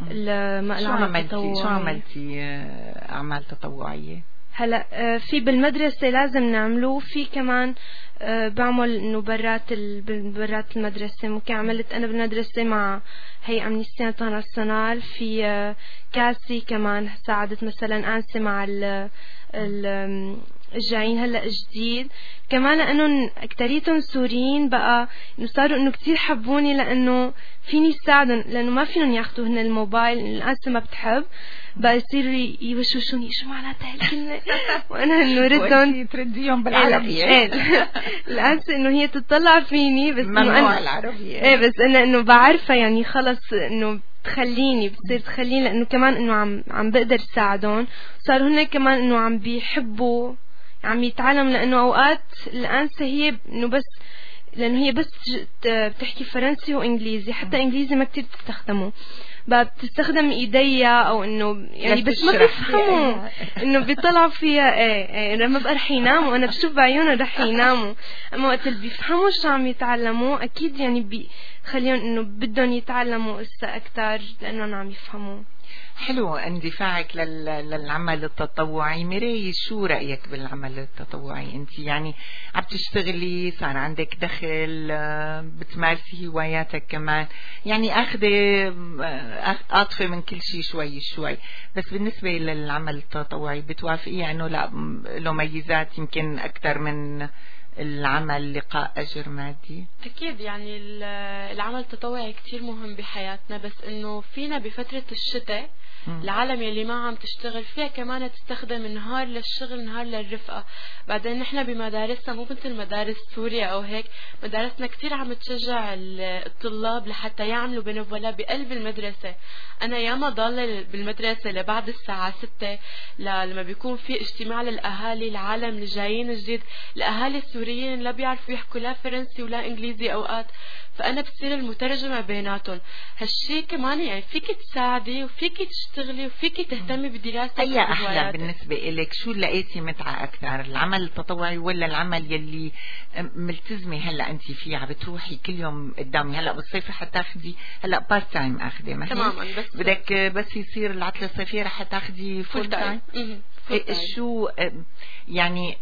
ال شو عملتي شو عملتي اعمال تطوعية؟ هلا في بالمدرسة لازم نعمله، في كمان بعمل انه برات ال... برات المدرسة. ممكن عملت انا بالمدرسة مع هي امنيستي انترناسيونال، في كاسي كمان ساعدت مثلا انسة مع ال... ال... الجايين هلا جديد كمان، لانه اكتريتهم سوريين بقى انه صاروا انه كتير حبوني، لانه فيني ساعدهم، لانه ما فينهم ياخذوا هن الموبايل، الانسة ما بتحب بقى يصيروا يوشوشوني شو معناتها هالكلمة وانا انه ردهم ترديهم بالعربية. الانسة انه هي تطلع فيني بس ممنوع العربية، ايه بس انا انه بعرفها يعني خلص انه تخليني بتصير تخليني، لانه كمان انه عم عم بقدر ساعدهم، صاروا هن كمان انه عم بيحبوا عم يتعلم، لانه اوقات الانسة هي انه بس لانه هي بس بتحكي فرنسي وانجليزي، حتى انجليزي ما كتير بتستخدمه، بقى بتستخدم ايديا او انه يعني بس ما بيفهموا انه بيطلعوا فيها ايه ايه لما بقى رح يناموا، انا بشوف بعيونه رح يناموا، اما وقت اللي بيفهموا شو عم يتعلموا اكيد يعني بي خليهم انه بدهم يتعلموا قصة اكتر لانهم عم يفهموا. حلو اندفاعك لل... للعمل التطوعي. ميراي، شو رأيك بالعمل التطوعي؟ انت يعني عم تشتغلي، صار عندك دخل، بتمارسي هواياتك كمان، يعني اخذي قاطفة من كل شيء شوي شوي، بس بالنسبة للعمل التطوعي بتوافقي انه لا له ميزات يمكن اكثر من العمل لقاء أجر مادي؟ أكيد، يعني العمل التطوعي كتير مهم بحياتنا، بس إنه فينا بفترة الشتاء العالم يلي ما عم تشتغل فيها كمان تستخدم نهار للشغل نهار للرفقة. بعدين نحن بمدارسنا مو مثل مدارس سوريا أو هيك، مدارسنا كتير عم تشجع الطلاب لحتى يعملوا بنفولا بقلب المدرسة. أنا ياما ضالة بالمدرسة لبعد الساعة ستة لما بيكون في اجتماع للأهالي العالم اللي جايين جديد، الأهالي السوريين لا بيعرفوا يحكوا لا فرنسي ولا إنجليزي أوقات، فأنا بتصير المترجمة بيناتهم. هالشي كمان يعني فيك تساعدي وفيك تشتغلي وفيك تهتمي بدراستك. أي أحلى بالنسبة إلك؟ شو لقيتي متعة أكثر، العمل التطوعي ولا العمل يلي ملتزمة هلا أنت فيه، عم بتروحي كل يوم قدامي؟ هلا بالصيف رح تاخدي، هلا بارت تايم أخذي ما تماما، بس بدك بس يصير العطلة الصيفية رح تاخدي فول تايم. شو يعني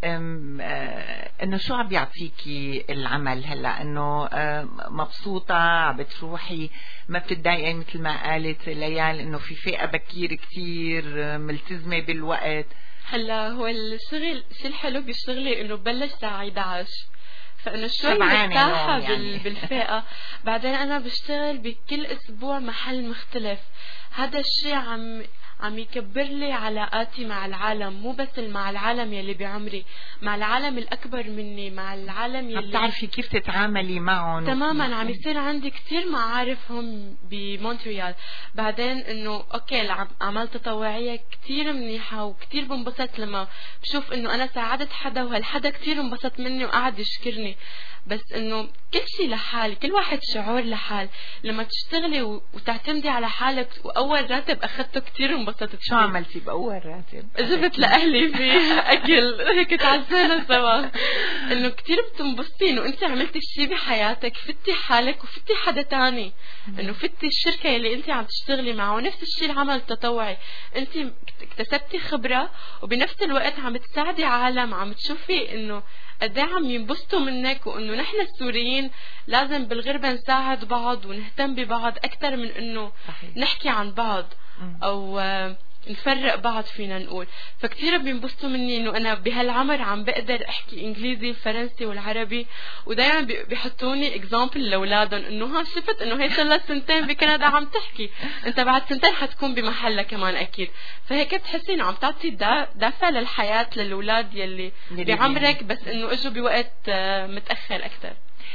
انه شو عم بيعطيكي العمل هلا؟ انه مبسوطة عم بتروحي، ما بتتضايقي مثل ما قالت ليال انه في فئة بكير كتير ملتزمة بالوقت؟ هلا هو الشغل شو الحلو بشغلي انه بلش الساعة إحدى عشر، فانه شوي مرتاحة يعني. بالفئة. بعدين انا بشتغل بكل اسبوع محل مختلف، هذا الشيء عم عم يكبر لي علاقاتي مع العالم، مو بس مع العالم يلي بعمري، مع العالم الأكبر مني، مع العالم يلي عم تعرفي كيف تتعاملي معهم. تماما، عم يصير عندي كتير معارف هم بمونتريال. بعدين انه اوكي الأعمال التطوعية كتير منيحة وكتير بنبسط لما بشوف انه انا ساعدت حدا وهالحدا كتير انبسط مني وقعد يشكرني، بس انه كل شيء لحال، كل واحد شعور لحال. لما تشتغلي وتعتمدي على حالك، واول راتب اخذته كتير انبسطت. شو عملتي باول راتب؟ جبت لاهلي في اكل هيك تعزينا سوا. انه كتير بتنبسطي انه انت عملتي شيء بحياتك، فتي حالك وفتي حدا تاني، انه فتي الشركه اللي انت عم تشتغلي معه. ونفس الشيء العمل التطوعي، انت اكتسبتي خبره وبنفس الوقت عم تساعدي عالم، عم تشوفي انه قد عم ينبسطوا منك، وانه نحن السوريين لازم بالغربة نساعد بعض ونهتم ببعض اكثر من انه صحيح. نحكي عن بعض او نفرق بعض فينا نقول. فكتير بينبسطوا مني انه انا بهالعمر عم بقدر احكي انجليزي الفرنسي والعربي، ودايما بيحطوني اكزامبل لاولادهم انه ها شفت انه هي صار لها سنتين بكندا عم تحكي، انت بعد سنتين حتكون بمحلها كمان اكيد. فهيك بتحسي انه عم تعطي دافع للحياه للاولاد يلي بعمرك، بس انه اجوا بوقت متاخر اكثر.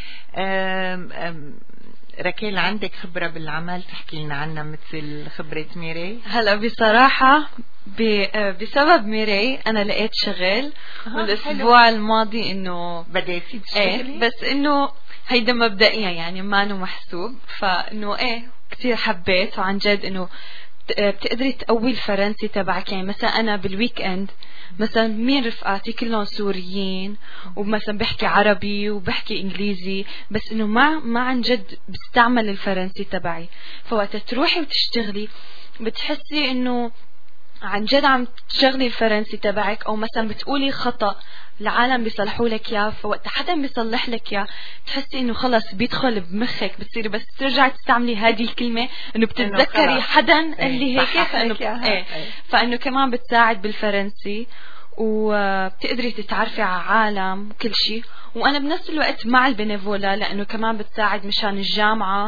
أم أم ركيل، عندك خبرة بالعمل تحكي لنا عنها مثل خبرة ميراي؟ هلا بصراحة بسبب ميراي أنا لقيت شغل والأسبوع الماضي إنه بديتي تشتغلي؟ ايه، بس إنه هيدا مبدئيا يعني ما إنه محسوب، فإنه إيه كتير حبيت، وعن جد إنه بتقدري تقوي الفرنسي تبعك. يعني مثلا أنا بالويك إند مثلا مين رفقاتي كلهم سوريين، ومثلا بحكي عربي وبحكي انجليزي، بس انه ما ما عن جد بستعمل الفرنسي تبعي. فوقت تروحي وتشتغلي بتحسي انه عن جد عم تشغلي الفرنسي تبعك، او مثلا بتقولي خطأ العالم بيصلحوا لك اياه، فوقت حدا بيصلح لك اياه تحسي انه خلص بيدخل بمخك، بتصيري بس ترجعي تستعملي هذه الكلمه انه بتتذكري حدا اللي هيك، فانه ايه فانه كمان بتساعد بالفرنسي، وبتقدري تتعرفي على عالم وكل شيء. وانا بنفس الوقت مع البنفولا لانه كمان بتساعد مشان الجامعه،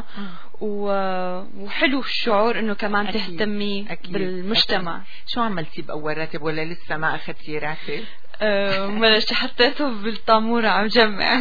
وحلو الشعور انه كمان أكيد. تهتمي أكيد. بالمجتمع. أكيد. شو عملتي باول راتب ولا لسه ما اخذتي راتب؟ أه ملش حطيته بالطامورة عم جمع.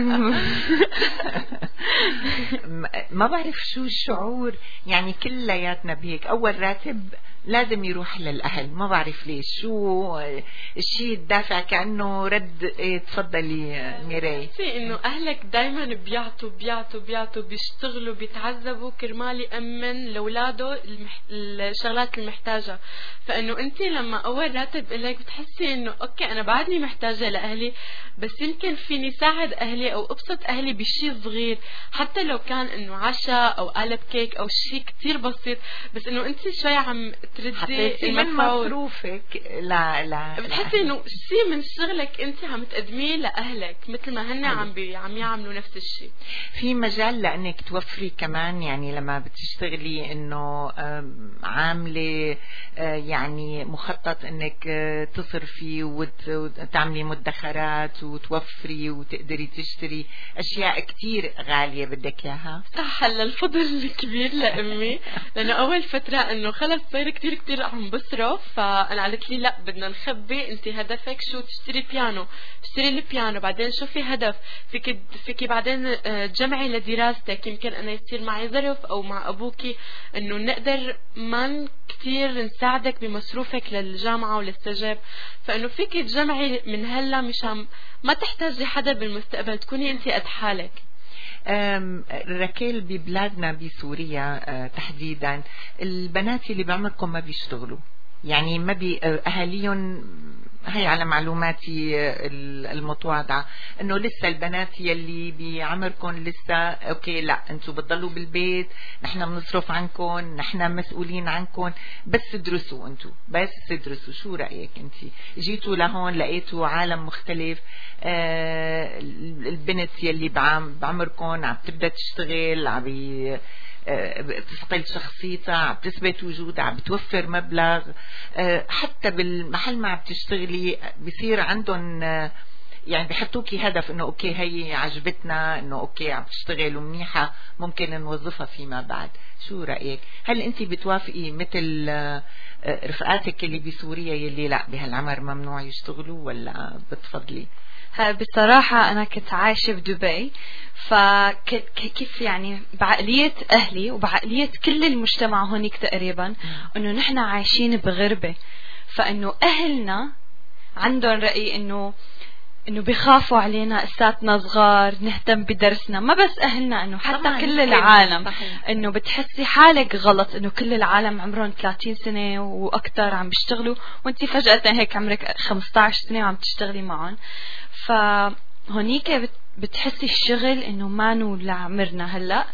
ما بعرف شو الشعور، يعني كلياتنا بهيك أول راتب لازم يروح للأهل. ما بعرف ليش، شو الشيء الدافع كأنه رد. ايه تفضلي ميراي. انه اهلك دايما بيعطوا بيعطوا بيعطوا بيشتغلوا بيتعذبوا كرمال يأمن لاولاده المح... الشغلات المحتاجة. فانه انت لما اول راتب الك بتحسي انه اوكي انا بعدني محتاجة لاهلي، بس يمكن فيني ساعد اهلي او ابسط اهلي بشيء صغير، حتى لو كان انه عشاء او قالب كيك او شيء كتير بسيط، بس انه انت شوي عم تردي من مصروفك لا لا بتحسي انه شيء من شغلك انت عم تقدميه لاهلك مثل ما هن عم بي عم يعملوا نفس الشيء. في مجال لانك توفري كمان، يعني لما بتشتغلي انه عامله يعني مخطط انك تصرفي وتعملي مدخرات وتوفري وتقدري تشتري اشياء كتير غاليه بدك اياها. صح. هلا الفضل الكبير لامي لانه اول فتره انه خلص صاير كتير كتير عم بصرف، فانا قالت لي لا بدنا نخبي، انت هدفك شو تشتري بيانو، اشتري البيانو بعدين شوفي هدف فيك فيك بعدين تجمعي لدراستك، يمكن انا يصير معي ظرف او مع ابوكي انه نقدر ما كتير نساعدك بمصروفك للجامعه وللسجاب، فانه فيك تجمعي من هلا مشان ما تحتاجي حدا بالمستقبل، تكوني انت قد حالك. راكيل ببلادنا بسوريا تحديدا البنات اللي بعمركم ما بيشتغلوا، يعني ما بي اهاليهم، هي على معلوماتي المتواضعة انه لسه البنات يلي بعمركم لسه اوكي لا انتم بتضلوا بالبيت، نحن بنصرف عنكم، نحن مسؤولين عنكم، بس ادرسوا انتم، بس ادرسوا. شو رأيك انت؟ جيتوا لهون لقيتوا عالم مختلف، آه البنت يلي بعمركم عم تبدأ تشتغل، عم بتثقل شخصيتها، عم تثبت وجودها، عم بتوفر مبلغ، حتى بالمحل ما عم تشتغلي بصير عندهم يعني بحطوكي هدف انه اوكي هي عجبتنا، انه اوكي عم تشتغل ومنيحة ممكن نوظفها فيما بعد. شو رأيك؟ هل انت بتوافقي مثل رفقاتك اللي بسوريا يلي لا بهالعمر ممنوع يشتغلوا، ولا بتفضلي؟ بصراحة أنا كنت عايشة بدبي، فكيف يعني بعقلية أهلي وبعقلية كل المجتمع هونيك تقريبا أنه نحن عايشين بغربة، فأنه أهلنا عندهم رأي أنه انه بيخافوا علينا اساتنا صغار نهتم بدرسنا، ما بس اهلنا انه حتى كل العالم، انه بتحسي حالك غلط انه كل العالم عمرهم ثلاثين سنة واكثر عم بيشتغلوا وانتي فجأة هيك عمرك خمسة عشر سنة وعم تشتغلي معهم. فهونيك بتحسي الشغل انه مانو لعمرنا هلا،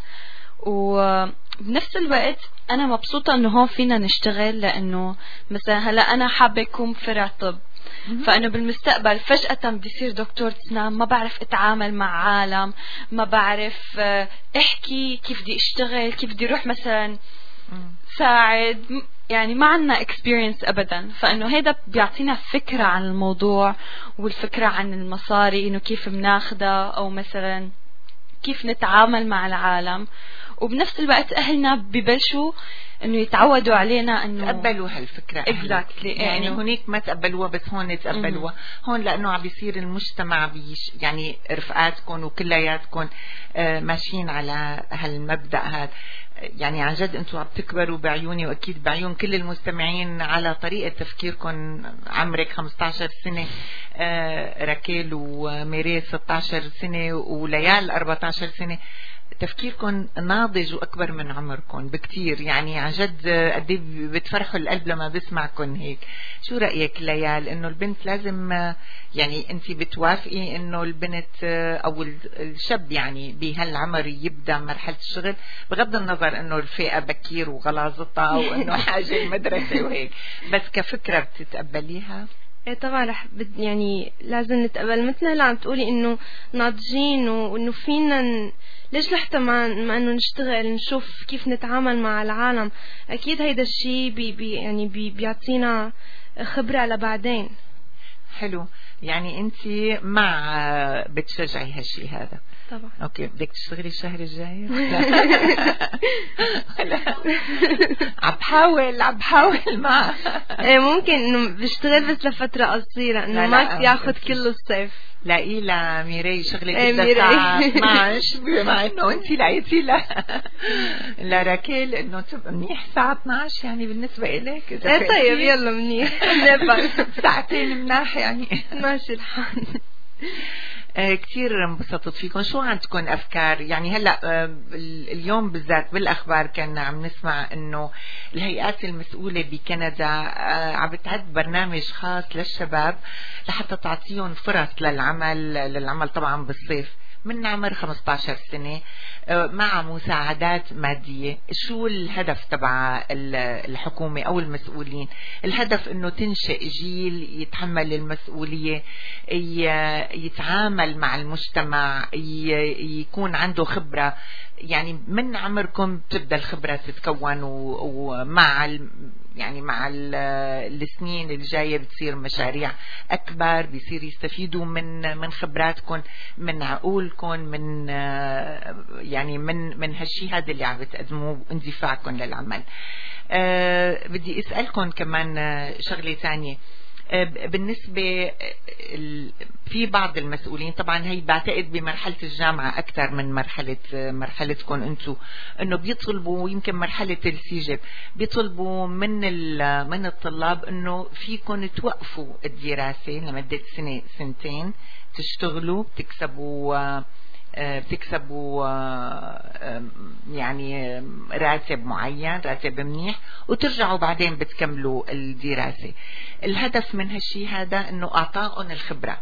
وبنفس الوقت انا مبسوطة انه هون فينا نشتغل، لانه مثلا هلا انا حابة اكون فرع طب، فأنه بالمستقبل فجأة بدي يصير دكتور أسنان، ما بعرف أتعامل مع عالم، ما بعرف أحكي كيف بدي أشتغل، كيف بدي أروح مثلا ساعد، يعني ما عنا experience أبدا. فأنه هيدا بيعطينا فكرة عن الموضوع والفكرة عن المصاري، إنه كيف بناخدها أو مثلا كيف نتعامل مع العالم. وبنفس الوقت أهلنا ببلشوا انه يتعودوا علينا انه تقبلوا هالفكره exactly. يعني, يعني هونيك ما تقبلوها بس هون تقبلوها. هون لانه عم بيصير المجتمع بيش يعني رفقاتكم وكلياتكم آه ماشيين على هالمبدا هذا. يعني عن جد انتم عم تكبروا بعيوني واكيد بعيون كل المستمعين على طريقه تفكيركم. عمرك خمسة عشر سنه، آه راكيل وميري ستة عشر سنه وليال أربعة عشر سنه، تفكيركم ناضج واكبر من عمركم بكتير. يعني عن جد قد ايه بتفرحوا القلب لما بسمعكم هيك. شو رايك ليال انه البنت لازم يعني انت بتوافقي انه البنت او الشاب يعني بهالعمر يبدا مرحله الشغل، بغض النظر انه الفئه بكير وغلاظتها وانه حاجه المدرسه وهيك، بس كفكره بتتقبليها؟ ايه طبعا رح بد يعني لازم نتقبل مثل اللي عم تقولي انه ناضجين وانه فينا ن... ليش لحتى ما ما انه نشتغل نشوف كيف نتعامل مع العالم. اكيد هيدا الشيء بي بي يعني بي بيعطينا خبرة لبعدين. حلو. يعني انت مع بتشجعي هالشيء هذا؟ طبعا. اوكي بدك تشتغلي الشهر الجاي؟ عم بحاول عم بحاول مع ايه ممكن انه بشتغل بس لفترة قصيرة انه ما ياخذ كل الصيف. لاقي لا ميري شغلك ايه بدها ميري. ساعة اثناشر مع انه انت لقيتي لا لراكيل انه تبقى منيح الساعة اثناشر يعني بالنسبة اليك. ايه طيب يلا منيح ساعتين مناح يعني ماشي الحال. آه كتير انبسطت فيكم. شو عندكم أفكار يعني هلأ آه اليوم بالذات بالأخبار كان عم نسمع أنه الهيئات المسؤولة بكندا آه عم بتعد برنامج خاص للشباب لحتى تعطيهم فرص للعمل للعمل طبعا بالصيف من عمر خمسة عشر سنة مع مساعدات مادية. شو الهدف تبع الحكومة أو المسؤولين؟ الهدف أنه تنشئ جيل يتحمل المسؤولية، يتعامل مع المجتمع، يكون عنده خبرة. يعني من عمركم تبدأ الخبرة تتكون ومع يعني مع السنين الجاية بتصير مشاريع أكبر، بيصير يستفيدوا من من خبراتكم، من عقولكم، من يعني من من هالشي هذا اللي عم بتقدموه اندفاعكم للعمل. أه بدي أسألكم كمان شغلة ثانية. بالنسبة في بعض المسؤولين طبعا هي بعتقد بمرحلة الجامعة أكثر من مرحلة مرحلتكم أنتم إنه بيطلبوا يمكن مرحلة السيجب بيطلبوا من من الطلاب إنه فيكم توقفوا الدراسة لمدة سنة سنتين تشتغلوا بتكسبوا بتكسبوا يعني راتب معين راتب منيح وترجعوا بعدين بتكملوا الدراسة. الهدف من هالشي هذا انه اعطائهم الخبرة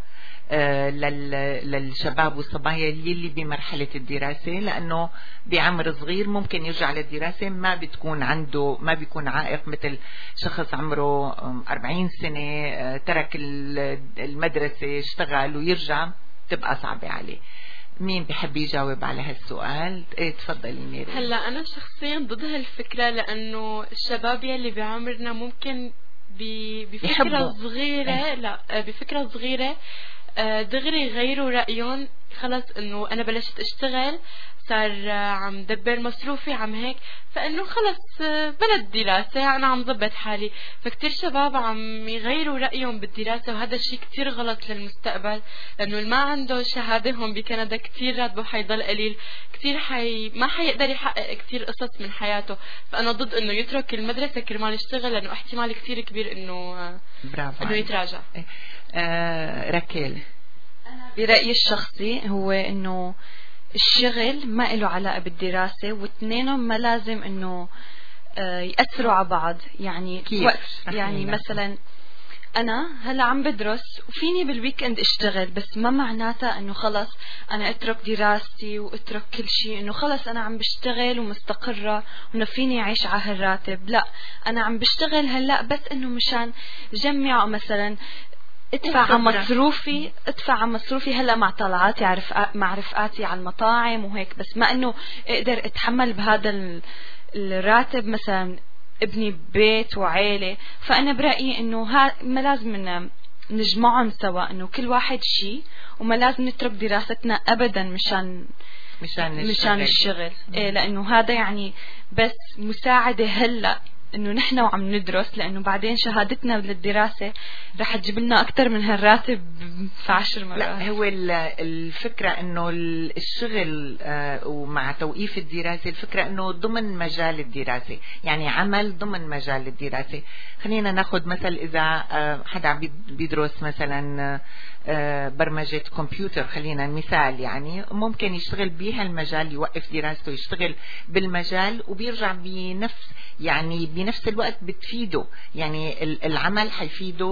للشباب والصبايا اللي بمرحلة الدراسة، لأنه بعمر صغير ممكن يرجع للدراسة ما بتكون عنده ما بيكون عائق مثل شخص عمره أربعين سنة ترك المدرسة اشتغل ويرجع تبقى صعبة عليه. مين بحب يجاوب على هالسؤال؟ ايه تفضلي ميري. هلا انا شخصيا ضد هالفكره، لانه الشباب يلي بعمرنا ممكن بفكره يحبوا. صغيره ايه؟ لا بفكره صغيره دغري يغيروا رايهم. خلص انه انا بلشت اشتغل صار عم دبر مصروفي عم هيك، فانه خلص بلا الدراسة انا عم ضبط حالي. فكتير شباب عم يغيروا رأيهم بالدراسة، وهذا الشيء كتير غلط للمستقبل، لانه اللي ما عنده شهادة هون بكندا كتير راتبه حيضل قليل، كتير حي ما حيقدر يحقق كتير قصص من حياته. فانا ضد انه يترك المدرسة كرمال يشتغل، لانه احتمال كتير كبير انه برافو انه يتراجع. آه ركيل، أنا برأيي الشخصي هو إنه الشغل ما له علاقة بالدراسة، واثنينهم ما لازم إنه يأثروا على بعض. يعني وقت يعني مثلا أنا هلا عم بدرس وفيني بالويكند اشتغل، بس ما معناتها إنه خلص أنا اترك دراستي واترك كل شيء، إنه خلص أنا عم بشتغل ومستقرة وإنه فيني أعيش على هالراتب. لا، أنا عم بشتغل هلا بس إنه مشان جمع مثلا ادفع على مصروفي ادفع على مصروفي هلا مع طلعاتي عرف مع رفقاتي على المطاعم وهيك، بس ما انه اقدر اتحمل بهذا الراتب مثلا ابني بيت وعيلة. فانا برأيي انه ها ما لازم نجمعهم سوا، انه كل واحد شيء، وما لازم نترك دراستنا ابدا مشان مشان الشغل, مشان الشغل. إيه، لانه هذا يعني بس مساعدة هلا انه نحن وعم ندرس، لانه بعدين شهادتنا للدراسة رح تجيب لنا اكثر من هالراتب في عشر مرات. لا، هو الفكرة انه الشغل ومع توقيف الدراسة، الفكرة انه ضمن مجال الدراسة، يعني عمل ضمن مجال الدراسة. خلينا ناخذ مثل اذا حدا بيدرس مثلا برمجة كمبيوتر، خلينا مثال، يعني ممكن يشتغل بهالمجال، يوقف دراسته يشتغل بالمجال وبيرجع بنفس يعني بنفس الوقت بتفيده، يعني العمل حيفيده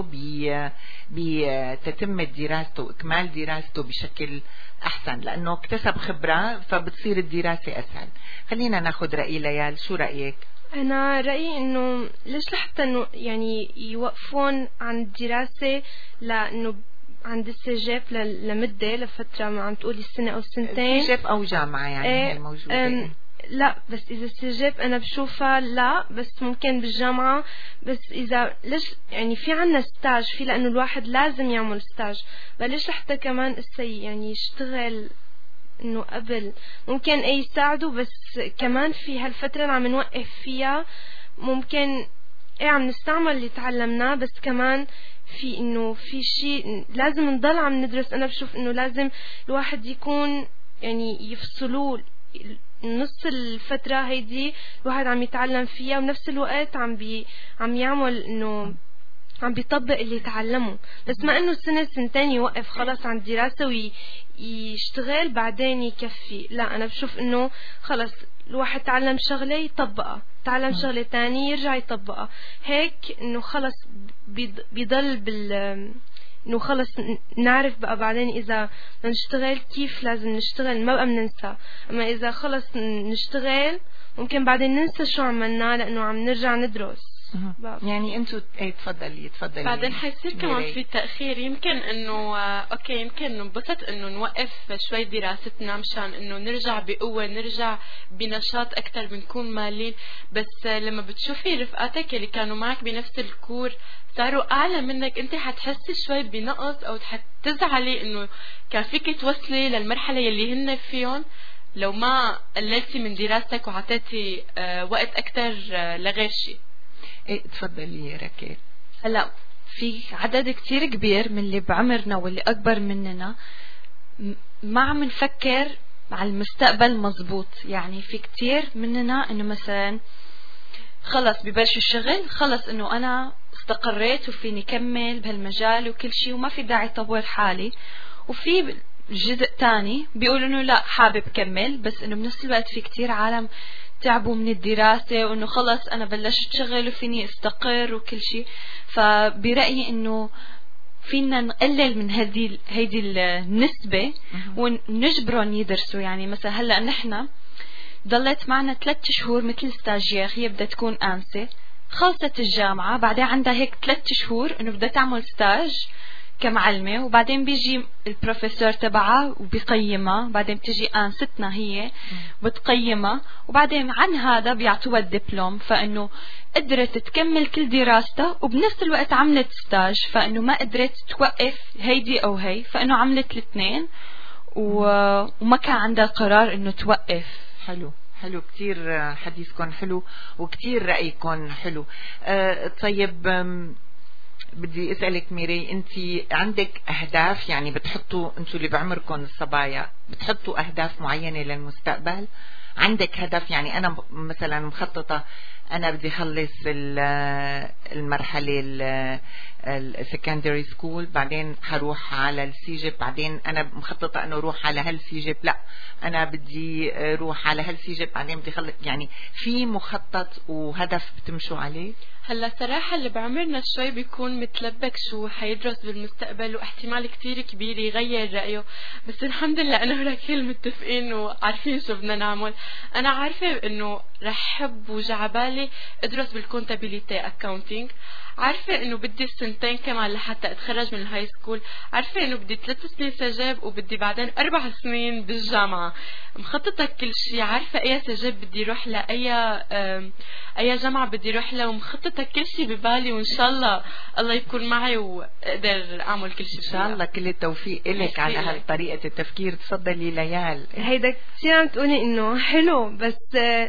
بتتم دراسته وإكمال دراسته بشكل أحسن، لأنه اكتسب خبرة فبتصير الدراسة أسهل. خلينا ناخد رأي ليال، شو رأيك؟ أنا رأيي إنه ليش لحتى إنه يعني يوقفون عن الدراسة، لأنه عند السجاب لمدة لفترة، ما عم تقولي السنة أو السنتين، سجاب أو جامعة يعني ايه هي موجودة. لا، بس إذا السجاب أنا بشوفها لا، بس ممكن بالجامعة. بس إذا ليش يعني في عنا ستاج في، لأنه الواحد لازم يعمل ستاج، فليش لحتى كمان السي يعني يشتغل انه قبل ممكن اي يساعدوا، بس كمان في هالفترة اللي عم نوقف فيها ممكن ايه عم نستعمل اللي تعلمناه، بس كمان في انه في شيء لازم نضل عم ندرس. انا بشوف انه لازم الواحد يكون يعني يفصلوه نص الفترة هيدي الواحد عم يتعلم فيها، ونفس الوقت عم بي عم يعمل انه عم بيطبق اللي تعلمه، بس ما انه سنة سنتين يوقف خلص عن الدراسة ويشتغل بعدين يكفي. لا، انا بشوف انه خلص الواحد تعلم شغلة يطبقها، تعلم شغلة تانية يرجع يطبقها، هيك انه خلص بيضل بال انه خلص نعرف بقى بعدين اذا نشتغل كيف لازم نشتغل، ما بقى بننسى. اما اذا خلص نشتغل ممكن بعدين ننسى شو عملناه لانه عم نرجع ندرس. يعني انتوا ايه تفضلي تفضلي بعدين حيصير كمان في تأخير، يمكن انه اوكي يمكن ننبسط انه نوقف شوي دراستنا مشان انه نرجع بقوة، نرجع بنشاط اكثر، بنكون مالين. بس لما بتشوفي رفقاتك اللي كانوا معك بنفس الكور صاروا اعلى منك، انت حتحسي شوي بنقص او حتزعلي انه كان فيك توصلي للمرحلة يلي هن فيهم لو ما قللتي من دراستك وعطيتي وقت اكثر لغير شيء. ايه تفضلي يا ركال. هلا في عدد كتير كبير من اللي بعمرنا واللي اكبر مننا ما عم نفكر على المستقبل مزبوط. يعني في كتير مننا انه مثلا خلص ببلش الشغل، خلص انه انا استقريت وفيني كمل بهالمجال وكل شيء وما في داعي طور حالي. وفي جزء تاني بيقول انه لا حابب كمل، بس انه بنفس الوقت في كتير عالم تعبوا من الدراسة وانه خلص انا بلشت شغل وفيني استقر وكل شيء. فبرأيي انه فينا نقلل من هذه هيدي النسبة ونجبرهم يدرسوا. يعني مثلا هلا نحن ضلت معنا ثلاث شهور مثل ستاجير، هي بدها تكون آنسة، خلصت الجامعة بعدين عندها هيك ثلاث شهور انه بدها تعمل ستاج كمعلمة، وبعدين بيجي البروفيسور تبعها وبيقيمها، بعدين بتجي آنستنا هي بتقيمها، وبعدين عن هذا بيعطوها الدبلوم. فإنه قدرت تكمل كل دراستها وبنفس الوقت عملت ستاج، فإنه ما قدرت توقف هيدي أو هي، فإنه عملت الاثنين وما كان عندها قرار إنه توقف. حلو حلو كتير حديثكم حلو وكتير رأيكم حلو. أه طيب بدي اسالك ميري، انت عندك اهداف؟ يعني بتحطوا انتوا اللي بعمركم الصبايا بتحطوا اهداف معينه للمستقبل؟ عندك هدف؟ يعني انا مثلا مخططه انا بدي اخلص المرحله السكندري سكول، بعدين حروح على السيجب، بعدين انا مخططه انه اروح على هالسيجب، لا انا بدي اروح على هالسيجب، بعدين بدي اخلص. يعني في مخطط وهدف بتمشوا عليه؟ هلا صراحة اللي بعمرنا شوي بيكون متلبك شو حيدرس بالمستقبل، واحتمال كتير كبير يغير رأيه، بس الحمد لله أنا وراكيل متفقين وعارفين شو بدنا نعمل. أنا عارفة إنه رح حب وجعبالي أدرس بالكونتابيليتي أكاونتينج، عارفة إنه بدي السنتين كمان لحتى أتخرج من الهاي سكول، عارفة إنه بدي ثلاث سنين سجاب وبدي بعدين أربع سنين بالجامعة، مخططة كل شيء، عارفة أي سجاب بدي روح لأي أي جامعة بدي روح لها، ومخططة كل شيء ببالي، وإن شاء الله الله يكون معي وأقدر أعمل كل شيء. إن شاء الله كل التوفيق إلك على هالطريقة التفكير. تفضلي ليال. هيدا كثير عم تقولي إنه حلو، بس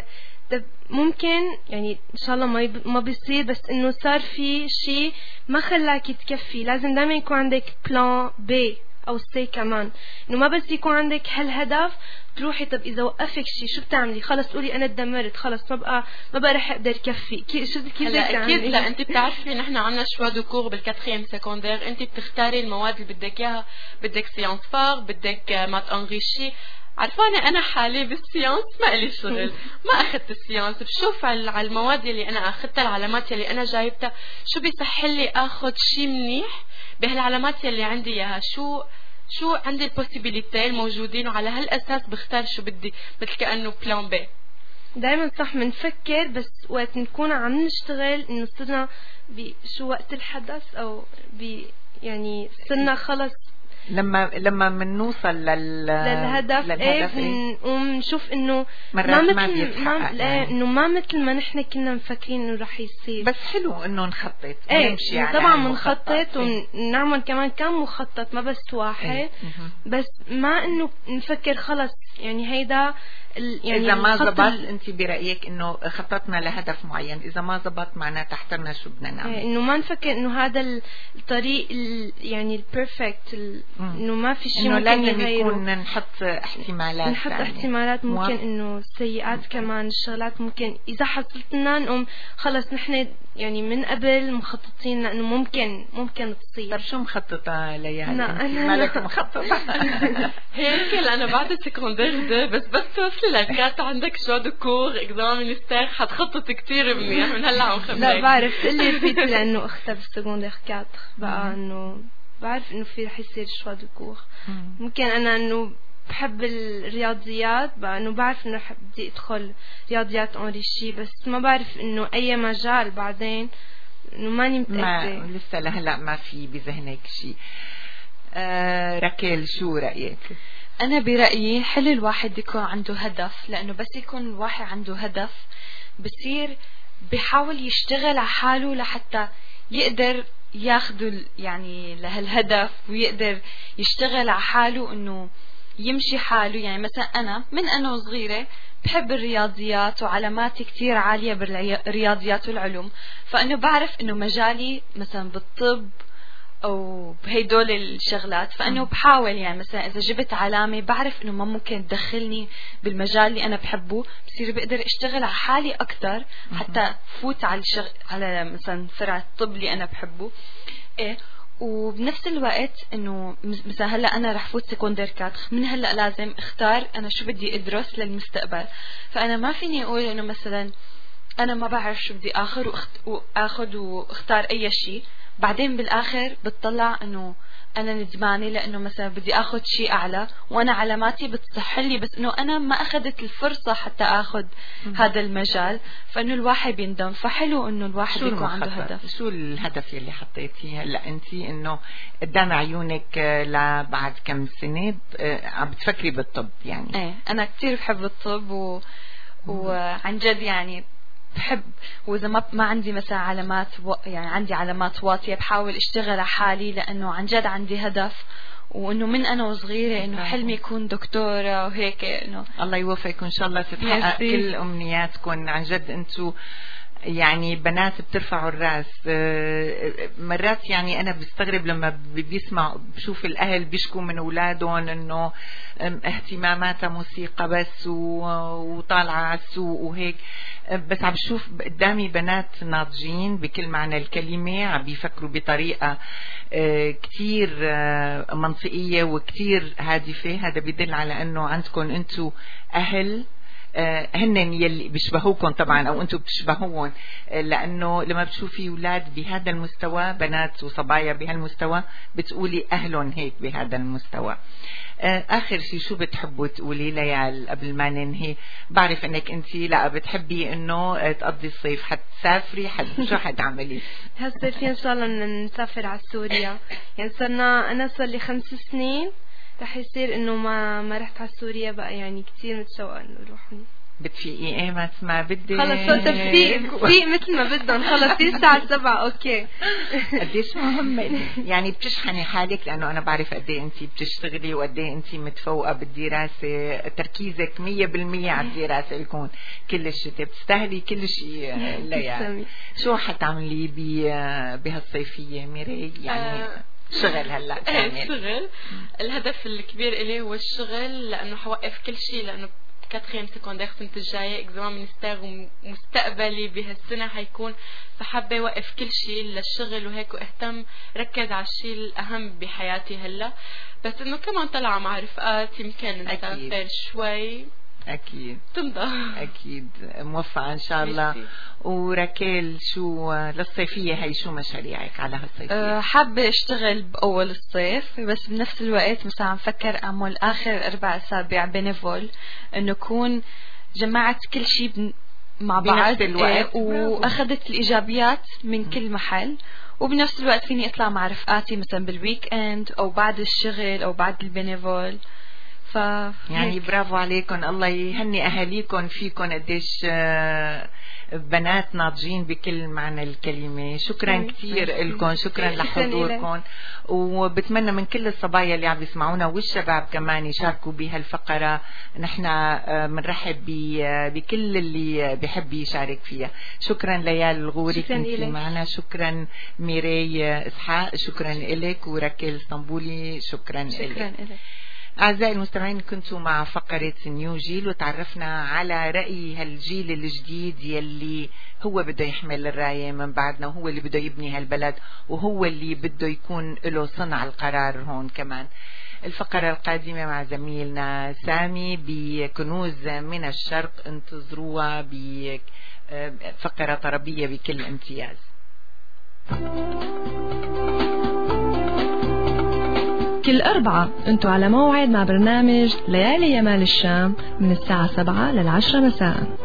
ممكن يعني إن شاء الله ما ما بيصير، بس إنه صار في شيء ما خلاك تكفي. لازم دائما يكون عندك بلان بي أو سي كمان، إنه ما بس يكون عندك هالهدف تروحي طب إذا وقفك شيء شو بتعملي؟ خلص تقولي أنا تدمرت، خلص ما بقى ما بقى رح أقدر كفي. كيف شو كيف بدك تعملي؟ أكيد لا. أنت بتعرفي نحن عنا شوا دو كور بالكاتريام سكوندير، أنت بتختاري المواد اللي بدك إياها، بدك سيانس فار، بدك مات انريشي. عرفانة أنا حالي بالسيانس ما إلي شغل، ما أخذت السيانس، بشوف على المواد اللي أنا أخذتها، العلامات اللي أنا جايبتها، شو بيسحلي أخذ شيء منيح بهالعلامات اللي عندي إياها، شو شو عندي البوسيبيليتي الموجودين، وعلى هالأساس بختار شو بدي، مثل كأنه بلان بي. دايما صح منفكر، بس وقت نكون عم نشتغل إنه صرنا بشو وقت الحدث أو بي يعني صرنا خلص لما لما بنوصل لل للهدف, للهدف ايه بنقوم نشوف انه ما مثل ما بيتحقق ما يعني. انه ما مثل ما نحن كنا مفكرين انه رح يصير. بس حلو انه نخطط ايه ونمشي على طبعا المخطط. بنخطط ونعمل كمان كم مخطط ما بس واحد. ايه. بس ما انه نفكر خلص يعني هيدا يعني إذا ما زبط أنت برأيك إنه خططنا لهدف معين، إذا ما زبط معناتها احترنا شو بدنا نعمل. إنه ما نفكر إنه هذا الطريق يعني البرفكت، إنه ما في شيء إنه ممكن لازم يغيره. يكون نحط احتمالات، نحط يعني. احتمالات ممكن مو... إنه سيئات كمان الشغلات ممكن إذا حصلت لنا نقوم خلص نحن يعني من قبل مخططين لأنه ممكن ممكن تصير. طب شو مخططة ليالي؟ أنا مالك مخططة؟ هيك أنا بعد السكندير ده بس بس توصلي للكات عندك شو دكور إكزام مينستير حتخطط كتير منيح من هلا عم خبرك. لا بعرف اللي فيت لأنه أختها بالسكندير كاتر بقى إنه بعرف إنه في رح يصير شو دكور. ممكن أنا إنه بحب الرياضيات بقى إنه بعرف إنه بدي أدخل رياضيات أنريشي، بس ما بعرف إنه أي مجال بعدين إنه ماني متأكدة. ما لسه لهلا ما في بذهنك شيء. آه راكيل شو رأيك؟ أنا برأيي حلو الواحد يكون عنده هدف، لأنه بس يكون الواحد عنده هدف بصير بيحاول يشتغل على حاله لحتى يقدر ياخده يعني لهالهدف ويقدر يشتغل على حاله إنه يمشي حاله. يعني مثلا أنا من أنا وصغيرة بحب الرياضيات وعلاماتي كتير عالية بالرياضيات والعلوم، فإنه بعرف إنه مجالي مثلا بالطب أو بهيدول الشغلات، فإنه بحاول يعني مثلا إذا جبت علامة بعرف إنه ما ممكن تدخلني بالمجال اللي أنا بحبه، بصير بقدر أشتغل على حالي أكتر حتى فوت على الشغل على مثلا فرع الطب اللي أنا بحبه. إيه وبنفس الوقت إنه مثلا هلا أنا رح فوت سكندير كاتر، من هلا لازم اختار أنا شو بدي أدرس للمستقبل. فأنا ما فيني أقول إنه مثلا أنا ما بعرف شو بدي آخر وأخذ واختار أي شيء، بعدين بالآخر بتطلع إنه أنا ندمانة لأنه مثلا بدي أخذ شيء أعلى وأنا علاماتي بتصحلي، بس إنه أنا ما أخذت الفرصة حتى أخذ هذا المجال، فإنه الواحد بيندم. فحلو إنه الواحد يكون عنده هدف. شو الهدف يلي حطيتيه هلا أنت إنه قدام عيونك لبعد كم سنة عم بتفكري بالطب يعني؟ إيه أنا كتير بحب الطب و... وعن جد يعني بحب، وإذا ما ما عندي مثلا علامات و... يعني عندي علامات واطية بحاول أشتغل على حالي، لأنه عن جد عندي هدف، وإنه من أنا وصغيرة إنه حلمي يكون دكتورة وهيك. إنه الله يوفقكم إن شاء الله تتحقق كل أمنياتكم. عن جد أنتوا يعني بنات بترفعوا الراس. مرات يعني أنا بستغرب لما بيسمع بشوف الأهل بيشكوا من أولادهم إنه اهتماماتها موسيقى بس وطالعة على السوق وهيك، بس عم بشوف قدامي بنات ناضجين بكل معنى الكلمة، عم بيفكروا بطريقة كتير منطقية وكتير هادفة. هذا بيدل على أنه عندكم أنتوا أهل هن يلي بيشبهوكم طبعا او انتم بتشبهوهم، لانه لما بتشوفي اولاد بهذا المستوى، بنات وصبايا بهالمستوى، بتقولي اهلهم هيك بهذا المستوى. اخر شيء شو بتحبوا تقولي ليال قبل ما ننهي؟ بعرف انك انت لا بتحبي انه تقضي الصيف، حتسافري حت شو حتعملي؟ هالصيف ان شاء الله نسافر على سوريا. يعني صرنا انا صار لي خمس سنين رح يصير انه ما ما رحت على سوريا بقى، يعني كتير متشوقة انه اروح. بتفيقي ايمت ما بدي خلص صرت بفيق بفيق مثل ما بدهم، خلص في الساعة سبعة اوكي. قديش مهم يعني بتشحني حالك، لانه انا بعرف قد ايه انت بتشتغلي وقد ايه انت متفوقة بالدراسة، تركيزك مية بالمية على الدراسة يكون كل الشتاء، بتستاهلي كل شيء ليال. شو حتعملي بهالصيفية ميري يعني؟ آه شغل هلا كامل. الشغل الهدف الكبير إلي هو الشغل، لأنه حوقف كل شيء، لأنه كاتخيم سكندير سنة الجاية إكزام مينستير ومستقبلي بهالسنة حيكون، فحابة وقف كل شيء للشغل وهيك واهتم ركز على الشيء الأهم بحياتي هلا. بس إنه كمان طلع مع رفقات يمكن نسافر شوي. أكيد تنضى. أكيد موفقة إن شاء الله. وراكيل شو للصيفية هاي، شو مشاريعك على هالصيفية؟ أه حابة أشتغل بأول الصيف، بس بنفس الوقت مثلا عم فكر أعمل آخر أربع أسابيع بنفول، إنه كون جمعت كل شيء مع بنفس بعض الوقت. إيه، واخذت الايجابيات من كل محل، وبنفس الوقت فيني اطلع مع رفقاتي مثلا بالويك اند او بعد الشغل او بعد البنيفول. ف يعني برافو عليكم، الله يهني اهاليكم فيكم قديش بنات ناضجين بكل معنى الكلمة. شكرا كثير لكم، شكرا لحضوركم، وبتمنى من كل الصبايا اللي عم يسمعونا والشباب كمان يشاركوا بهالفقرة. نحن بنرحب بكل اللي بحب يشارك فيها. شكرا ليال الغوري كنتي معنا، شكرا ميري اسحاق، شكرا لك، وركيل اسطنبولي شكرا, شكرا لك. أعزائي المستمعين، كنتوا مع فقرة نيو جيل، وتعرفنا على رأي هالجيل الجديد يلي هو بده يحمل الراية من بعدنا، وهو اللي بده يبني هالبلد، وهو اللي بده يكون له صنع القرار هون كمان. الفقرة القادمة مع زميلنا سامي بكنوز من الشرق، انتظروها بفقرة طربية بكل امتياز. كل أربعة أنتوا على موعد مع برنامج ليالي يمال الشام من الساعة سبعة للعشرة مساء.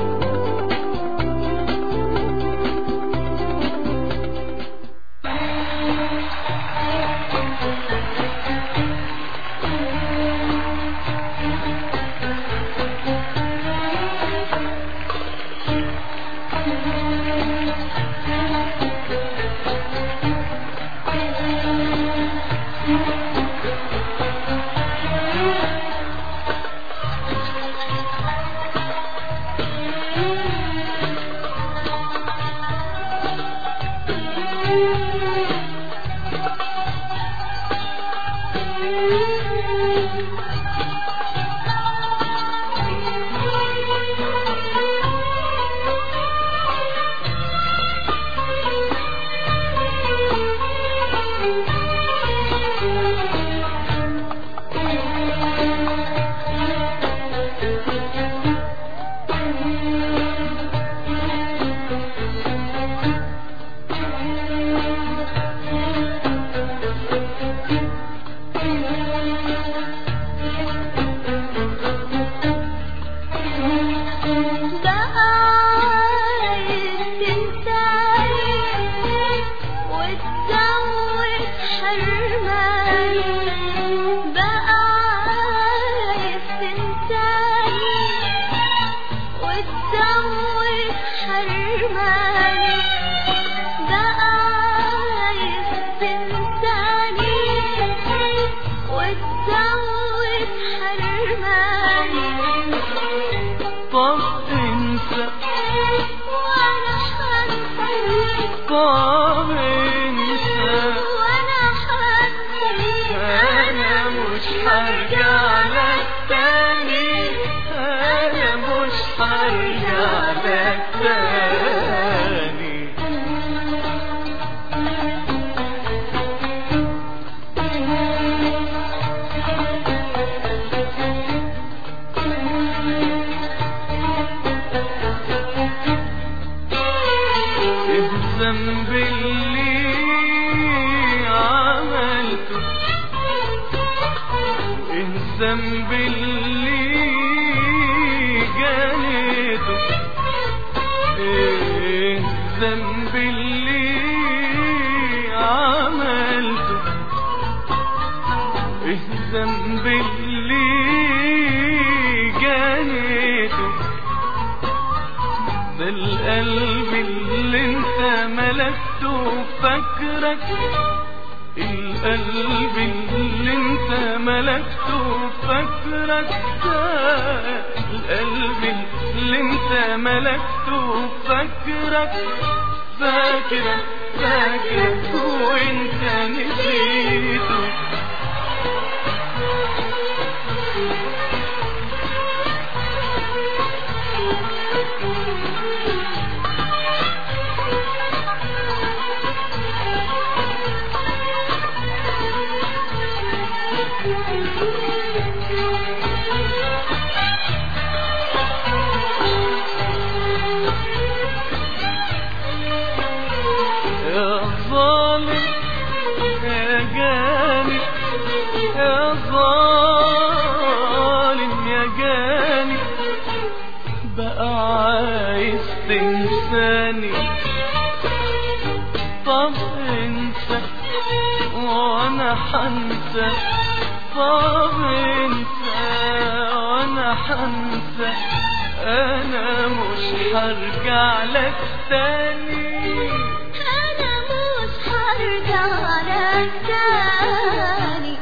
القلب اللي انت ملكته فاكرك، القلب اللي انت ملكته فاكرك، القلب اللي انت ملكته فاكرك، فاكرك فاكرك وانت نسيته. يا ظالم يا جاني تنساني طب انسى وانا حنسى طب انسى وانا حنسى انا مش هرجع لك تاني انا مش هرجع لك تاني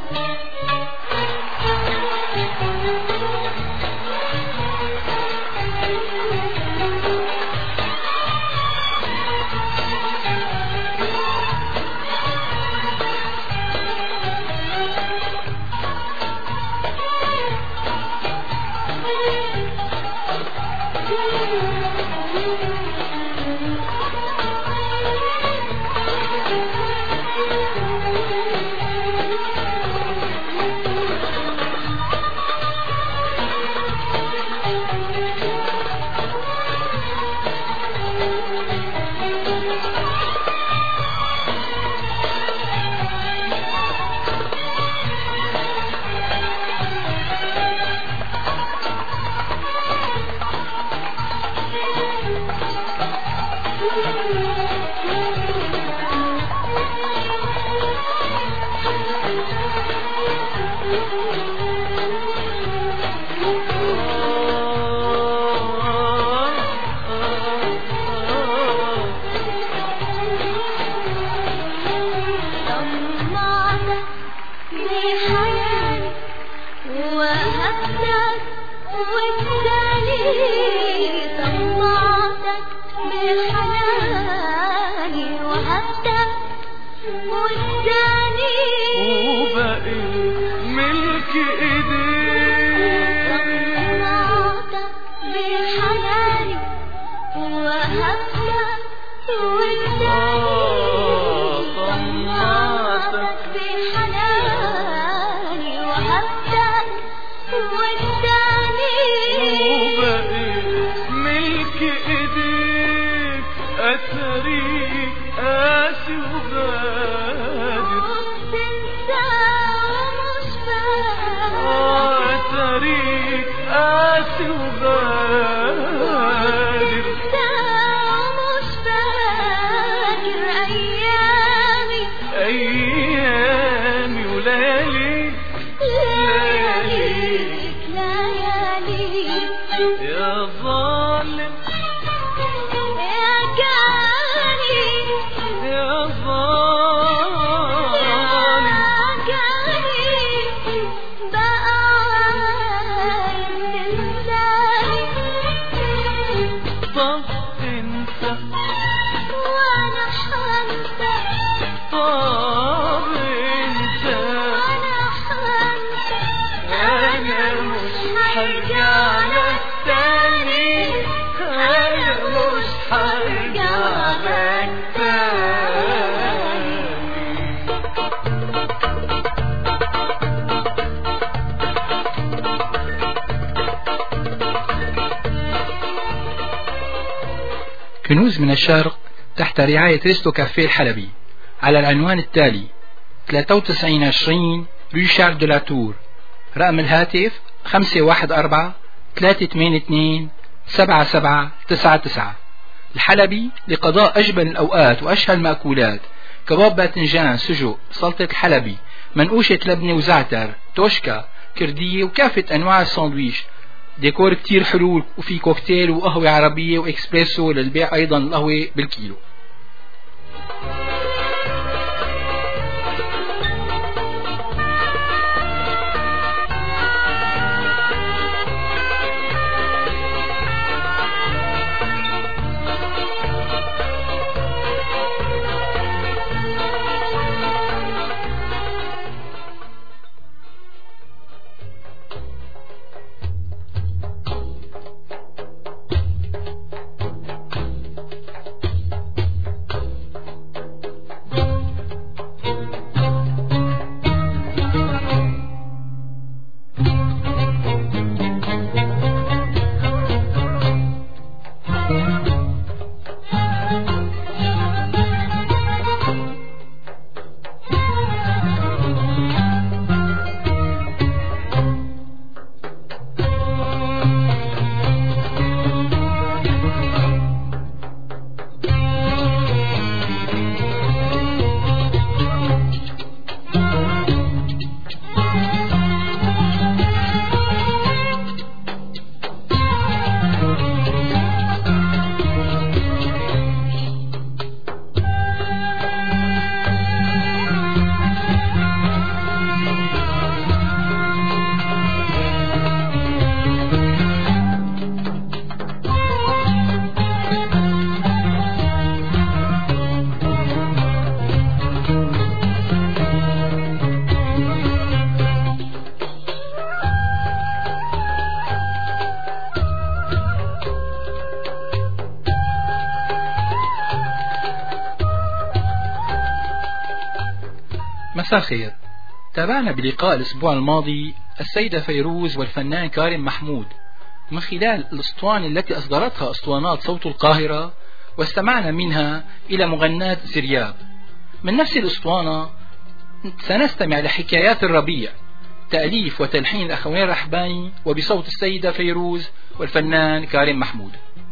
كنوز من الشرق تحت رعاية ريستو كافيه الحلبي على العنوان التالي ثلاثة وتسعين عشرين رue شارل دو لا تور. رقم الهاتف خمسة واحد أربعة ثلاثة ثمانية اثنين سبعة سبعة تسعة تسعة. الحلبي لقضاء أجمل الأوقات وأشهى المأكولات: كباب باذنجان، سجق، سلطة الحلبي، منقوشة لبنة وزعتر، توشكا، كردية وكافة أنواع الساندويش. ديكور كتير حلو، وفي كوكتيل وقهوة عربية وإكسبريسو للبيع أيضا القهوة بالكيلو. مساء الخير. تابعنا بلقاء الأسبوع الماضي السيدة فيروز والفنان كارم محمود من خلال الأسطوانة التي أصدرتها أسطوانات صوت القاهرة، واستمعنا منها إلى مغناة زرياب. من نفس الأسطوانة سنستمع لحكايات الربيع، تأليف وتلحين الأخوين الرحباني وبصوت السيدة فيروز والفنان كارم محمود.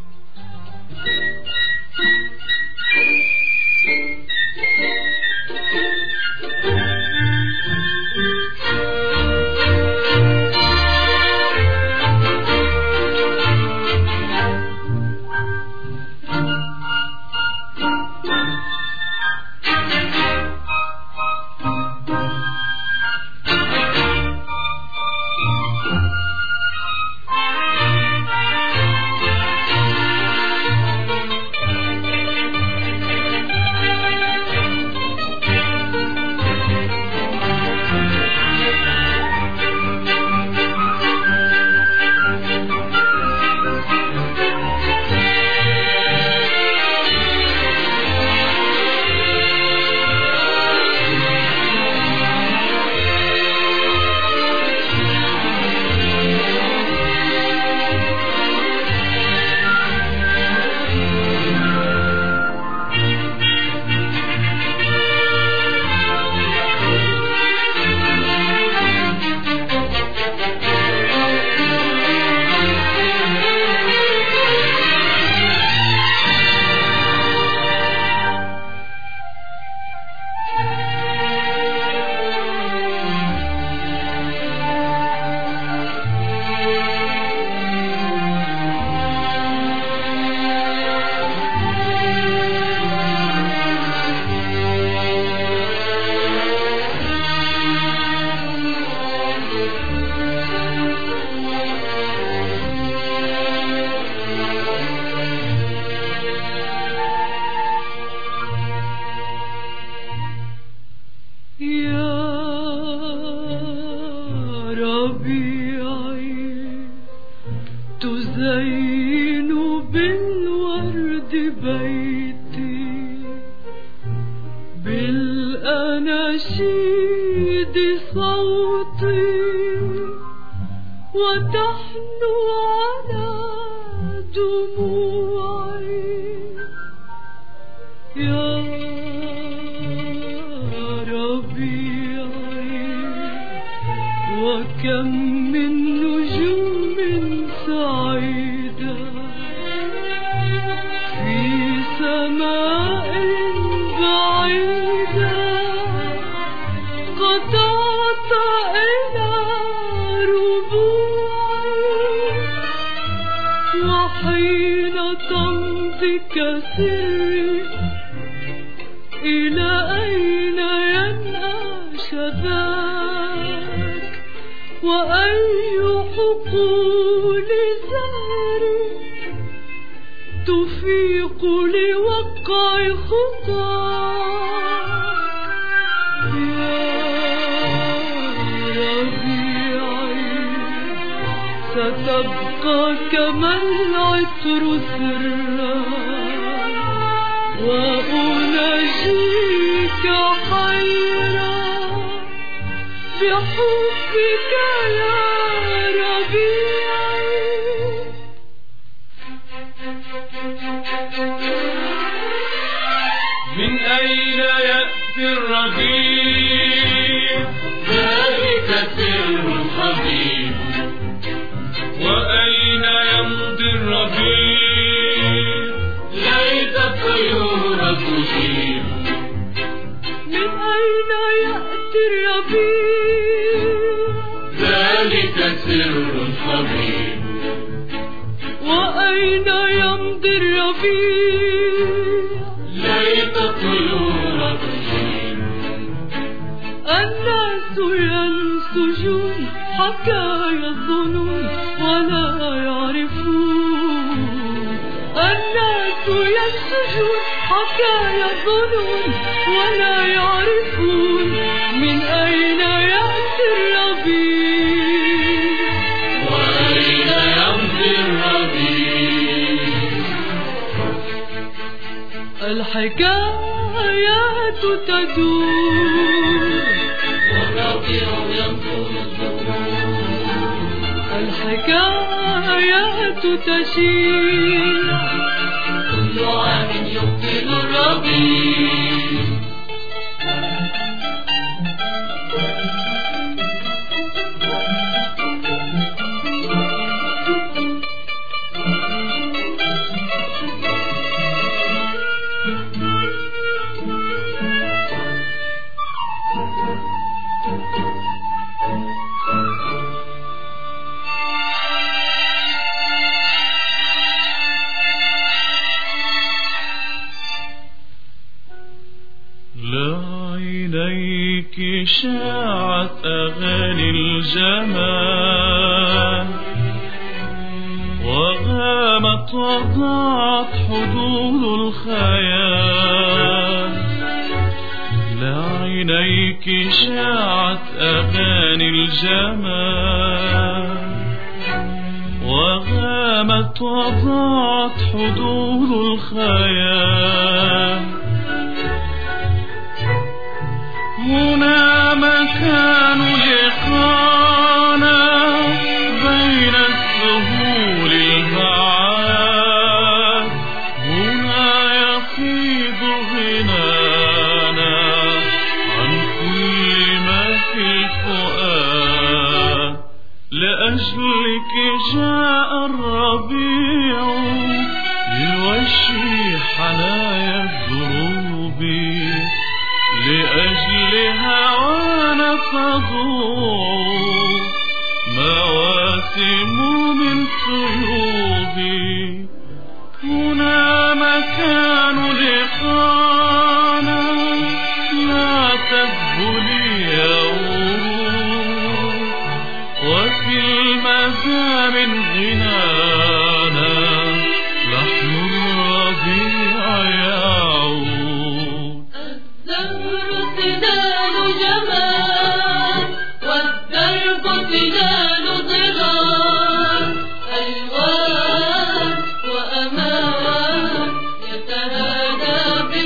ستبقى كما العطر سرا وأناجيك حيرا بحبك يا ربيعي. من أين يأتي الربيع ذلك سر حبيب، وأين يمضي الربيع ليت الطيور تجيب. من أين يأتي الربيع ذلك سر حبيب، وأين يمضي الربيع ليت الطيور تجيب. الناس ينسجون حكايا الظنون ولا يعرفون، الناس ينسجون حكايا الظنون ولا يعرفون من أين يأتي الربيع وأين يمضي الربيع. الحكايات تدور والربيع ينطر الزهور الحكايات تشير كل عام يقبل الربيع شاعت أغاني الجمال وغامت وضاعت حدود الخيال لعينيك شاعت أغاني الجمال وغامت وضاعت حدود الخيال هنا مكان لقانا بين السهول البعاد هنا يفيض غنانا عن كل ما في الفؤاد لأجلك جاء الربيع للوشي حنايا الدروب لأجل هوانا تضوء مواسم من طيوبي هنا مكان لقانا لا تذهلي يا ورود وفي المدى من غنانا لحن الربيع يعود الزهر تنال جمال والدرب تنال ظلال ألوان وأمان يتهادى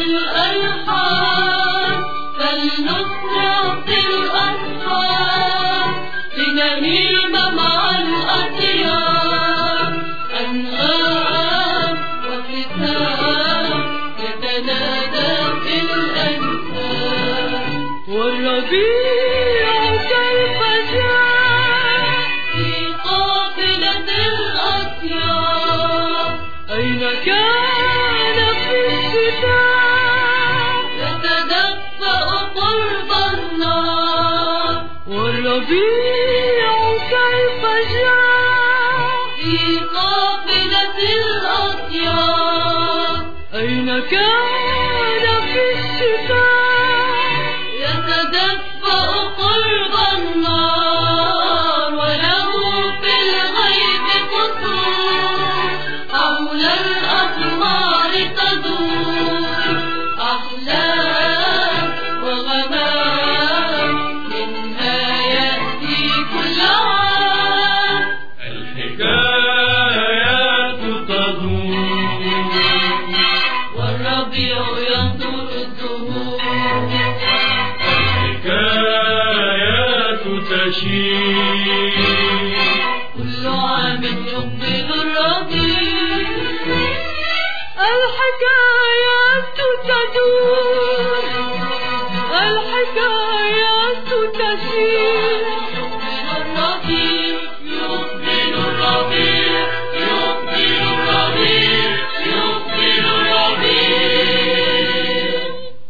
بالألحان فلنسرع في الأطفال لنهيم مع الأطيار أنغام وختام يتنادى في الأنفال والربيع كيف جاء في قافلة الأطيار أين كان في الشتاء يتدفأ قرب النار والربيع كيف جاء في قافلة الأطيار أين كان في الشتاء يتدفأ قرب النار وله في الغيب قصور حول الأقمار تدور أحلام وغمام منها يأتي كل عام الحكايات تدور والربيع ينظر الزهور الحكايات تشير كل عام يقبل الربيع الحكايات تدور الحكايات تسير يقبل الربيع يقبل الربيع يقبل الربيع يقبل الربيع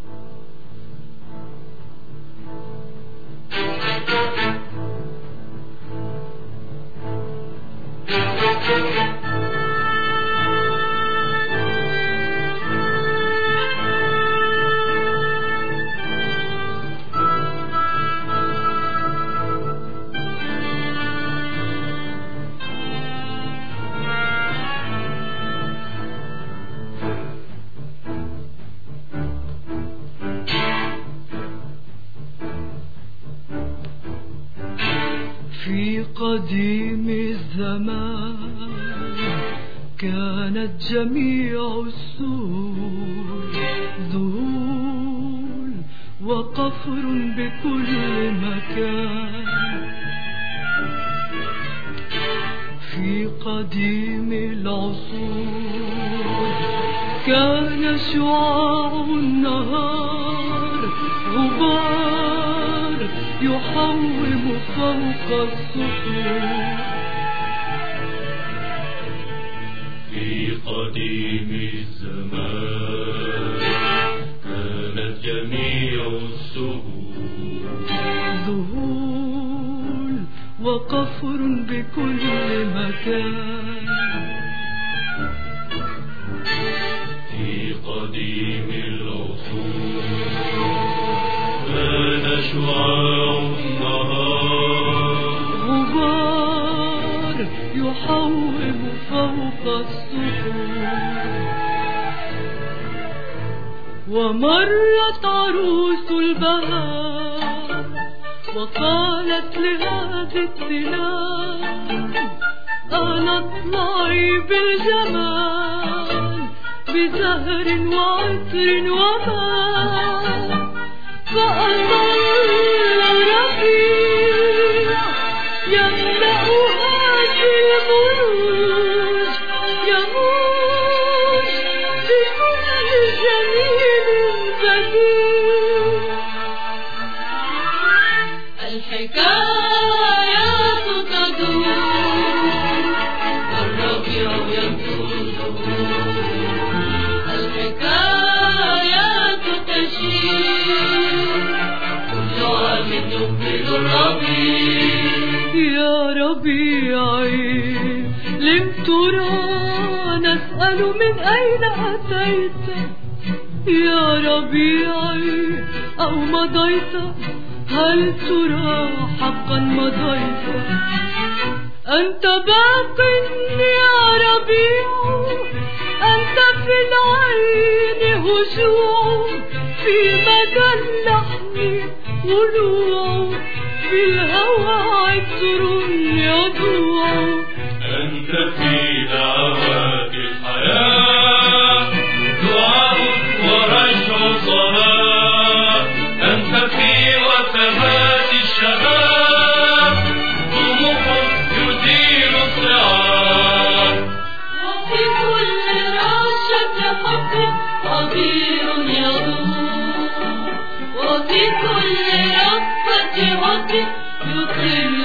في قديم الزمان كانت جميع السهول ذهول وقفر بكل مكان. في قديم العصور كان شعاع النهار غبار يحوم فوق الصخور. في قديم الزمان كانت جميع السهول ذهول وقفر بكل مكان. في قديم العصور كان شعاع النهار غبار يحوم فوق الصخور. ومرت عروس البهاء وقالت لهذه السنام أنا اطلعي بالجمال بزهر وعطر وماء. فأظل ربيع يملأ هذه البروج يموج بكل جميل بديع. الحكايات تدور والربيع يبدو الزهور. الحكايات تشير كل عام يقبل الربيع. يا ربيعي لم ترى نسأل من أين أتيت يا ربيعي أو مضيت. هل ترى حقا مضيت؟ أنت باق يا ربيع أنت في العين هجوع في مدى اللحم ولوع في الهوى عطر يضوع. أنت في دعوات الحياة دعاء ورجع صلاة. أنت في وثبات الشباب طموح يزيل الصعاب. وفي كل رشة حب قدير يدور. وفي كل رفة وقت يطل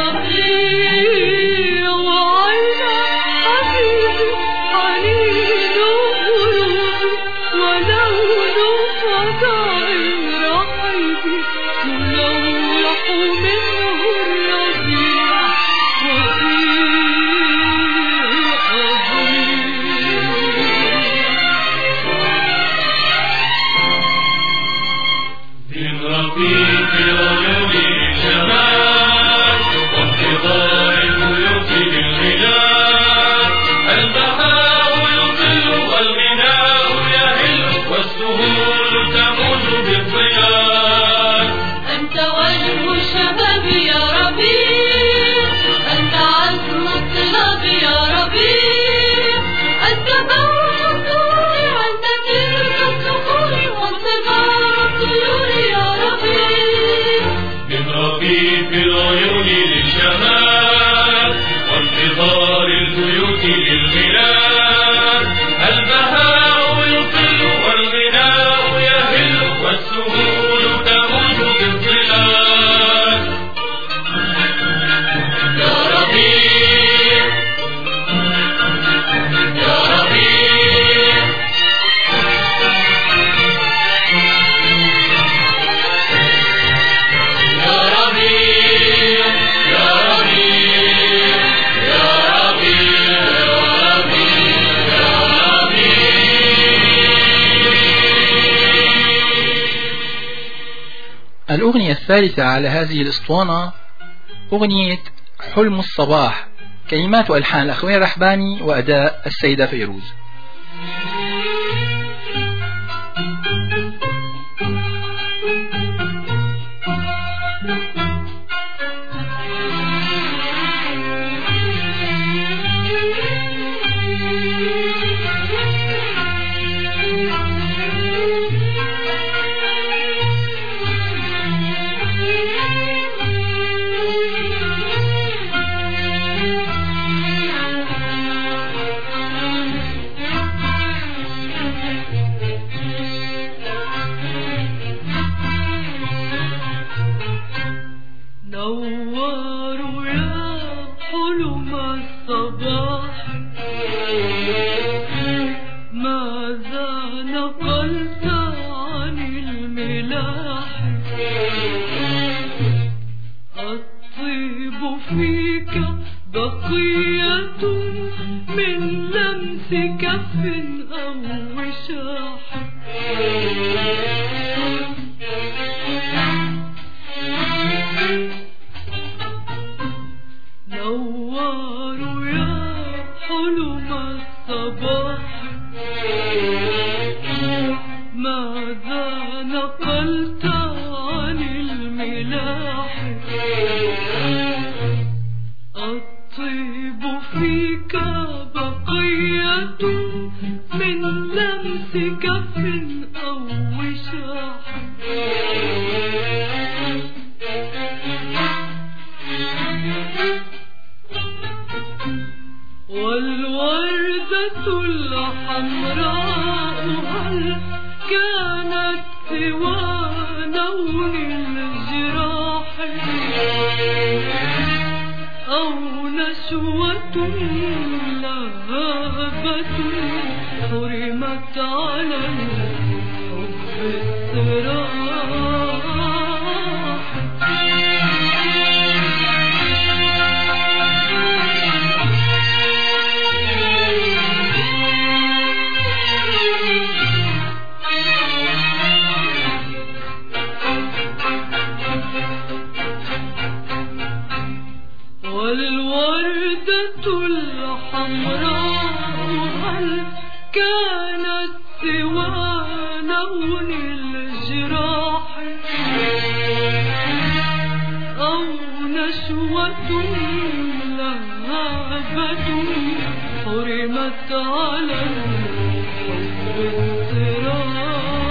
ربيع. وعين حبيبي حنين قلوب ولون فضاء الرحيب يلوح منه الربيع. من رفيق العيون الجمال وانتظار البيوت للغلال. البهاء يطل والغناء يهل والسهول تموج بالضياء. أنت وجه الشباب يا ربيع. أنت عزم الطلاب يا ربيع. أنت بوح الطيور وأنت تلك الصخور وانتظار الطيور يا ربيع. من رفيق العيون للشمال وانتظار البيوت للغلال. البهاء يطل والغناء يهل والسهول تموج بالظلال. يا ربيع يا ربيع. يا ربيع يا ربيع يا ربيع يا ربيع. الأغنية الثالثة على هذه الأسطوانة أغنية حلم الصباح، كلمات وألحان الأخوين رحباني وأداء السيدة فيروز. نقلت عن الملاح الطيب فيك بقية من لمس كف أو وشاح نوار يا حلم الصباح ماذا نقلت عن الملاح الطيب فيك بقية من لمس كف أو وشاح والوردة الحمراء هل كانت سوى لون الجراح أو نشوة لهابة حرمت على الحب الصراح والوردة الحمراء هل كانت سوى لون الجراح أو نشوة لهابة حرمت على الحب الصراح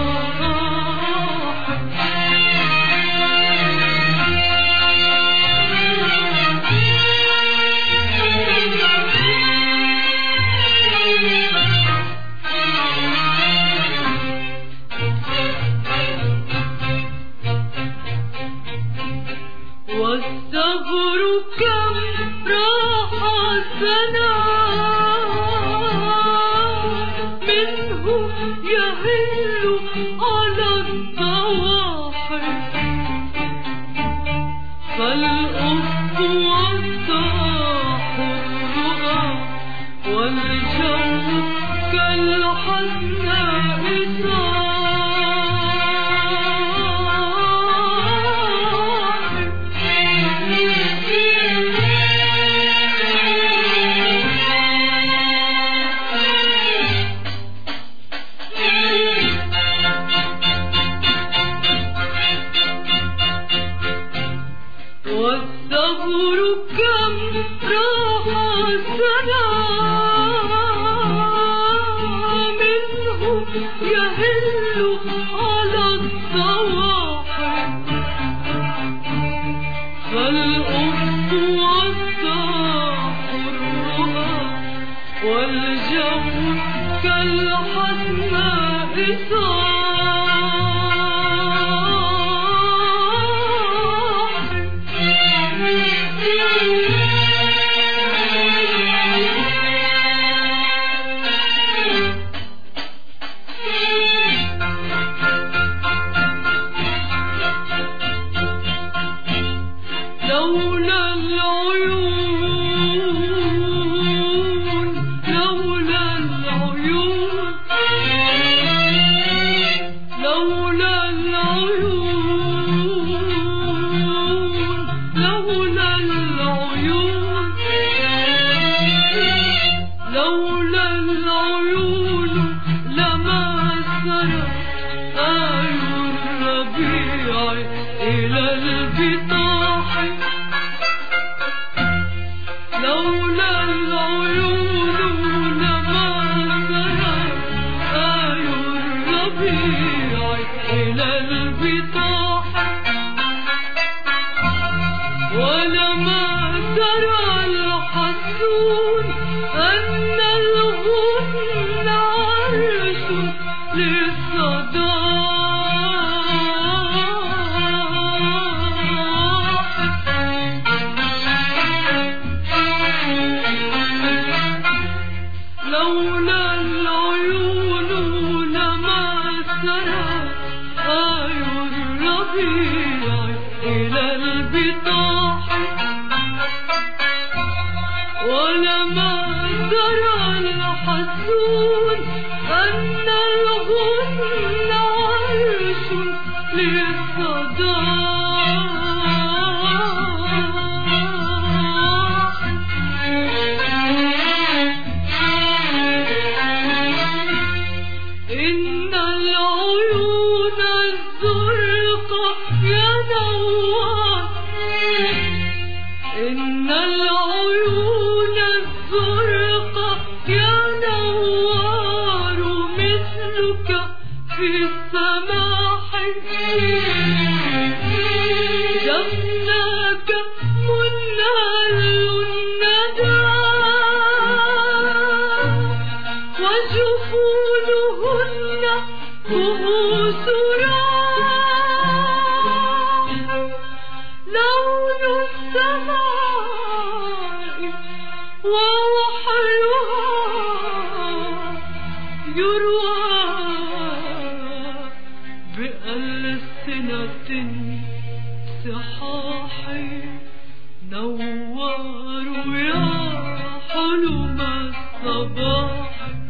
والثغر كم راح السنا منه يهل على الضواحي فالأفق والصاح الرؤى والجو كالحسناء والثغر كم راح السنا منه يهل على الضواحي فالأفق والصاح الرؤى والجو كالحسناء لولا العيون لولا العيون لولا العيون لولا العيون لولا العيون لما سرى آي الربيع إلى البطاح لولا العيون لما سرى آي الربيع إلى البطاح ولما ترى الحسون أن الغصن عرش لولا العيون لما سرت آي الربيع إلى البطاح ولما درى الحسون أن الغن عرش للصداح إن العيون الزرقاء يا نوار إن العيون الزرقاء يا نوار مثلك في السماح جفناك منهل الندى وجفونهن كؤوس راح لون السماء ووحلها يروى بألسنة صحاح نوار يا حلم الصباح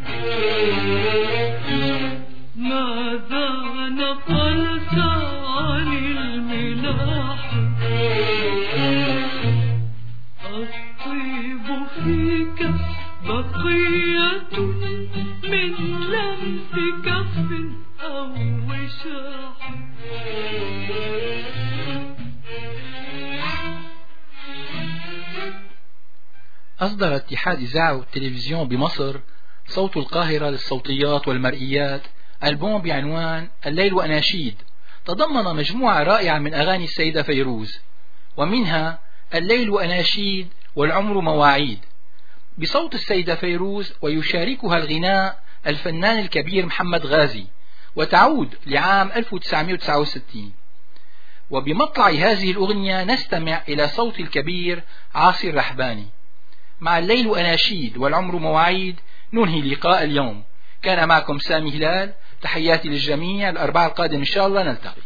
ماذا نقلت عن الملاح الطيب فيك بقية من لمس كف أو وشاح أصدر اتحاد إذاعة والتلفزيون بمصر صوت القاهرة للصوتيات والمرئيات ألبوم بعنوان الليل وأناشيد تضمن مجموعة رائعة من أغاني السيدة فيروز ومنها الليل وأناشيد والعمر مواعيد بصوت السيدة فيروز ويشاركها الغناء الفنان الكبير محمد غازي وتعود لعام ألف وتسعمائة وتسعة وستين. وبمطلع هذه الأغنية نستمع إلى صوت الكبير عاصي الرحباني. مع الليل وأناشيد والعمر مواعيد ننهي لقاء اليوم. كان معكم سامي هلال، تحياتي للجميع. الأربعاء القادم إن شاء الله نلتقي.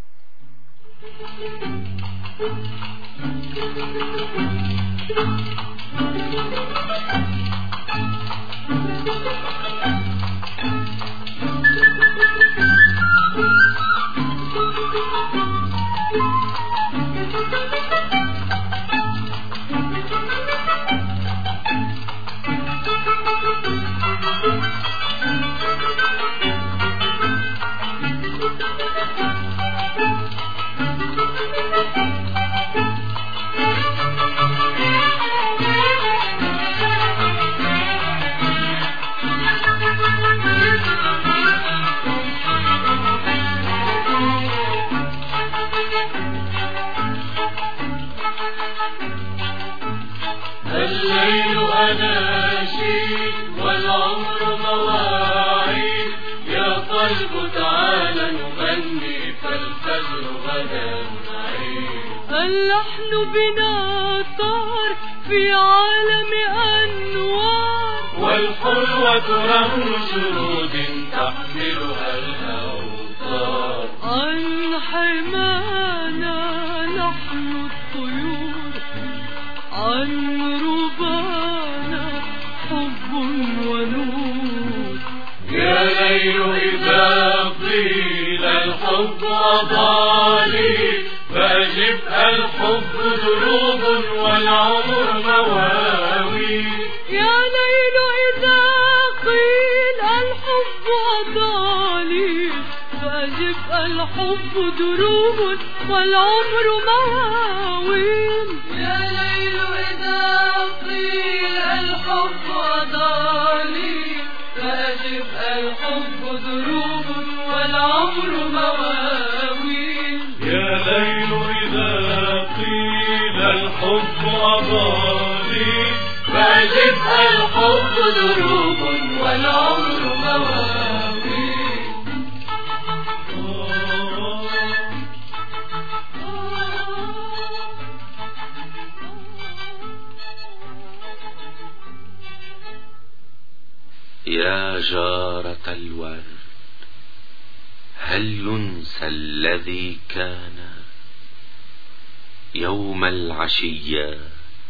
الليل أناشيد والعمر مواعيد، يا قلب تعال نغني فالفجر غدا نعيد. اللحن بنا طار في عالم أنوار، والحلوة رغم شرود تحملها الأوطار. عن حمانا نحن الطيور، عن ربانا حب ونور. يا ليل إذا قيل الحب أضالي، فأجب الحب دروب والعمر مواوي. يا ليل إذا قيل الحب أضالي، فأجب الحب دروب والعمر مواويل. يا ليل إذا قيل الحب أضالي، فأجب الحب دروب والعمر مواويل. يا ليل إذا قيل الحب أضالي، فأجب الحب دروب والعمر مواويل. يا جارة الورد هل ينسى الذي كان يوم العشيات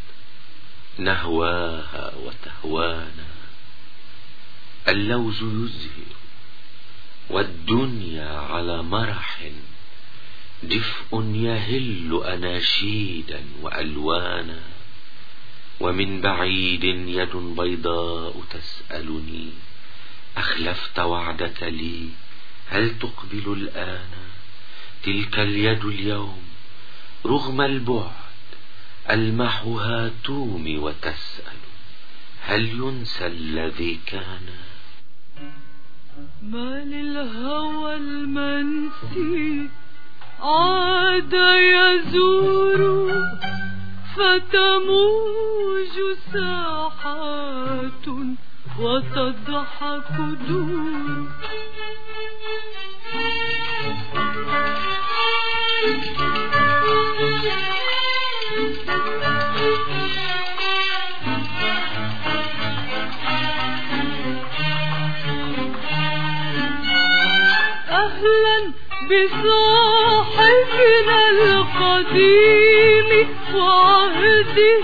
نهواها وتهوانا، اللوز يزهر والدنيا على مرح، دفء يهل أناشيدا وألوانا، ومن بعيد يد بيضاء تسألني أخلفت وعدك لي هل تقبل الآن؟ تلك اليد اليوم رغم البعد ألمحها تومي وتسأل هل ينسى الذي كان؟ ما للهوى المنسي عاد يزور، فتموج ساحات وتضحك دور. أهلا بصاحبنا القديم وعهده،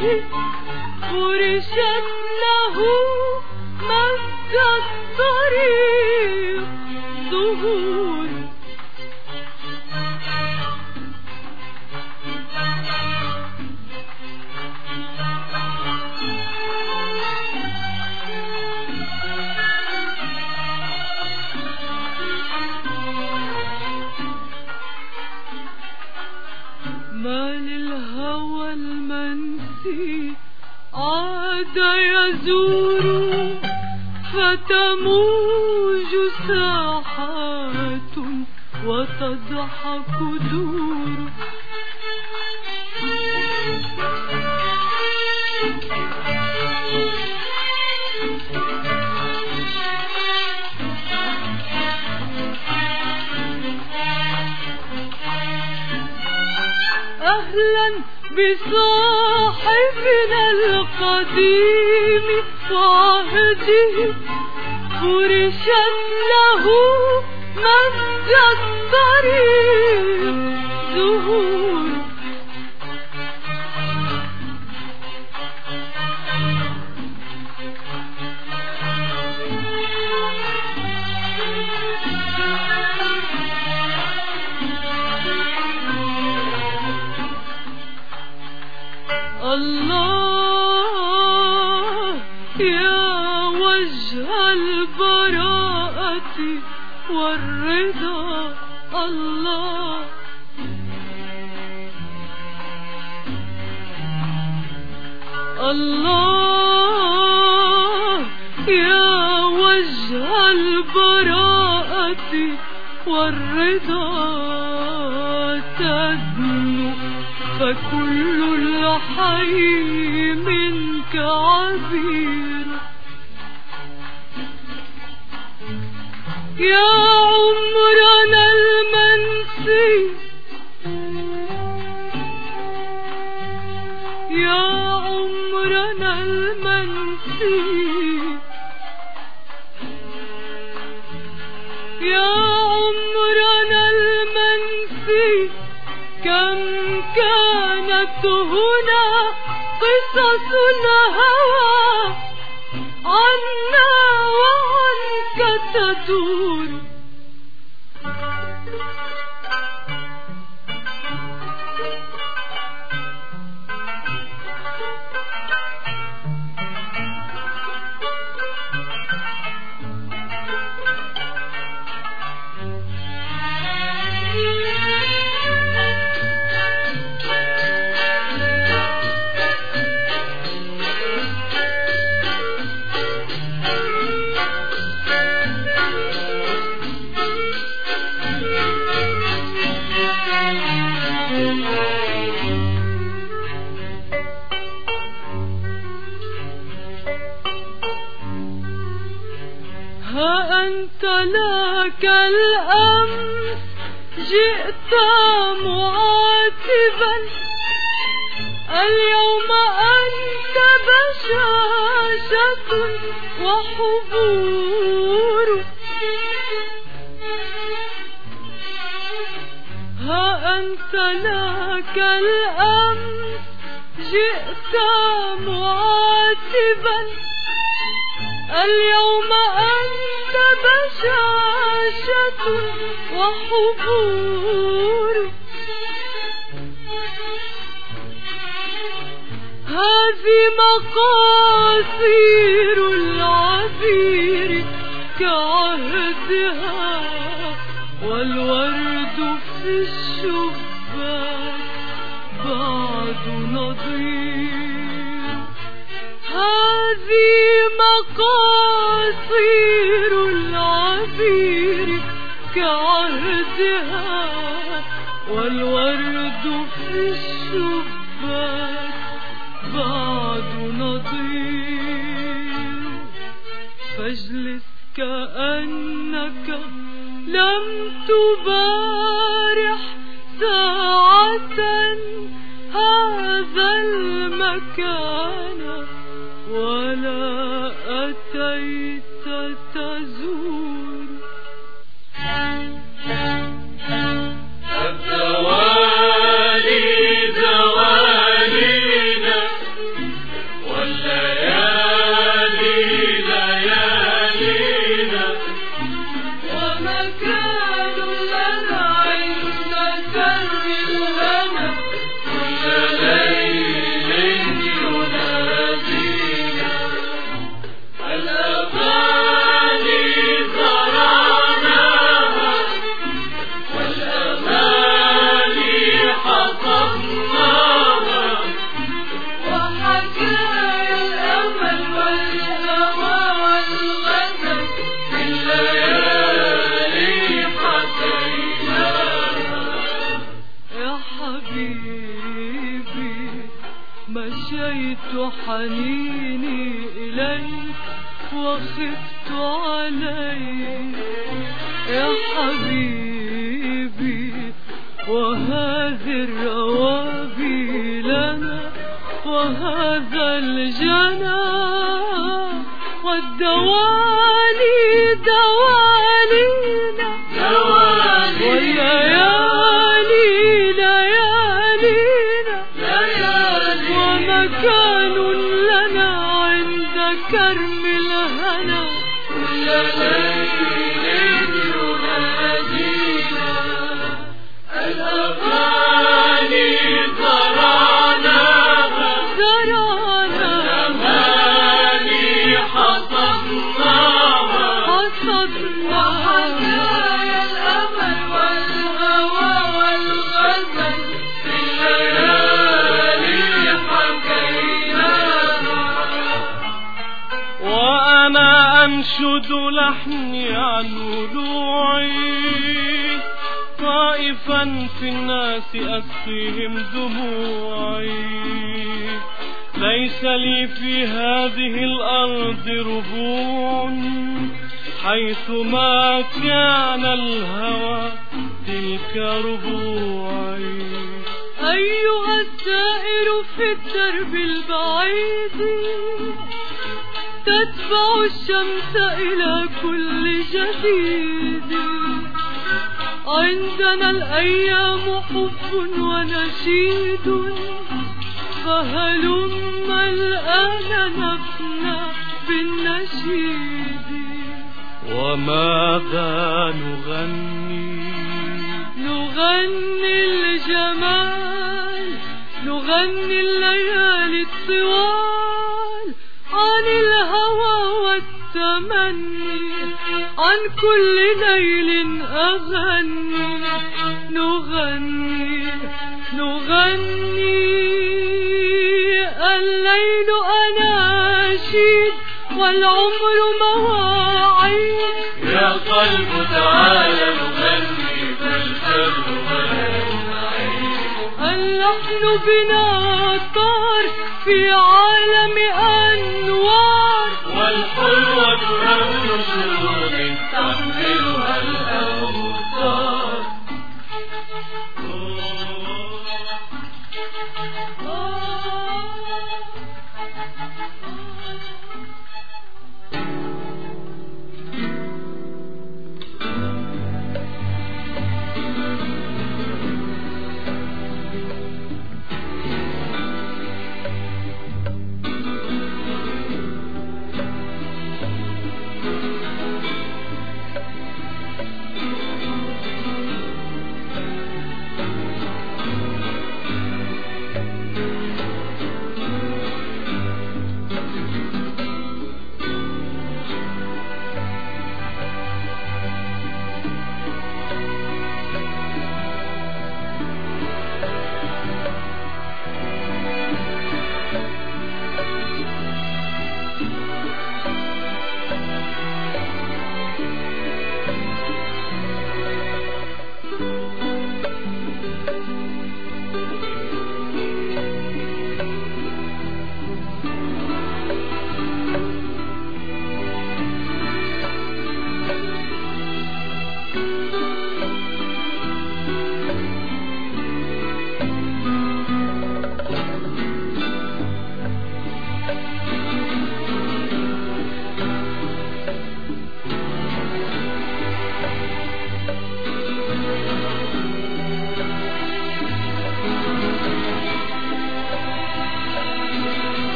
فرشت له مد الطريق ظهور. ما للهوى المنسي عاد يزور، فتموج ساحات وتضحك دور. أهلا بصاحبنا القديم وعهده، فرشت له مد الطريق ظهور. الله يا وجه البراءة والرضا، الله الله يا وجه البراءة والرضا، تدنو فكل الحي منك عبير. يا عمرنا المنسي، يا عمرنا المنسي، يا عمرنا المنسي، كم كانت هنا قصص الهوى عنا وعنك تدور. أنت لك الأمس جئت معاتبا، اليوم أنت بشاشة وحبور. أنت لك الأمس جئت معاتبا اليوم أنت بشاشة وحبور هذه مقاصير العبير كعهدها والورد في الشباك بعد نظير هذه مقاصير العبير كعهدها والورد في الشباك بعد نظير فاجلس كأنك لم تبارح ساعة هذا المكان ولا أتيت تزور الدوالي دوالينا والليالي ليالينا ومكان لنا عند كرم لنا كل ليل ينادينا الأغاني زرعناها والأماني حطمناها وحكايا الأمل والهوى والغزل في الليالي حكيناها يا حبيبي مشيت حنيني إليك وخفت عليك يا حبيبي وهذه الروابي لنا وهذا الجنى والدوالي دوالينا والليالي ليالينا ومكان لنا عند كرم الهنا كل ليل ينادينا الأغاني زرعناها الأماني حصدناها وحكايا الأمل والهوى والغزل في الليالي حكيناها وأنا أنشد لحني عن ولوعي طائفا في الناس أسقيهم دموعي ليس لي في هذه الأرض ربوع حيثما كان الهوى تلك ربوعي أيها السائر في الدرب البعيد تتبع الشمس إلى كل جديد عندنا الأيام حب ونشيد فهلم الآن نفنى بالنشيد وماذا نغني نغني الجمال نغني الليالي الطوال عن الهوى والتمني عن كل ليل أغني نغني نغني الليل أناشيد والعمر مواعيد يا قلب تعالى نغني فالفرد اللحن بنا طار في عالم